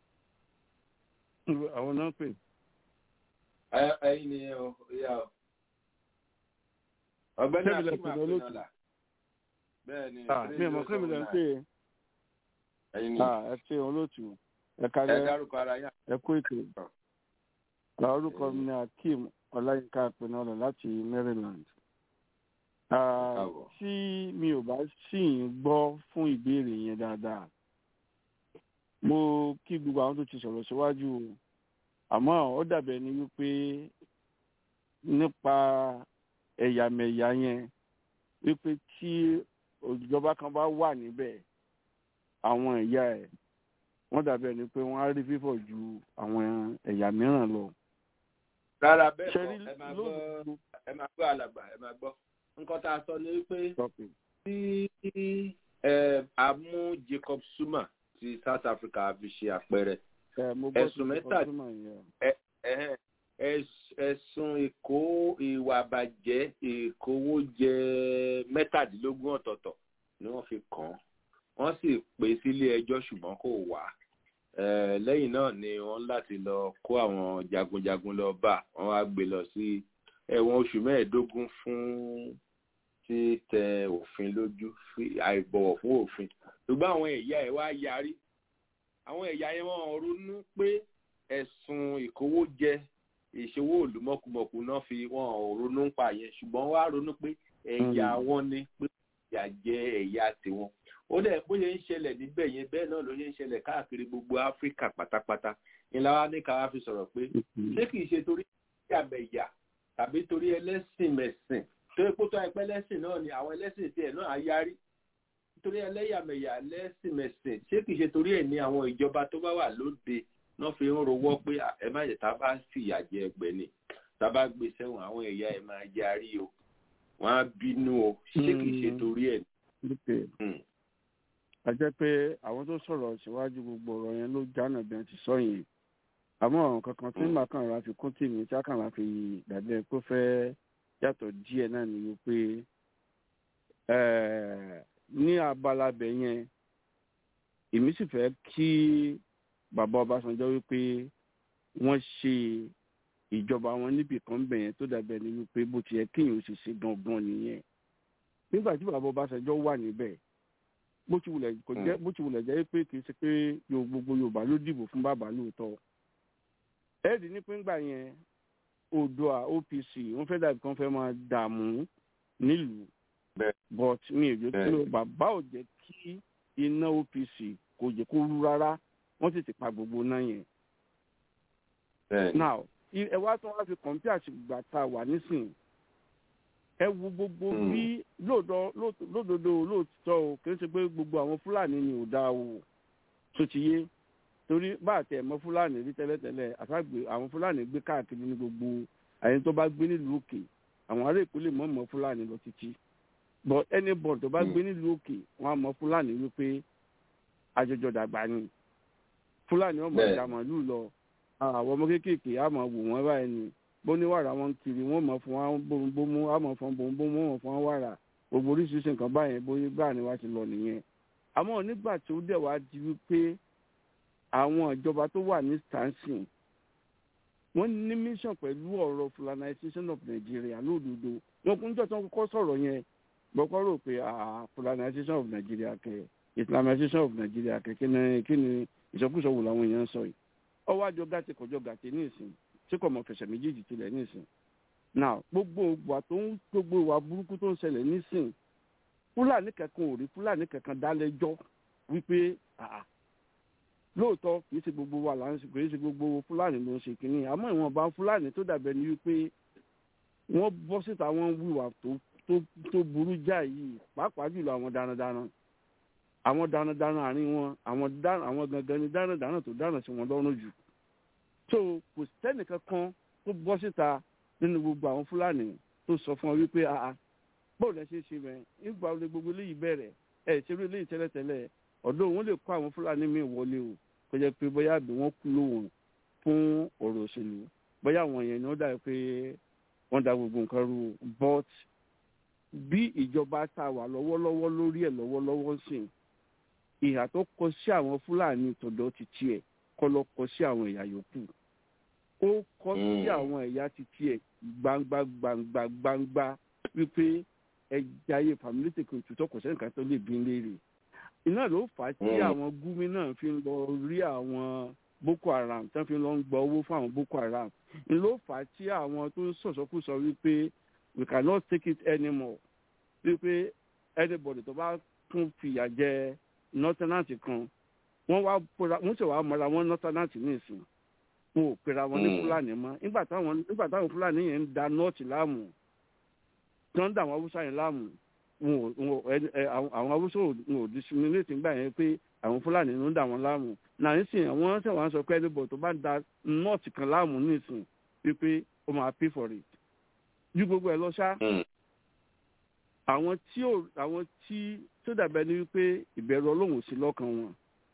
Àwọn náà pè. Ẹyin ni ó yá o. Ọ̀gbẹ́ni Akíma Akínọ́lá. Bẹ́ẹ̀ni. Mi ò mọ̀ pé mi lọ ń pè é. Ẹyin ni. Ẹ ṣe olóòtú. Ẹ kálẹ̀. Ẹ dárúkọ ara yín. Ẹ kú ètò. Orúkọ mi ni Akeem Ọláyínká Akínọ́lá láti Maryland. Tí mi ò bá sì ń gbọ́ fún ìbéèrè yẹn dáadáa mo kí gbogbo àwọn tó ti sọ̀rọ̀ síwájú àmọ́ ó dàbẹ̀ ni wípé nípa ẹ̀yàmẹ̀yà yẹn wípé tí ìjọba kan bá wà níbẹ̀ àwọn ẹ̀yà ẹ̀ wọ́n dàbẹ̀ ni pé wọ́n á rí fífọ̀ ju àwọn ẹ̀yà mìíràn lọ. Rárá bẹ́ẹ̀ kọ́ ẹ máa gbọ́ alàgbà ẹ máa gbọ́. Nǹkan tá a sọ ni wípé tí a mú Jacob Zuma ti South Africa fi ṣe àpẹẹrẹ ẹ̀sùn ìkó ìwà àbàjẹ́ ìkówójẹ 17 ọ̀tọ̀ọ̀tọ̀ ni wọ́n fi kàn án wọ́n sì pè sílé ẹjọ́ ṣùgbọ́n kò wá lẹ́yìn náà ni wọ́n láti lọ kó àwọn jagunjagun lọ bá wọ́n wá gbé lọ sí ẹ̀wọ̀n oṣù 15 fún títẹ òfin lójú àìbọ̀wọ̀ fún òfin ṣùgbọ́n àwọn ẹ̀yà ẹ̀ wá yarí àwọn ẹ̀yà yẹn wọ́n ronú pé ẹ̀sùn ìkówójẹ ìṣòwò òlù mọ̀kùmọ̀kù náà fi wọ́n ronú ń pa yẹn ṣùgbọ́n wá ronú pé ẹ̀yà wọn ni pé ìyà jẹ ẹ̀yà tiwọn ó dẹ̀ bóyá ń ṣẹlẹ̀ níbẹ̀ yẹn bẹ́ẹ̀ náà ló yẹ ń ṣẹlẹ̀ káàkiri gbogbo Áfíríkà pátápátá ńlá wa ní ká wá fi sọ̀rọ̀ pé ṣé kìí ṣe torí ìyàmẹ̀yà tàbí torí ẹlẹ́sìn mẹ̀sìn tó yẹ kó kó tó àìpẹ́ lẹ́sìn náà ni àwọn ẹlẹ́sìn tiẹ̀ náà á yarí nítorí ẹlẹ́yàmẹ̀yà lẹ́sìnmẹ̀sìn ṣé kìí ṣe torí ẹ̀ ní àwọn ìjọba tó bá wà lóde náà fi ń rowọ́ pé ẹ má jẹ́ tá a bá fìyà jẹ ẹgbẹ́ ni tá a bá gbé sẹ́wọ̀n àwọn ẹ̀yà ẹ̀ máa yarí o wọ́n á bínú o ṣé kìí ṣe torí ẹ̀ ní. a jẹ́ pé àwọn tó sọ̀rọ̀ síwájú gbogbo ọ̀rọ̀ yẹn ló jánà bí wọ́n ti sọ yẹn àmọ́ ọ̀ràn kankan tí màá kàn ra fi kún tèmi tí a kàn ra fi dàbí ẹ pé fẹ́ yàtọ̀ díẹ̀ náà ni wípé ní abala bẹ̀ yẹn èmi sì fẹ́ kí bàbá Ọbásanjọ́ wípé wọ́n ṣe ìjọba wọn níbì kan bẹ̀ yẹn tó dàbí ẹni wípé bó ti yẹ kéèyàn ó sì ṣe gangan nìyẹn nígbà tí bàbá Ọbásanjọ́ wà níbẹ̀ bó ti wulẹ̀ jẹ́ pé kì í ṣe pé gbogbo Yorùbá ló dìbò fún bàbá lóòótọ́ ẹ̀ẹ́dì ní pínpà yẹn Oòduà OPC wọ́n fẹ́ dàbí kan fẹ́ máa dààmú nílùú but mi ò jẹ́ kí bàbá ò jẹ́ kí iná OPC kò jẹ́ kó rú rárá wọ́n sì ti pa gbogbo náà yẹn. now ẹ wá tó wá fi kọ̀ǹpí àtìgbà tá a wà nísìnyí ẹ wo gbogbo bí lódodo lóòótọ́ o kì í ṣe pé gbogbo àwọn Fúlàní ni ò dáa o tó ti yé torí bá àtẹ mọ Fúlàní rí tẹ́lẹ̀tẹ́lẹ̀ àtàgbé àwọn Fúlàní gbé káàkiri ní gbogbo àyẹn tó bá gbé nílùú òkè àwọn ará Èkó lè mọ̀ Fúlàní lọ títí but anybody tó bá gbé nílùú òkè wọn á mọ̀ Fúlàní wípé àjọjọ dàgbà ni Fúlàní ọmọ ìjà màálù lọ àwọn ọmọ kéékèèké á máa wò wọ́n báyìí ni bóníwàrà wọn kiri wọ́n mọ̀ fún wọn bómúbómú á mọ̀ fún bómúbómú wọn fún wọn wàrà gbogbo oríṣiríṣi nǹkan báyẹn bóyá gbà ni wá ti lọ nìyẹn àmọ́ nígbà tí ó dẹ̀ wá di wípé àwọn ìjọba tó wà ní stansin wọ́n ní mission pẹ̀lú ọ̀rọ̀ Fulanization of Nigeria lódodo wọn kún jọ tó ń kọ́kọ́ sọ̀rọ̀ yẹn gbọ́kọ́ rò pé Fulanization of Nigeria kẹ Islamization of Nigeria kẹ kí ni ìṣọkúsọ wò làwọn èèyàn sọ yìí ọwọ́ àjọ gàtẹ kọjọ gàtẹ ní ìsìn tí kò mọ fẹsẹ̀ méjèèjì tilẹ̀ ní ìsìn now gbogbo ìwà burúkú tó ń ṣẹlẹ̀ nísìn Fúlàní kankan ò rí Fúlàní kankan dá lẹ́jọ́ wípé lóòótọ́ kì í ṣe gbogbo wa là ń ṣe kì í ṣe gbogbo Fúlàní ló ń ṣe kínní àmọ́ ìwọ̀nba Fúlàní tó dàbẹ̀ ni wípé wọ́n bọ́ síta wọ́n wíwà tó burú jáì yìí pàápàá jùlọ àwọn darandaran àárín wọn àwọn gangan ni darandaran tó dáná sí wọn lọ́rùn jù tó kò sẹ́nìkan kan tó bọ́ síta nínú gbogbo àwọn Fúlàní tó sọ fún ọ wípé bóòlù ẹ ṣe mẹ nígbà wo gbogbo eléyìí bẹ̀rẹ̀ ṣerú eléyìí tẹ́lẹ̀tẹ́lẹ̀ ọ̀dọ́ wọn lè kó àwọn Fúlàní míì wọlé o kó jẹ́ pé bóyá àbí wọ́n kú lóhùn fún ọ̀rọ̀ òṣèlú bóyá àwọn yẹn ni ó dà pé wọ́n da gbogbo nǹkan rú but bí ìjọba tá a wà lọ́wọ́lọ́wọ́ lórí ẹ̀ lọ́wọ́lọ́wọ́ sìn ìhà tó kọ sí àwọn Fúlàní tọ̀dọ̀ ti tiẹ̀ kọ́ lọ kọ sí àwọn ẹ̀yà yòókù ó kọ sí àwọn ẹ̀yà ti tiẹ̀ gbangba wípé ẹja ayé fàmílì tèkó ìtútọ́ kò sẹ́nìkan tó lè bí léèrè iná ló fà á tí àwọn gúmi náà fi ń lọ rí àwọn Boko Haram tó fi ń lọ ń gba owó fún àwọn Boko Haram ló fà á tí àwọn tó ń sọ̀sọ́kùsọ wípé we cannot take it anymore wípé anybody tó bá tún fìyà jẹ nọ́tẹ́nàtì kan wọ́n sì wá mọ́ra wọn nọ́tẹ́nàtì ní ìsìn wọn ò pera wọn ní Fúlàní mọ́ nígbà táwọn Fúlàní yẹn ń da nọ́ọ̀tì láàmú tí wọ́n ń da àwọn Haúsá yẹn láàmú àwọn Haúsá ò discriminate nígbà yẹn pé àwọn Fúlàní ló ń da wọn láàmú náà nísìnyí àwọn ṣe wọ́n sọ pé ẹnìbọ̀ tó bá da nọ́ọ̀tì kan láàmú nísìn wípé ó máa pay for it ju gbogbo ẹ̀ lọ ṣá àwọn tí tó dàbẹ̀ ni wípé ìbẹ̀rù Ọlọ́run ò sí lọ́kàn wọn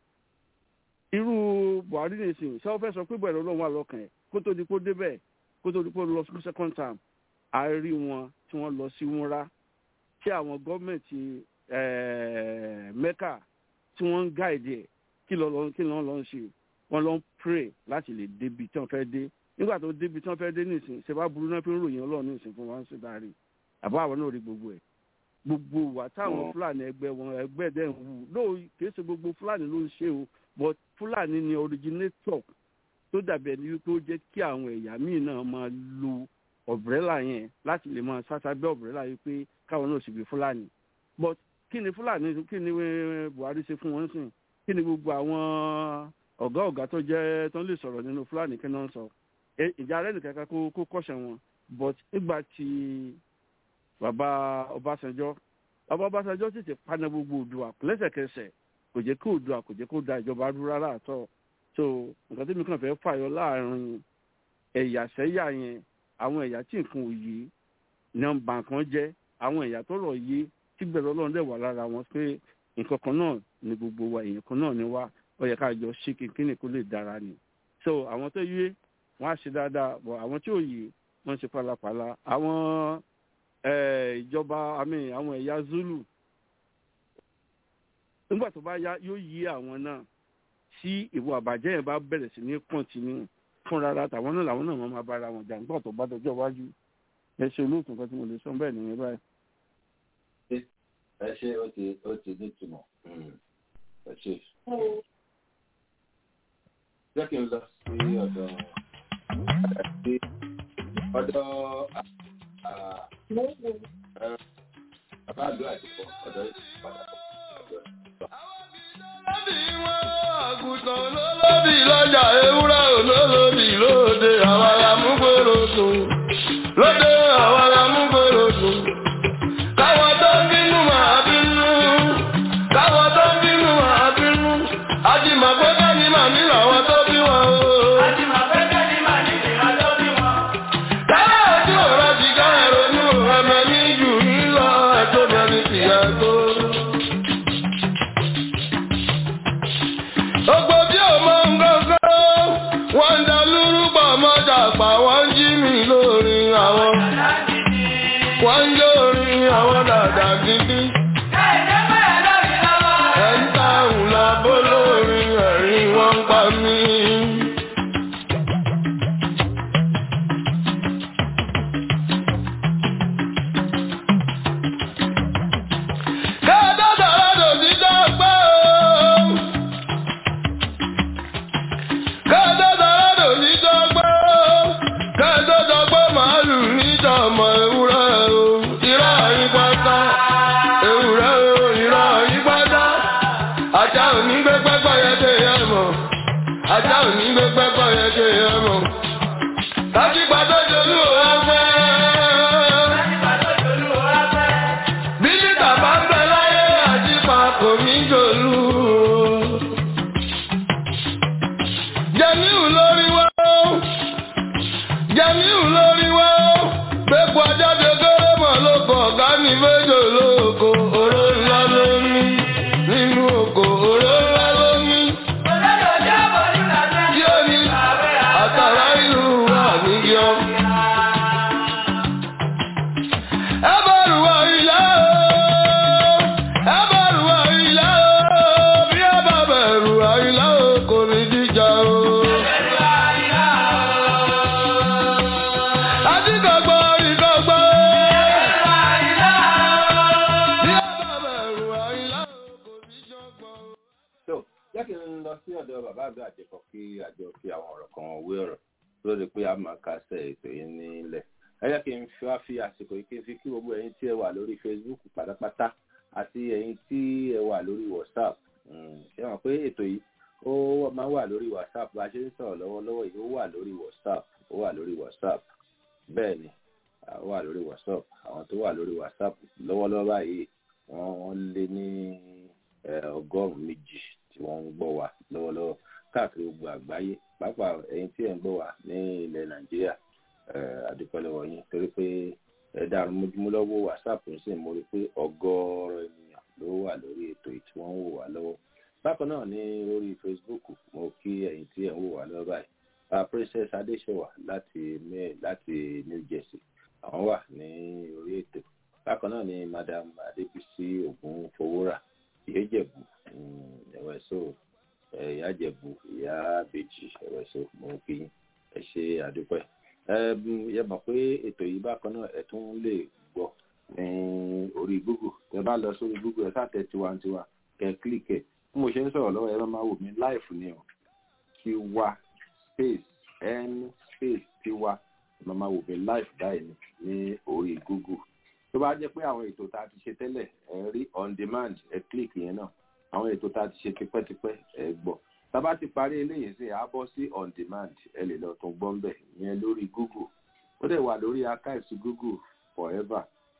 irú Buhari nìsín ṣé wọ́n fẹ́ sọ pé ìbẹ̀rù Ọlọ́run wà lọ́kàn ẹ̀ kó tó di kó débẹ̀ kó tó di kó lọ sí second term a rí wọn tí wọ́n lọ sí múra tí àwọn gọ́ọ̀mẹ̀ntì Mẹ́kà tí wọ́n ń gáìdì ẹ̀ kí lọ́n lọ ń ṣe wọ́n lọ ń pray láti lè débi tí wọ́n fẹ́ dé nígbà tó débi tí wọ́n fẹ́ dé nìsín ṣe bá burú náà fi ń ròyìn Ọlọ́run nìsín fún wọn ṣe dárí àbá àwọn náà rí gbogbo ẹ̀ gbogbo wà táwọn Fúlàní ẹgbẹ́ dẹ̀ ń wù lóò kìí ṣe gbogbo Fúlàní ló ń ṣe o but Fúlàní ni originator tó dàbí ẹni wípé ó jẹ́ kí àwọn ẹ̀yà míì náà máa lo ọ̀brẹ́là yẹn láti lè máa sásábẹ́ ọ̀brẹ́là yìí pé káwọn náà sì bí Fúlàní but kí ni Fúlàní kí ni Buhari ṣe fún wọn sìn kí ni gbogbo àwọn ọ̀gá tó jẹ́ tó ń lè sọ̀rọ̀ nínú Fúlàní kí náà ń sọ ìjà rẹ̀ nìkan kó kọ́ṣẹ̀ wọn but nígbà tí bàbá Ọbásanjọ́ sì ti paná gbogbo Oòduà lẹ́sẹ̀kẹsẹ̀ kò jẹ́ kí Oòduà kò jẹ́ kó da ìjọba dúró rárá àtọ̀ so nǹkan tí mi kàn fẹ́ fàyọ láàrin ẹ̀yà sẹ́yà yẹn àwọn ẹ̀yà tí nǹkan ò yé nọ́mbà kan jẹ́ àwọn ẹ̀yà tó rọ̀ yé tí bẹ̀rẹ̀ Ọlọ́run dẹ̀ wà lára wọn pé nǹkan kan náà ni gbogbo wa èèyàn kan náà ni wá ó yẹ ká jọ ṣe kínkínní kó lè dára ni so àwọn tó yé wọn á ṣe dáadáa bọ̀ àwọn tí ò yé wọ́n ṣe pálapàla àwọn ìjọba àwọn ẹ̀yà Zulu nígbà tó bá yá yóò yí àwọn náà tí ìwà àbàjẹ́ yẹn bá bẹ̀rẹ̀ sí ní kọ́ntínú fúnra tàwọn náà làwọn náà máa bára wọn jà nígbà tó bá dọjọ́ iwájú ẹ ṣe olóòtú nǹkan tí mo lè sọ bẹ́ẹ̀ nìyẹn báyìí. ẹ ṣe ó ti nítumọ̀ ẹ ṣe. jẹ́ kí n lọ sí ọ̀dọ̀ bàbá àdúrà ti pọ̀ ọ̀dọ̀ ìpadà pọ̀. Àgùntàn olólóbì lọ́jà ewúrẹ́ olólóbì lóde àwọn alámúgbòrò sùn. Lóde àwọn alámúgbòrò sùn. Káwọn tó ń bínú máa bínú. Káwọn tó ń bínú máa bínú. Àjìmọ̀pẹ́kẹ́ ni màmí làwọn tó bí wọn o. Àjìmọ̀pẹ́kẹ́ ni màmí làwọn tó bí wọn. Táwọn ojú ọ̀rọ̀ ti ká ẹ̀rọnú ẹ̀mẹ́ ní jù nílọ ẹ̀tọ́ mẹ́rin tìyà tó. Gbogbo bí o mọ ngọ́ngọ́, wọ́n ń da lúrúbọ̀ mọ́jà pa, wọ́n ń jí mi lórí àwọn. Wọ́n ń lórí àwọn dàda gidi. Ẹ̀ ń ta òun bó lórí ẹ̀rín wọ́n ń pa mí. Ajá ò ní gbé pẹ́pọ̀ yẹ kí ẹ mọ̀. Láti pàtó jòlú òwá fẹ́. Bí lítà bá ń bẹ láyé àjípa kò ní jòlú. Jẹ̀míù lórí wá. Jẹ̀míù lórí wá. Gbégbó ajáde kéré mọ̀ lóko ọ̀gá ní méjò lóko. Oró ńlá lómi nínú oko. Oró ńlá lómi. Àtàrà ìlú wà níyọ. Ẹbẹ̀rù wà ilá o, ẹbẹ̀rù wà ilá o, bí ẹ bá bẹ̀rù wà ilá o, kò ní jíjà o. Àdìgbàgbọ́ ìgbàgbọ́ o, bí ẹ bá bẹ̀rù wà ilá o, kò ní jọgbọ́ o. So, jẹ́ kí n lọ sí ọ̀dọ̀ bàbá àgbà àjẹpọ̀ kí àjọ fi àwọn ọ̀rọ̀ kan wé ọ̀rọ̀ lórí pé a máa kásẹ̀ ètò yìí nílẹ̀. Ẹ jẹ́ kí n fi àsìkò yìí kí n fi kí gbogbo ẹ̀yin tí ẹ wà lórí Facebook pátápátá àti ẹ̀yin tí ẹ wà lórí WhatsApp. Ṣé wọn pé ètò yìí ó máa wà lórí WhatsApp bá a ṣe ń sọ̀rọ̀ lọ́wọ́lọ́wọ́ yìí ó wà lórí WhatsApp ó wà lórí WhatsApp bẹ́ẹ̀ ni ó wà lórí WhatsApp àwọn tó wà lórí WhatsApp lọ́wọ́lọ́wọ́ báyìí wọ́n lé ní 100,000 tí wọ́n ń gbọ́ wa lọ́wọ́lọ́wọ́ káàkiri gbogbo àgbáyé pàápàá ẹ̀yin tí ẹ̀ ń gbọ́ wa ní ilẹ̀ Nàìjíríà àdúpẹ́ lọ́wọ́ yín torí pé ẹ̀dá àrùnmójúmọ́lọ́wọ́ WhatsApp ń sìn mo rí pé ọgọ́rọ̀ ènìyàn ló wà lórí ètò tí wọ́n ń wò wá lọ́wọ́ bákan náà ní orí Facebook mo kí ẹ̀yin tí ẹ̀ ń wò wá lọ́wọ́ báyìí Princess Adéṣèwà láti New Jersey àwọn wà ní orí ètò bákan náà ní Madam Adébísí Ògúnfowórà ìyẹ́jẹ̀bù ẹ̀wẹ̀sọ ìyájẹ̀bù ìyá bèjì ẹ̀wẹ̀sọ mo kí ẹ ṣe àdúpẹ́ yẹ mọ̀ pé ètò yìí bákan náà ẹ tún lè gbọ́ ní orí Google ẹ bá lọ sórí Google ẹ sáà tẹ Tiwantiwa kẹ kílíkẹ bí mo ṣe ń sọ̀rọ̀ lọ́wọ́ ẹ máa wò mí láìfù ni o Tiwa space n space Tiwa ẹ máa wò mí láìfù báyìí ní orí Google tó bá jẹ́ pé àwọn ètò tá a ti ṣe tẹ́lẹ̀ ẹ rí on demand ẹ kílíkì yẹn náà àwọn ètò tá a ti ṣe tipẹ́tipẹ́ ẹ gbọ́ tá a bá ti parí eléyìí sí a bọ́ sí on demand ẹ lè lọ tún gbọ́ ń bẹ̀ yẹn lórí Google ó dẹ̀ wà lórí archives Google forever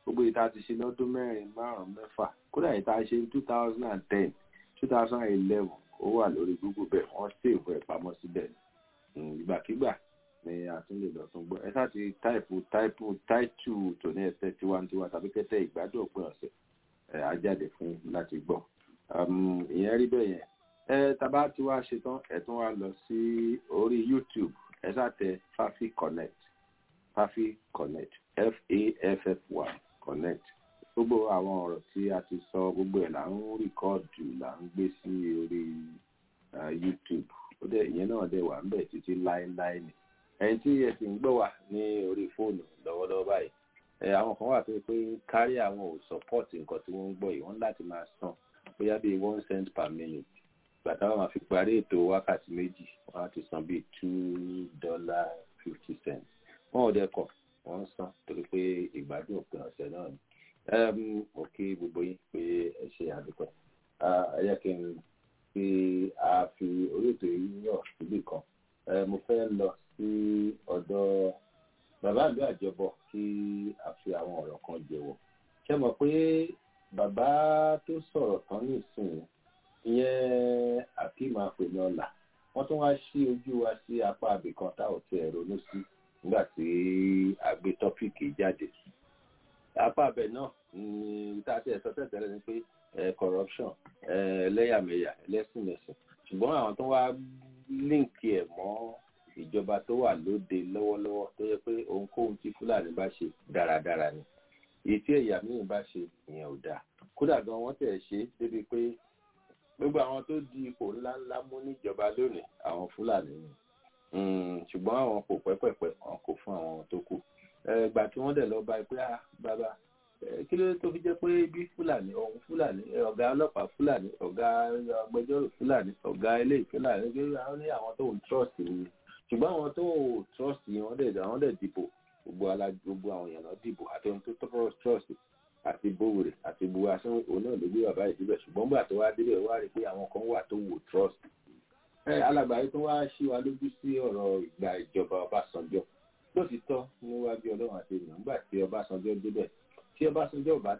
gbogbo ìta ti ṣe lọ́dún 4, 5, 6 kódà ìta ṣe ní 2010 2011 ó wà lórí Google bẹ́ẹ̀ wọ́n save ẹ̀ pamọ́ síbẹ̀ ìgbàkigbà ni a tún lè lọ tún gbọ́ ẹ sáà ti táìpù táìtù tòní ẹsẹ̀ tiwantiwa tàbí kẹ́tẹ́ ìgbádùn òpin ọ̀sẹ̀ á jáde fún láti gbọ́ ìyẹn rí bẹ́ẹ̀ yẹn tàbá tí wàá ṣe tán ẹ tún wá lọ sí orí YouTube ẹ sáà tẹ Fafi Connect Fafi Connect FAFF1 Connect gbogbo àwọn ọ̀rọ̀ tí a ti sọ gbogbo ẹ̀ là ń rìkọ́ọ̀dù là ń gbé sí orí YouTube ó dẹ̀ ìyẹn náà dẹ̀ wà ń bẹ̀ títí láéláé ni ẹni tí ẹ sì ń gbọ́ wà ní orí fóònù lọ́wọ́lọ́wọ́ báyìí àwọn kan wà tó pé kárí àwọn ò sọ́pọ́ọ̀tì nǹkan tí wọ́n ń gbọ́ yìí wọ́n láti máa san bóyá bíi 1 cent per minute gbàtà wọn máa fi parí ètò wákàtí méjì wọ́n á ti san bíi $2.50 wọn ò dẹ́kọ̀ wọ́n ń san torí pé ìgbádùn òpin ọ̀sẹ̀ náà ni mo kí gbogbo yín pé ẹ ṣe àdúpẹ́ ẹ yẹ kí n fi àfi orí ètò yìí yọ̀ síbì kan mo fẹ́ lọ sí ọ̀dọ̀ bàbá ìlú àjọbọ̀ kí a fi àwọn ọ̀rọ̀ kan jẹ́wọ́ ṣé mọ̀ pé bàbá tó sọ̀rọ̀ tán nísìnyí ìyẹn Akeem Afeniola wọ́n tún wá sí ojú wa sí apá abìkan tá ò tiẹ̀ ronú sí nígbà tí a gbé tọ́pìkì jáde apá abẹ náà ní tá a ti ẹ̀sọ́ tẹ̀tẹ̀rẹ̀ ni pé corruption ẹlẹ́yàmẹ̀yà ẹlẹ́sìnmẹ̀sìn ṣùgbọ́n àwọn tó wá líǹkì ẹ̀ mọ́ ìjọba tó wà lóde lọ́wọ́lọ́wọ́ tó yẹ pé ohunkóhun tí Fúlàní bá ṣe dáradára ni èyí tí ẹ̀yà míì bá ṣe ìyẹn ò dáa kódà gan wọ́n tẹ̀ ṣe débi pé gbogbo àwọn tó di ipò ńláńlá mú níjọba lónìí àwọn Fúlàní ni ṣùgbọ́n àwọn kò pẹ́pẹ́pẹ́ wọn kò fún àwọn tó kù ìgbà tí wọ́n dẹ̀ lọ bá pé bàbá kí ló tó fi jẹ́ pé bí Fúlàní ọ̀hún Fúlàní ọ̀gá ọlọ́pàá Fúlàní ọ̀gá agbẹjọ́rò Fúlàní ọ̀gá eléyìí Fúlàní àwọn ní àwọn tó ń trust ni ṣùgbọ́n àwọn tó trust yìí wọ́n dẹ̀ dìbò gbogbo àwọn èèyàn náà dìbò àti ohun tó trust àti bòwòrè àti bu aṣọ òun náà ló gbé bàbá yìí débẹ̀ ṣùgbọ́n gbà tó wá débẹ̀ wá rí pé àwọn kan wà tó wò trust alàgbáyé tó wá ṣí wa lójú sí ọ̀rọ̀ ìgbà ìjọba Ọbásanjọ́ lótìtọ́ níwájú Ọlọ́run àti ènìyàn nígbà tí Ọbásanjọ́ débẹ̀ tí Ọbásanjọ́ ò bá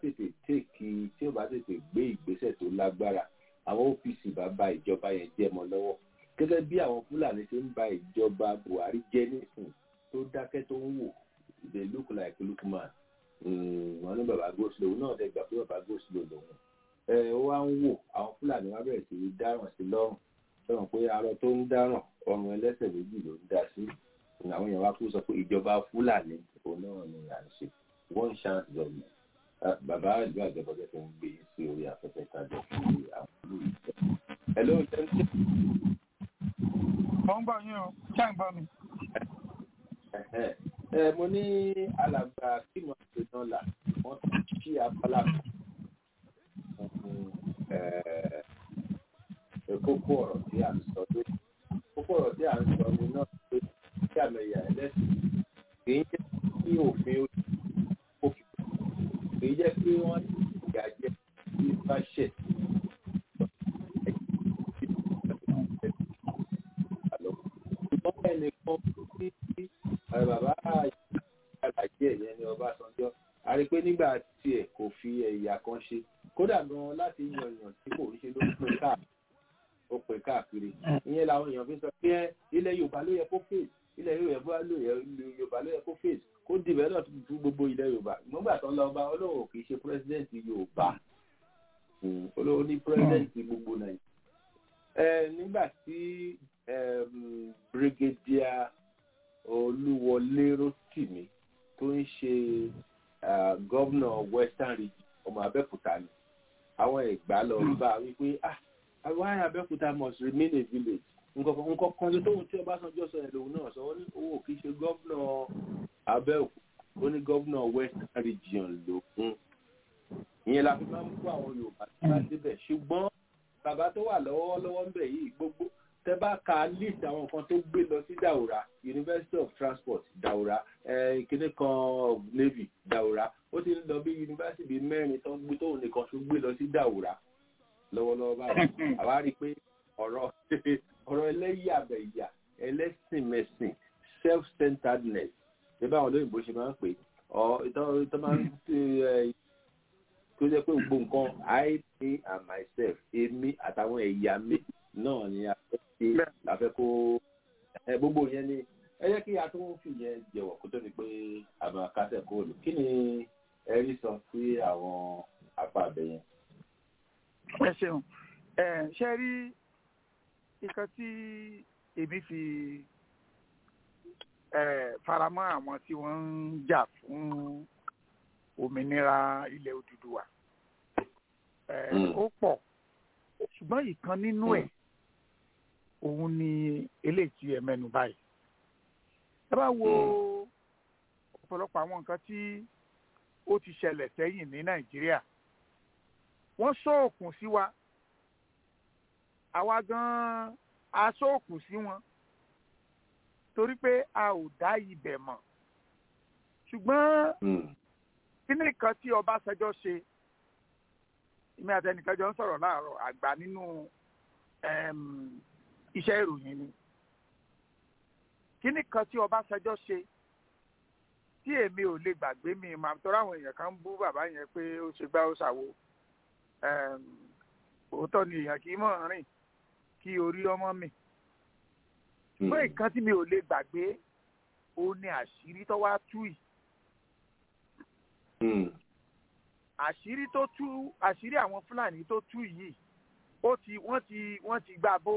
tètè gbé ìgbésẹ̀ tó lágbára àwọn OPC bá ba ìjọba yẹn jẹ́ mọ́ lọ́wọ́ gẹ́gẹ́ bí àwọn Fúlàní ṣe ń ba ìjọba Buhari jẹ́ nísìn tó dákẹ́ tó ń wò they look like Lukman wọn ní bàbá Go-Slow náà dẹ̀ gbà pé bàbá Go-Slow lòun ó wá ń wò àwọn Fúlàní wá bẹ̀rẹ̀ sí í dáràn sí lọ́rùn sọ̀rọ̀ pé arọ tó ń dáràn ọrùn ẹlẹ́sẹ̀ méjì ló ń dá sí àwọn èèyàn wá kú sọ pé ìjọba Fúlàní òun náà ni à ń ṣe one chance government bàbá ìlú àjọpọ̀ tó ń gbé sí orí afẹ́fẹ́ kájọ sí àwọn ìlú ìjọ. Hello, mo ń gbọ́ yín o ṣé ń gbọ́ mi. mo ní alàgbà Akeem Afeniola wọ́n ti ṣí abala kókó ọ̀rọ̀ tí a ń sọ pé kókó ọ̀rọ̀ tí a ń sọ ni náà pé kí àmẹ̀yà ẹlẹ́sìn kì í jẹ́ kí òfin kì í jẹ́ kí wọ́n ìyà jẹ kí bá ṣẹ̀. ṣùgbọ́n ẹnìkan tí bàbá àgbàjẹ́ yẹn ní Ọbásanjọ́ a rí pé nígbà tiẹ̀ kò fi ẹ̀yà kan ṣe kódà gan láti yànyàn tí kò ń ṣe ló pè káàkiri ìyẹn làwọn èèyàn fi sọ pé ilẹ̀ Yorùbá ló yẹ kó fèsì ilẹ̀ Yorùbá ló yẹ kó fèsì kó develop fún gbogbo ilẹ̀ Yorùbá nígbà tó ń lọ bá Ọlọ́run kì í ṣe president Yorùbá Ọlọ́run ní president gbogbo Nàìjíríà nígbà tí Brigadier Olúwọlé Rótìmí tó ń ṣe governor Western Region ọmọ Abẹ́òkúta ni àwọn Ẹ̀gbá lọ bá wípé why Abẹ́òkúta must remain a village nǹkan kan tó tí Ọbásanjọ́ sọ ẹ̀ lòun náà sọ ó ní owó kì í ṣe governor Abẹ́òkúta ó ní governor Western Region lòun ìyẹn la fi máa ń kó àwọn Yorùbá tí wọ́n débẹ̀ ṣùgbọ́n bàbá tó wà lọ́wọ́lọ́wọ́ ń bẹ̀ yìí gbogbo tẹ́ bá ka list àwọn nǹkan tó gbé lọ sí Daura University of Transport Daura ìkíní kan of Navy Daura ó ti ń lọ bí yunifásitì bíi 4 tó ń gbé tóun nìkan tó gbé lọ sí Daura lọ́wọ́lọ́wọ́ báyìí àwa rí i pé ọ̀rọ̀ ẹlẹ́yàmẹ̀yà ẹlẹ́sìnmẹ̀sìn self-centeredness ṣé báwọn olóyìnbó ṣe máa ń pè ìtọ́ máa ń ṣe tó jẹ́ pé gbogbo nǹkan I, me and myself èmi àtàwọn ẹ̀yà mi náà ni a fẹ́ ṣe la fẹ́ kó gbogbo yẹn ni ẹ jẹ́ kí a tó ń fi yẹn jẹ̀wọ̀ kó tó di pé a máa kásẹ̀ kóòlù kí ni ẹ rí sọ sí àwọn apá abẹ yẹn. ẹ ṣeun ṣe rí nǹkan tí èmi fi faramọ́ àwọn tí wọ́n ń jà fún òmìnira ilẹ̀ Odùduwà ó pọ̀ ṣùgbọ́n ìkan nínú ẹ̀ òun ni eléyìí tí ẹ mẹ́nu báyìí. ẹ bá wo ọ̀pọ̀lọpọ̀ àwọn nǹkan tí ó ti ṣẹlẹ̀ sẹ́yìn ní Nàìjíríà wọ́n sóòkùn sí wa àwa gan-an a sóòkùn sí wọn torí pé a ò dá ibẹ̀ mọ̀ ṣùgbọ́n kíní kan tí Ọbásanjọ́ ṣe ìmí àtẹnìkan jọ ń sọ̀rọ̀ láàárọ̀ àgbà nínú iṣẹ́ ìròyìn ni kíní kan tí Ọbásanjọ́ ṣe tí èmi ò lè gbàgbé mi máa tọ́ra àwọn èèyàn kan ń bú bàbá yẹn pé ó ṣe gbá ó ṣàwo òótọ́ ni èèyàn kì í mọ̀ rìn kí orí ọmọ mi ṣùgbọ́n nǹkan tí mi ò lè gbàgbé ó ní àṣírí tó wá tú yìí àṣírí àwọn Fúlàní tó tú yìí wọ́n ti gbà bó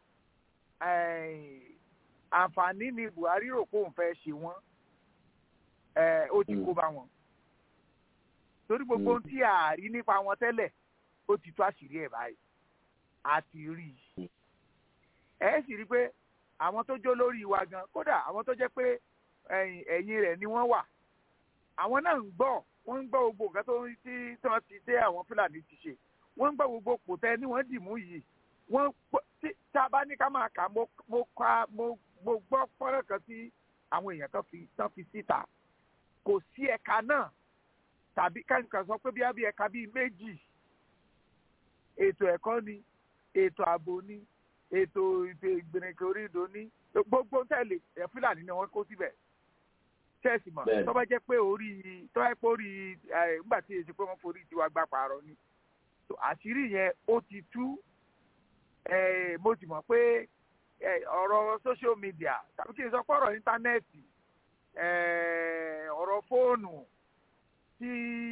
àǹfààní ni Buhari rò pé òun fẹ́ ṣe wọ́n ó ti kó bá wọn torí gbogbo ohun tí a rí nípa wọn tẹ́lẹ̀ ó ti tú àṣírí ẹ̀ báyìí a ti rí i ẹ sì rí i pé àwọn tó jó lórí wa gan kódà àwọn tó jẹ́ pé ẹ̀yìn rẹ̀ ni wọ́n wà àwọn náà ń gbọ́ wọ́n ń gbọ́ gbogbo nǹkan tó ń tí wọ́n ti dé àwọn Fúlàní ti ṣe wọ́n ń gbọ́ gbogbo pòtẹ́ ni wọ́n dì mú yìí wọ́n tá a bá ní ká máa kà mo gbọ́ fọ́nrán kan tí àwọn èèyàn tán fi síta kò sí ẹ̀ka náà tàbí káńkà sọ pé bí ẹ̀ka bíi méjì ètò ẹ̀kọ́ ni ètò ààbò ni ètò ìgbìnrìnkè orí ìdó ní gbogbo tẹ̀lé Fúlàní ni wọ́n kó síbẹ̀ ṣẹ́ẹ̀sì mọ̀ tó bá jẹ́ pé orí nígbà tí èsì pé wọ́n forí tiwa gbà pààrọ̀ ni àṣírí yẹn ó ti tú mo sì mọ̀ pé ọ̀rọ̀ social media tàbí kí n sọ pé ọ̀rọ̀ íńtánẹ́ẹ̀tì ọ̀rọ̀ fóònù tí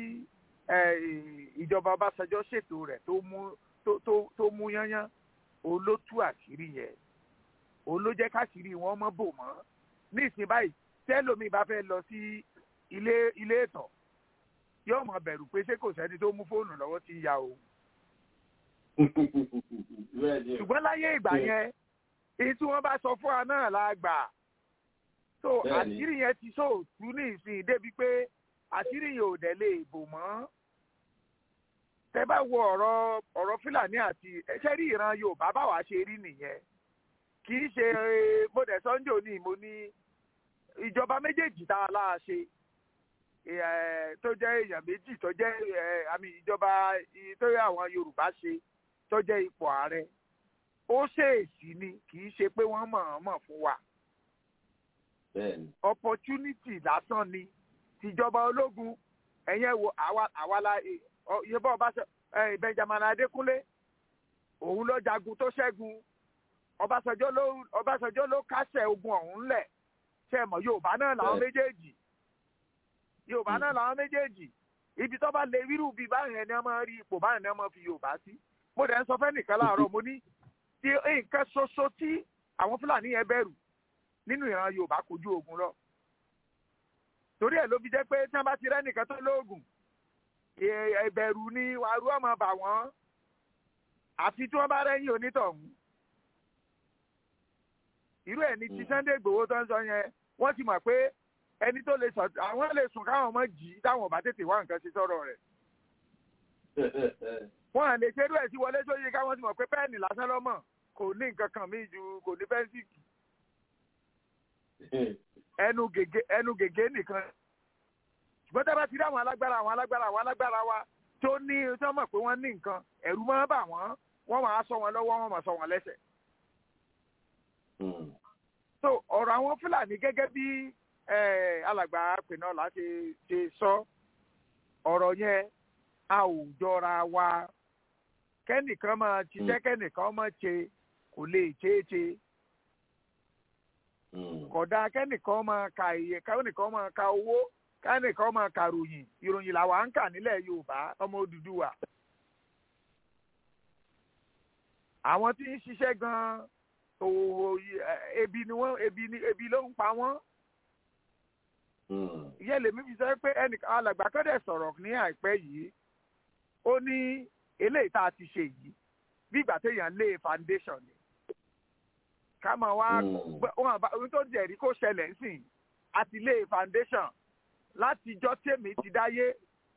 ìjọba Ọbásanjọ́ ṣètò rẹ̀ tó mú yányán òun ló tú àṣírí yẹn òun ló jẹ́ káṣírí wọn mọ́ bò mọ́ ní ìsìn báyìí tẹ́lómi bá fẹ́ lọ sí ilé ìtọ̀ yóò mọ̀ bẹ̀rù pé ṣé kò sẹ́ni tó mú fóònù lọ́wọ́ tí ya òun. ṣùgbọ́n láyé ìgbà yẹn èyí tí wọ́n bá sọ fún wa náà la gbà so àṣírí yẹn ti sóòtú ní ìsìn débi pé àṣírí yẹn ò dẹ̀ lè bò mọ́. tẹ́ bá wo ọ̀rọ̀ Fúlàní àti ẹ̀ṣẹ́ rí ìran Yorùbá báwa ṣe rí nìyẹn kì í ṣe bóde Sunday ní mo ní ìjọba méjèèjì tá a láà ṣe tó jẹ́ èèyàn méjì tó jẹ́ àmì ìjọba tó yẹ àwọn Yorùbá ṣe tó jẹ́ ipò ààrẹ ó ṣèèṣì ni kì í ṣe pé wọ́n mọ̀ fún wa opportunity lásán ni tìjọba ológun ẹ̀yẹn wo àwa la yẹbọ Benjamin Adékúnlé òun ló jagun tó ṣẹ́gun Ọbásanjọ́ ló kásẹ̀ ogun ọ̀hún lẹ̀ ṣe mọ̀ Yorùbá náà làwọn méjèèjì ibi tó bá lè rírù bíi báyìí ẹni ọmọ rí ipò báyìí ẹni ọmọ fi Yorùbá sí mo dẹ̀ ń sọ fẹ́ nìkan láàárọ̀ mo ní tí nǹkan ṣoṣo tí àwọn Fúlàní yẹn bẹ̀rù nínú ìran Yorùbá kò ju ogun lọ torí ẹ̀ ló fi jẹ́ pé tí wọ́n bá ti rẹ́ nìkan tó lóògùn ìbẹ̀rù ni wàrú ọmọ bà wọ́n àfi tí wọ́n bá rẹ́yìn onítọ̀hún irú ẹ̀ ní ti Sunday Igboho tó ń sọ yẹn wọ́n ti mọ̀ pé ẹni tó lè sọ àwọn lè sùn káwọn ọmọ jì í táwọn ọba tètè wá nǹkan ṣe sọ̀rọ̀ rẹ̀ wọ́n à lè ṣerú ẹ̀ sí Wọlé Ṣóyínká wọ́n ti mọ̀ pé pẹ́ẹ́nì lásán lọ́mọ̀ kò ní nǹkan kan míì ju kò ní fẹ́ǹsìkì ẹnu gègé nìkan ṣùgbọ́n tá a bá ti rí àwọn alágbára wa tó ní tó mọ̀ pé wọ́n ní nǹkan ẹ̀rù máa bà wọ́n máa sọ wọn lọ́wọ́ wọ́n máa sọ wọn lẹ́sẹ̀. so ọ̀rọ̀ àwọn Fúlàní gẹ́gẹ́ bí alàgbà pinna láti ṣe sọ ọ̀rọ̀ yẹn a ò jọra wa kẹ́nìkan máa ṣiṣẹ́ kẹ́nìkan máa ṣe kò lè ṣeéṣe kódà kẹ́nìkan máa ka iye kẹ́nìkan máa ka owó kẹ́nìkan máa ka ìròyìn làwa ń kà nílẹ̀ Yorùbá ọmọ Odùduwà àwọn tí ń ṣiṣẹ́ gan-an ebi ló ń pa wọ́n ìyẹn lèmi fi sọ pé alàgbà kan dẹ̀ sọ̀rọ̀ ní àìpẹ́ yìí ó ní eléyìí tá a ti ṣe yìí bí ìgbà téèyàn lé foundation ni ká máa wá ohun tó jẹ̀rí kó ṣẹlẹ̀ ńsìn àti lé foundation látijọ́ tèmi ti dáyé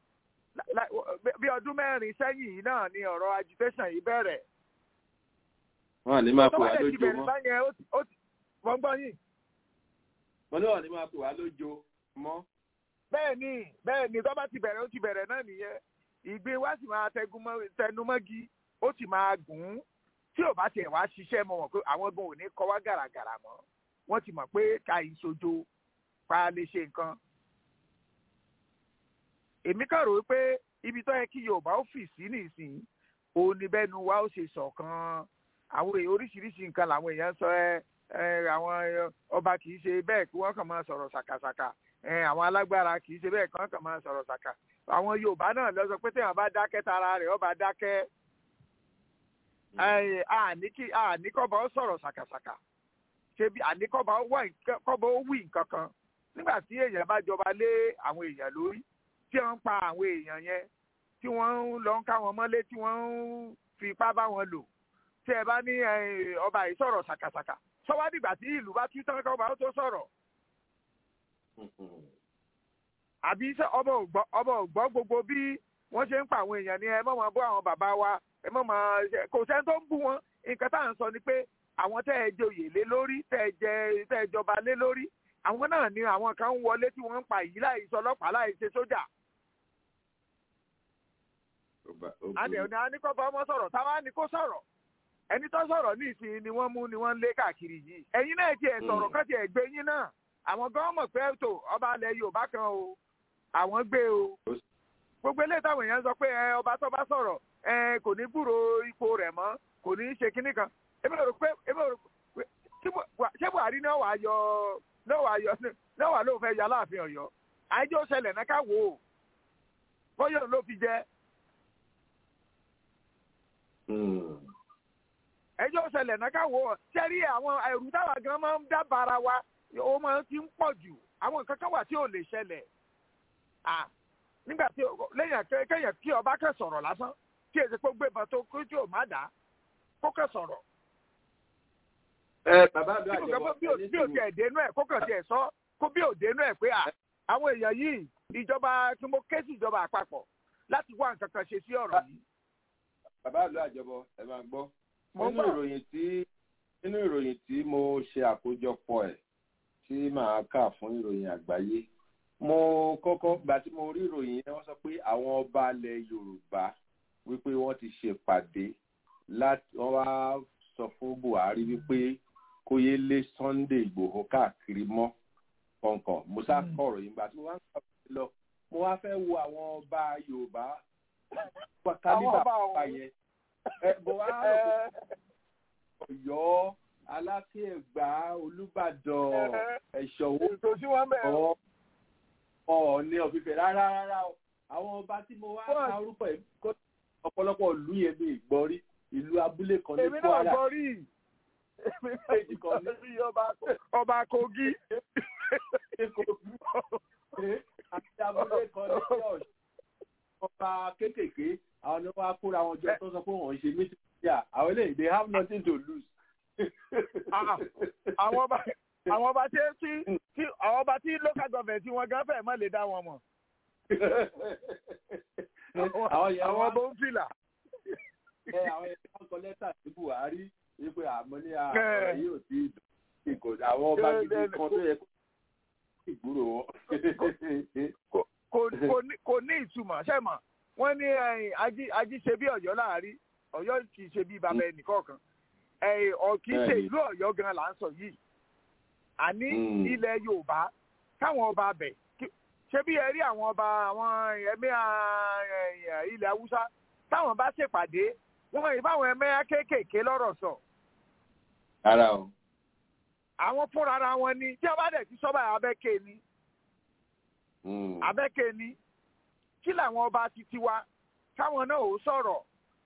bí ọdún 4 sẹ́yìn yìí náà ni ọ̀rọ̀ agitation yìí bẹ̀rẹ̀. wọ́n ní máa pè wá lójó mọ́. wọ́n gbọ́ yìí. wọ́n ní wọ́n ní máa pè wá lójó mọ́. bẹ́ẹ̀ ni tó bá ti bẹ̀rẹ̀ ó ti bẹ̀rẹ̀ náà nìyẹn ìgbín wa sì máa tẹnumọ́gi ó sì máa gùn ún tí ò bá tiẹ̀ wá ṣiṣẹ́ mọ́ wọn pé àwọn gan ò ní kọ́ wá gàràgàrà mọ́ wọ́n ti mọ̀ pé ká ìṣojo pa lè ṣe nǹkan. èmi kàn rò pé ibi tó yẹ kí Yorùbá ó fì sí nìsín òun ni bẹ́nu wa ó ṣe ṣọ̀kan àwọn èèyàn oríṣiríṣi nǹkan làwọn èèyàn sọ àwọn ọba kì í ṣe bẹ́ẹ̀ kí wọ́n kàn máa sọ̀rọ̀ ṣàkàṣàkà àwọn alágbára kì í ṣe bẹ́ẹ̀ kàn máa sọ̀rọ̀ ṣàkà àwọn Yorùbá náà lọ sọ pé téèyàn bá dákẹ́ tara rẹ̀ ọba dákẹ́ àníkọ́ba ó sọ̀rọ̀ ṣàkàṣàkà ṣebí àníkọ́ba ó wí nǹkan kan nígbà tí èèyàn bá jọba lé àwọn èèyàn lórí tí wọ́n ń pa àwọn èèyàn yẹn tí wọ́n ń lọ ń ká wọn mọ́lé tí wọ́n ń fi ipá bá wọn lò tí ẹ bá ní ọba yìí sọ̀rọ̀ ṣàkàṣàkà sọ́wọ́ dìgbà tí ìlú bá tú tán kọ́ba ó tó sọ̀rọ̀ àbí ọba ò gbọ́ gbogbo bí wọ́n ṣe ń pa àwọn èèyàn ní ẹ mọ̀ máa bọ́ àwọn bàbá wa ẹ mọ̀ máa kò sẹ́ni tó ń bú wọn nǹkan tá à ń sọ ni pé àwọn tẹ́ ẹ joyè lé lórí tẹ́ ẹ jọba lé lórí àwọn náà ni àwọn kan ń wọlé tí wọ́n ń pa yìí láì sọ ọlọ́pàá láì ṣe sójà. àdéhùn ni a ní kọ́ bá ọmọ sọ̀rọ̀ táwa ni kó sọ̀rọ̀ ẹni tó sọ̀rọ̀ ní ìsìn ni wọ́n mú ni wọ́n ń lé káàkiri yìí ẹ̀yin náà tiẹ̀ sọ̀rọ̀ kán tiẹ̀ gbé yín náà àwọn gan mọ̀ pé tó ọba alẹ́ Yorùbá kan o àwọn gbé o gbogbo eléyìí táwọn èèyàn sọ pé ọba tó bá sọ̀rọ̀ kò ní gbúrò ipò rẹ̀ mọ́ kò ní ṣe kinní kan èmi rò pé ṣé Buhari náà wà ló fẹ́ yọ Aláàfin Ọ̀yọ́ àìjọ ṣẹlẹ̀ náà ká wò ó bóyá ló fi jẹ ẹjọ́ ṣẹlẹ̀ náà ká wò ó ṣẹ́rí àwọn ẹ̀rù táwa gan máa ń dábàá wa ó máa ti ń pọ̀ jù àwọn nǹkan kan wà tí ò lè ṣẹlẹ̀ nígbà tí lẹ́yìn kéèyàn kí ọba kẹ́ sọ̀rọ̀ lásán kí èsì pé gbébọn tó kú tí ò má dá kó kẹ́ sọ̀rọ̀. bàbá àdó àjọbọ bí ò tiẹ̀ dénú ẹ̀ kó kàn tiẹ̀ sọ kó bí ò dénú ẹ̀ pé àwọn èèyàn yìí ìjọba tí mo ké sí ìjọba àpapọ̀ láti wá nǹkan kan ṣe sí ọ̀rọ̀ yìí. bàbá àdó àjọbọ ẹ máa gbọ́ nínú ìròyìn tí mo ṣe àkójọpọ̀ ẹ̀ tí màá kà fún ìròyìn àgbáyé mo kọ́kọ́ gbà tí mo rí ìròyìn yẹn wọ́n sọ pé àwọn ọba ilẹ̀ Yorùbá wípé wọ́n ti ṣèpàdé wọ́n wá sọ fún Buhari wípé kó yé lé Sunday Ìgbòho káàkiri mọ́ kọ̀ọ̀kan mo sá kọ̀rọ̀ yìí gbà tí mo wá ń kà lọ mo wá fẹ́ wo àwọn ọba Yorùbá kálíbà pa yẹn mo wá Ọ̀yọ́ Aláàfin Ẹ̀gbá Olúbàdàn Ẹ̀ṣọ́ Ọọ̀ni ọ̀fífẹ́ rárá àwọn ọba tí mo wá ká orúkọ ẹ̀ kó ọ̀pọ̀lọpọ̀ ìlú yẹn bí ìgbọ́rí ìlú abúlé kan ní Kwara. èmi náà gbọ́rí ọba Kogi àti abúlé kan ní Ọ̀ṣun ọba kéékèèké àwọn ni wọ́n á kóra wọn jọ tó sọ pé wọ́n ń ṣe mítí yà àwọn eléyìí they have nothing to lose. àwọn ọba tí local government tí wọ́n gan fẹ́ má lè dá wọn mọ̀. àwọn ọba ń fìlà. àwọn yẹn kọ́ kọ lẹ́tà sí Buhari wípé àmọ́ ní ọ̀rọ̀ yìí ò tí ì kò àwọn ọba gidi kan tó yẹ kó ìgbúrò wọn. kò ní ìtumọ̀ ṣé mọ̀ wọ́n ní ají ṣe bí Ọ̀yọ́ láàárín Ọ̀yọ́ kì í ṣe bí bàbá ẹnì kọ̀ọ̀kan kì í ṣe ìlú Ọ̀yọ́ gan là ń sọ yìí àní ilẹ̀ Yorùbá káwọn ọba bẹ̀ ṣé bí ẹ rí àwọn ọba àwọn ẹ̀mí ilẹ̀ haúsá táwọn bá ṣèpàdé wọ́n yìí báwọn ẹ̀mí kéékèèké lọ́rọ̀ sọ. ara o. àwọn fúnra ara wọn ni tí wọ́n bá dẹ̀ ti sọ́ba abẹ́kẹ́ ni. abẹ́kẹ́ ni kí làwọn ọba ti tiwa káwọn náà ò sọ̀rọ̀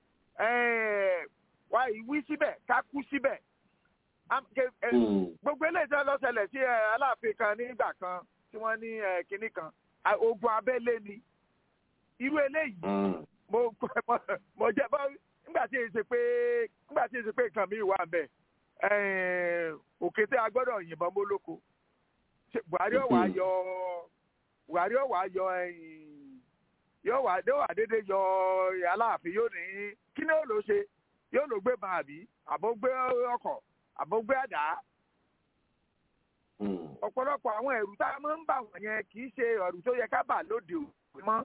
wá ìwí síbẹ̀ ká kú síbẹ̀. gbogbo eléyìí tí wọ́n lọ ṣẹlẹ̀ sí aláàfin kan nígbà kan tí wọ́n ní kinní kan ogun abẹ́lé ni irú eléyìí mo jẹ́ bọ́ nígbà tí èsì pé nǹkan mi wà bẹ́ẹ̀ òkété agbọ́dọ̀ yìnbọn mólóko Buhari ọ̀wà yọ yóò wà dédé yọ aláàfin yóò ní kí ni ó lọ ṣe yóò lọ gbé bàn àbí àbógbé ọkọ̀ àbógbé àdá. ọ̀pọ̀lọpọ̀ àwọn ẹ̀rù tá a máa ń bà wọ́n yẹn kì í ṣe ẹ̀rù tó yẹ ká bà lóde òní mọ́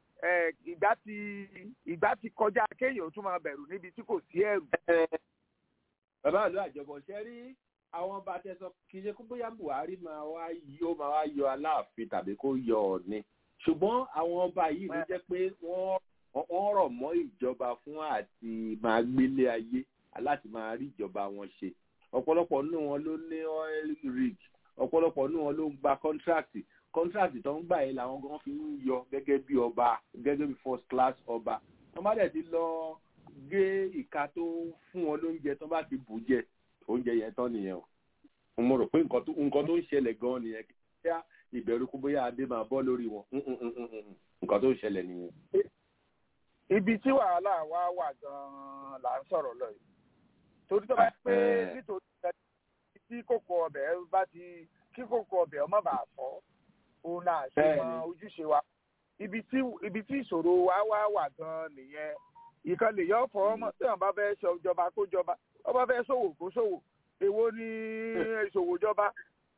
ìgbà tí kọjá kéèyàn tún máa bẹ̀rù níbi tí kò sí ẹ̀rù. bàbá àlọ́ àjọbọ̀ ṣe rí àwọn ọba tẹsán kì í ṣe kó bóyá Buhari máa wá yọ Aláàfin tàbí kó yọ Ọọ̀ni ṣùgbọ́n àwọn ọba yìí ló jẹ́ pé wọ́n rọ̀ mọ́ ìjọba fún àti máa gbélé ayé láti máa rí ìjọba wọn ṣe ọ̀pọ̀lọpọ̀ nínú wọn ló ní oil rig ọ̀pọ̀lọpọ̀ nínú wọn ló ń gba kọ́ńtrákì tó ń gbà yẹn làwọn gan fi ń yọ gẹ́gẹ́ bí ọba gẹ́gẹ́ bí first class ọba wọ́n bá dẹ̀ ti lọ gé ìka tó fún wọn lóúnjẹ tó bá ti bù jẹ oúnjẹ yẹn tán nìyẹn o mo rò pé nǹkan tó ń ṣẹlẹ̀ gan nìyẹn kí ìbẹ̀rù kó bóyá adé máa bọ́ lórí wọn nǹkan tó ń ṣẹlẹ̀ nìyẹn. ibi tí wàhálà wa wà gan-an là ń sọ̀rọ̀ lọ yìí torí tó bá pé nítorí tí kókó ọbẹ̀ ọmọ bá fọ́ òun náà ṣe mọ ojúṣe wa ibi tí ìṣòro wa wà gan-an nìyẹn ìkan lè yọ fọ ọmọ tí wọn bá fẹ́ ṣe ìjọba kó jọba ọba fẹ́ ṣòwò kó ṣòwò èwo ni ìṣòwò jọba.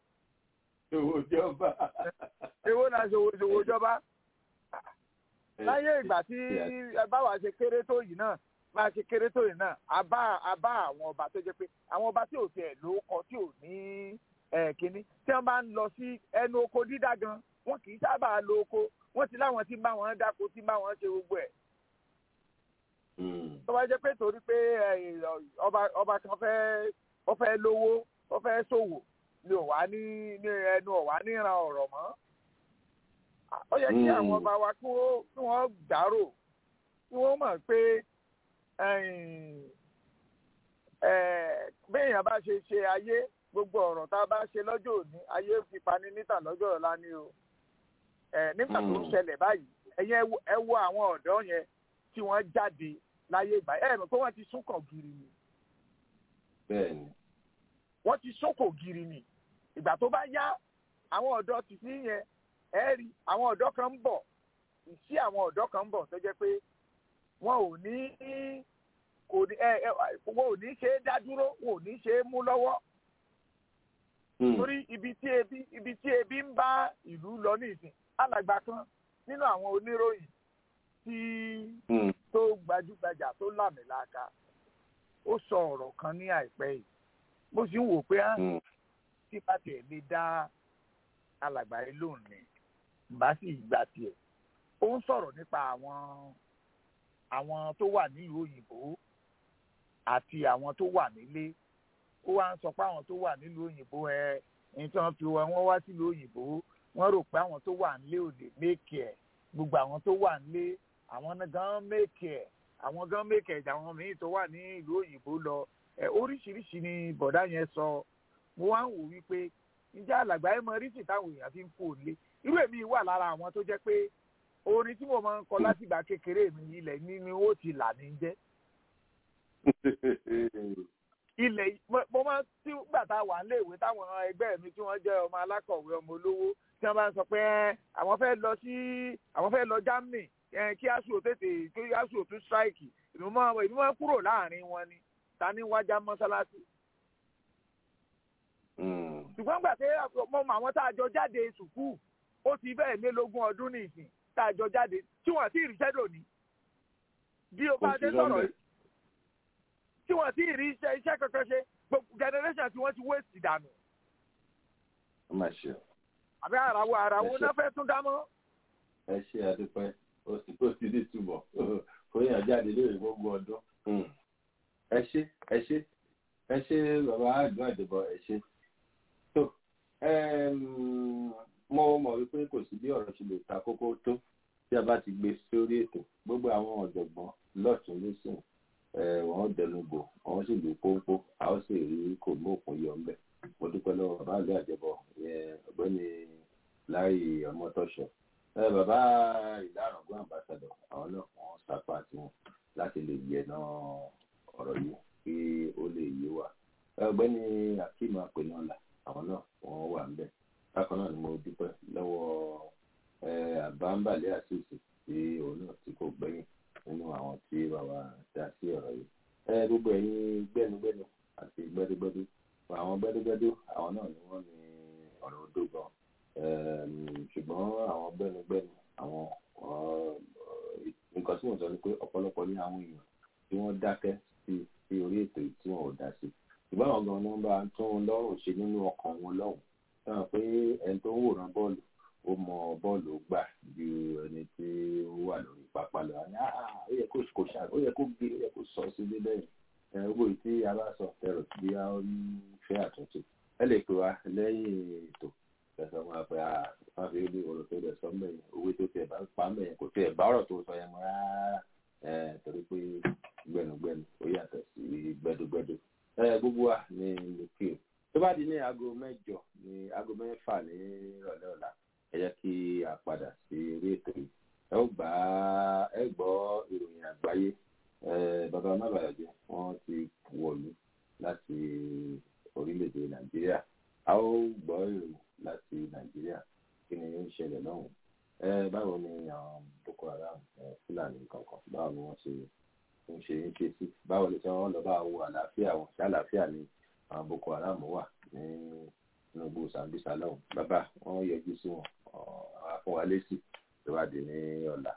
èwo náà ṣòwò jọba. láyé ìgbà tí báwa ṣe kéré tó yìí náà máa ṣe kéré tó yìí náà a bá àwọn ọba tó jẹ́ pé àwọn ọba tí ò tiẹ̀ lóókọ tí ò ní kínní tí wọ́n bá ń lọ sí ẹnu oko dídá gan wọn kì í sábà lo oko wọ́n ti láwọn tí ń bá wọn dáko tí ń bá wọn ṣe gbogbo ẹ̀. tó bá jẹ́ pé torí pé ọba kan fẹ́ lówó ó fẹ́ ṣòwò ni ẹnu ọ̀wá ní ìran ọ̀rọ̀ mọ́. ó yẹ kí àwọn ọba wa kí wọ́n dárò kí wọ́n mọ̀ pé béèyàn bá ṣe ayé gbogbo ọ̀rọ̀ tá a bá ṣe lọ́jọ́ òní ayé fi pani níta lọ́jọ́ ọ̀la ni o. nígbà tó ń ṣẹlẹ̀ báyìí ẹ̀yin ẹ wo àwọn ọ̀dọ́ yẹn tí wọ́n jáde láyé ìgbà mọ̀ pé wọ́n ti súnkàn gírí ni. bẹ́ẹ̀ni. wọ́n ti súnkàn gírí ni ìgbà tó bá yá àwọn ọ̀dọ́ ti sí yẹn rí àwọn ọ̀dọ́ kan ń bọ̀ sí àwọn ọ̀dọ́ kan ń bọ̀ tó jẹ́ pé wọn ò ní ṣe é dá dúró wọn ò ní ṣe é mú lọ́wọ́. torí ibi tí ebi ń bá ìlú lọ ní ìsìn alàgbà kan nínú àwọn oníròyìn tí tó gbajúgbajà tó lámìlaka ó sọ ọ̀rọ̀ kan ní àìpẹ́ yìí mo sì ń wò pé tí bá tiẹ̀ lè dá alàgbà yìí lóhùn ni bá sì gbà tiẹ̀ ó ń sọ̀rọ̀ nípa àwọn tó wà nílùú òyìnbó àti àwọn tó wà nílé ó wá ń sọ pé àwọn tó wà nílùú òyìnbó ẹni tí wọ́n fi wọ́n wá sílùú òyìnbó wọ́n rò pé àwọn tó wà nílé ò lè méèkì ẹ̀ gbogbo àwọn tó wà nílé àwọn gan méèkì ẹ̀ àwọn gan méèkì ẹ̀ àwọn míì tó wà ní ìlú òyìnbó lọ oríṣiríṣi ni bọ̀dá yẹn sọ mo wá ń wò wípé ǹjẹ́ alàgbà ẹ̀ mọ rísì táwọn èèyàn fi ń fò lé irú èmi wà lára àwọn tó jẹ́ pé orin tí mo máa ń kọ látìgbà kékeré mi ilẹ̀ ni ó ti là ní jẹ́ ilẹ̀ mo máa tí gbà tá a wà níléèwé táwọn ẹgbẹ́ mi tí wọ́n jẹ́ ọmọ alákọ̀wé ọmọ olówó tí wọ́n bá ń sọ pé àwọn fẹ́ lọ Germany kí aṣọ tún strike ìlú mọ́ kúrò láàrin wọn ni ta ní wájà mọ́sálásí. ṣùgbọ́n gbà pé mo mọ àwọn tá a jọ jáde sùkúù ó ti bẹ́ẹ̀ lé lógún ọdún ní ìsìn tá a jọ jáde tí wọ́n ti ríṣẹ́ dòní bí o bá dé sọ̀rọ̀ yìí tí wọ́n ti rí iṣẹ́ kankan ṣe gbogbo generation tí wọ́n ti waste dànù. àbí àràwọ̀ náà fẹ́ tún dá mọ́. ẹ ṣe àdúpẹ́ ó sì ní ìtumọ̀ fóyàn jáde lórí gbogbo ọdún. ẹ ṣe bàbá àdúrà àdìbò ẹ ṣe. tó mo mọ̀ wípé kò sí bí ọ̀rọ̀ ṣe lè ta kókó tó tí a bá ti gbé sórí ètò gbogbo àwọn ọ̀jọ̀gbọ́n lọ́tún lósìn wọ́n dẹnu bò wọ́n sì lè pónpó a ó sì rí kò mú òkun yọ ńbẹ̀. mo dúpẹ́ lọ́wọ́ bàbá àlẹ́ àjẹbọ ọ̀gbẹ́ni láì ọmọtọ́ṣọ bàbá ìlàrọ̀gbọ́n àmbàsàdọ̀ àwọn náà wọ́n sapá tiwọn láti lè yẹ̀nà ọ̀rọ̀ yìí kí ó lè yé wa. ọ̀gbẹ́ni akeem apẹ̀nọ́là àwọn náà wọ́n wà ńbẹ̀. bákan náà ni mo dúpẹ́ lọ́wọ́ àbámbàlẹ́ àṣìṣe tí òun náà tí kò gbẹ́yìn nínú àwọn tí bàbá dá sí ọ̀rọ̀ yìí. gbogbo ẹ̀yin gbẹ́nugbẹ́nu àti gbẹ́dúgbẹ́dú àwọn gbẹ́dúgbẹ́dú àwọn náà ni wọ́n ní ọ̀rọ̀ odò gan. ṣùgbọ́n àwọn gbẹ́nugbẹ́nu àwọn nǹkan tí wọ́n sọ ni pé ọ̀pọ̀lọpọ̀ ní àwọn èèyàn tí wọ́n dákẹ́ sí orí ètò yìí tí wọ́n ò dá sí. ṣùgbọ́n àwọn gan-an ni wọ́n bá tún lọ́rùn ṣe nínú ọkàn wọn lọ́hùn. sọ pé ẹni tó ń wòran bọ́ọ̀lù ó mọ bọ́ọ̀lù gbà ju ẹni tí ó wà lórí pápá lọ. ó yẹ kó gbé ó yẹ kó sọ sílé lẹ́yìn owó tí a bá sọ tẹ̀rọ bí a ń fẹ́ àtúntò. ẹ lè pè wá lẹ́yìn ètò ẹ̀sọ́ wọn pé fáfi ilé ọ̀rọ̀ tó lẹ̀ sọ mẹ́yìn owó tó tẹ̀ bá pa mẹ́yìn kò tẹ̀ bá ọ̀rọ̀ tó sọ yẹn mọ́ rárá torí pé gbẹnugbẹnu ó yàtọ̀ sí gbẹdúgbẹdú. gbogbo wa ní lókè tó bá di ní aago 8 ní aago 6 ní ìrọ̀lẹ́ ọ̀la ẹ jẹ́ kí a padà sí orí ètò yìí. ẹ gbọ́ ìròyìn àgbáyé bàbá mábàyàjẹ́ wọ́n ti wọ̀lú láti orílẹ̀-èdè nàìjíríà. a ó gbọ́ ìròyìn láti nàìjíríà kí ni ó ń ṣẹlẹ̀ lọ́hùn. báwo ni àwọn boko haram fúlàní kankan báwo ni wọ́n ṣe ń ṣe sí báwo ni wọ́n lọ bá wo àlàáfíà wọn ṣé àlàáfíà ni àwọn boko haram wà ní tinubu sambisa lọ́hùn. bàbá wọn yọjú sí wọn fún wa lésì ìwádìí ní ọ̀la.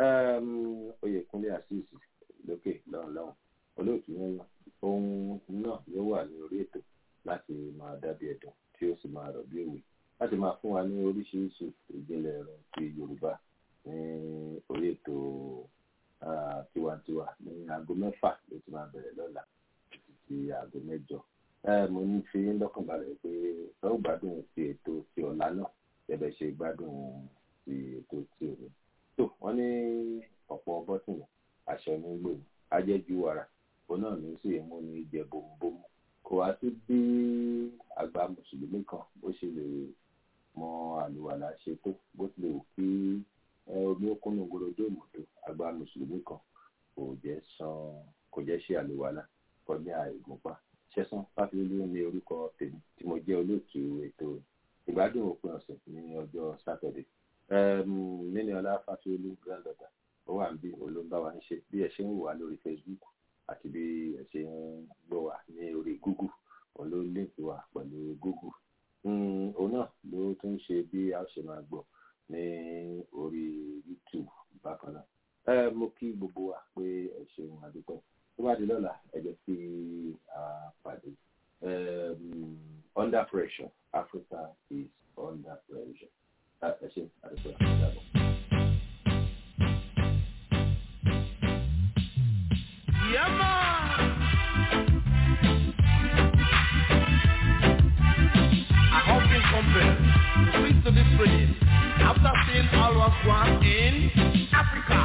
oyèkúnlé àṣìṣì lókè lọ́hùn olóòtú yẹn ohun náà yóò wà ní orí ètò láti máa dábì ẹ̀dùn tí ó sì máa rọ̀ bí òwe láti máa fún wa ní oríṣiríṣi ìjìnlẹ̀ ẹ̀rọ ti yorùbá ní orí ètò tiwantiwa ní aago 6 ló ti máa bẹ̀rẹ̀ lọ́la títí di aago 8. mo ní fi lọ́kàn balẹ̀ pé ẹ ó gbádùn ti ètò ti ọ̀la náà ẹ̀bẹ̀ ṣe gbádùn ti ètò ti òní. tó wọ́n ní ọ̀pọ̀ bọ́tìnì aṣọ ní gbòòrò ajẹ́jú wàrà òun náà ní sì mú ní jẹ bòmùbòmù kò wá sí bí àgbà mùsùlùmí kan bó ṣe lè mọ àlùwàlà ṣe tó bó ti lè wù kí omi òkúnnù gbòròdó ìmọ̀tò àgbà mùsùlùmí kan kò jẹ́ ṣe àlùwàlà kọjá ìgúnpá. Ṣẹ̀san Fáfiolú ní orúkọ tèmi tí mo jẹ́ olóòtú ètò ìgbádùn òpin ọ̀sẹ̀ ní ọjọ́ sátọ̀dẹ̀. nínú ọlá Fáfiolú granddaughter ó wà níbí olóńgbà wa ń ṣe bí ẹ ṣe ń wà lórí Facebook àti bí ẹ ṣe ń gbọ́ wà ní orí Google òun ló líǹkì wà pẹ̀lú Google. òun náà ló tún ṣe bí a ṣe máa gbọ́ ní orí YouTube bákan náà. mo kí gbogbo wa pé ẹ ṣeun àdúpẹ́ tó bá di lọ́la ẹ jẹ́ kí a pàdé. Under pressure, Africa is under pressure. Ẹ ṣe àdúpẹ́ àdúpẹ́. I have been compelled to switch to this phrase after seeing all what's going on in Africa.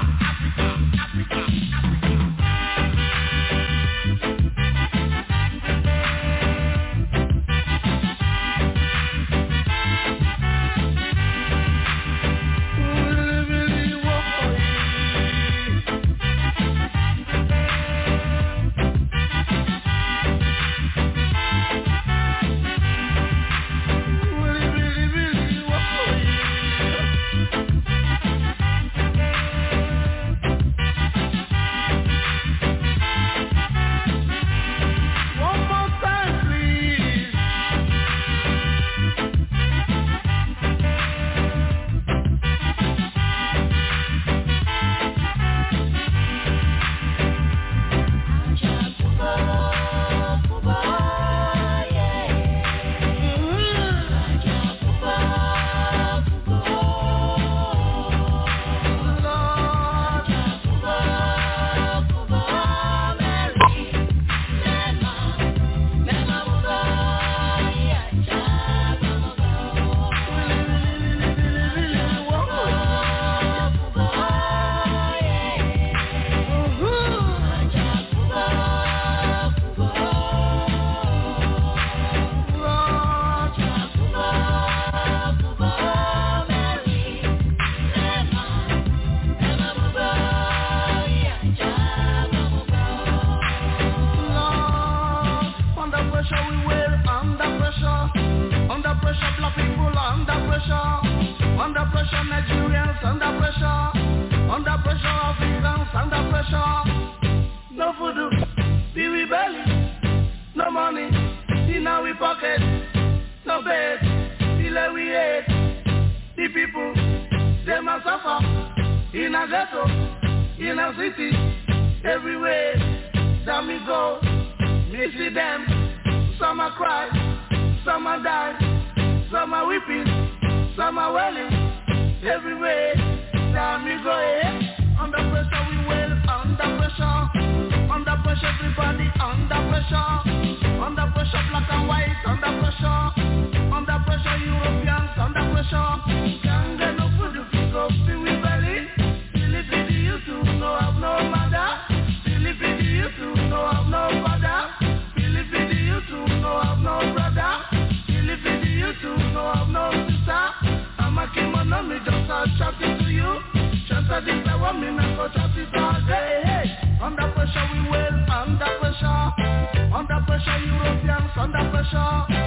Under pressure, Nigerians under pressure. Under pressure, Africans under pressure. No food, we rebelling. No money in our pocket. No bed, till we ate. The people, they must suffer. In a ghetto, in a city, everywhere that we go, me see them. Some are cry, some are die, some are weeping, some are wailing. Everywhere that we go, under pressure we wail, under pressure. Under pressure, everybody under pressure. Under pressure, black and white, under pressure. Under pressure, Europeans under pressure. Can't get no food if you go feel with belly. Philippines, you too, no have no mother. Philippines, you too, no have no father. Philippines, you too, no have no brother. Philippines, you too, no have no sister. I'm a kimono, me just start shouting to you. Just a this I want me, not go shout it all day. Under pressure we wail, under pressure. Under pressure Europeans under pressure.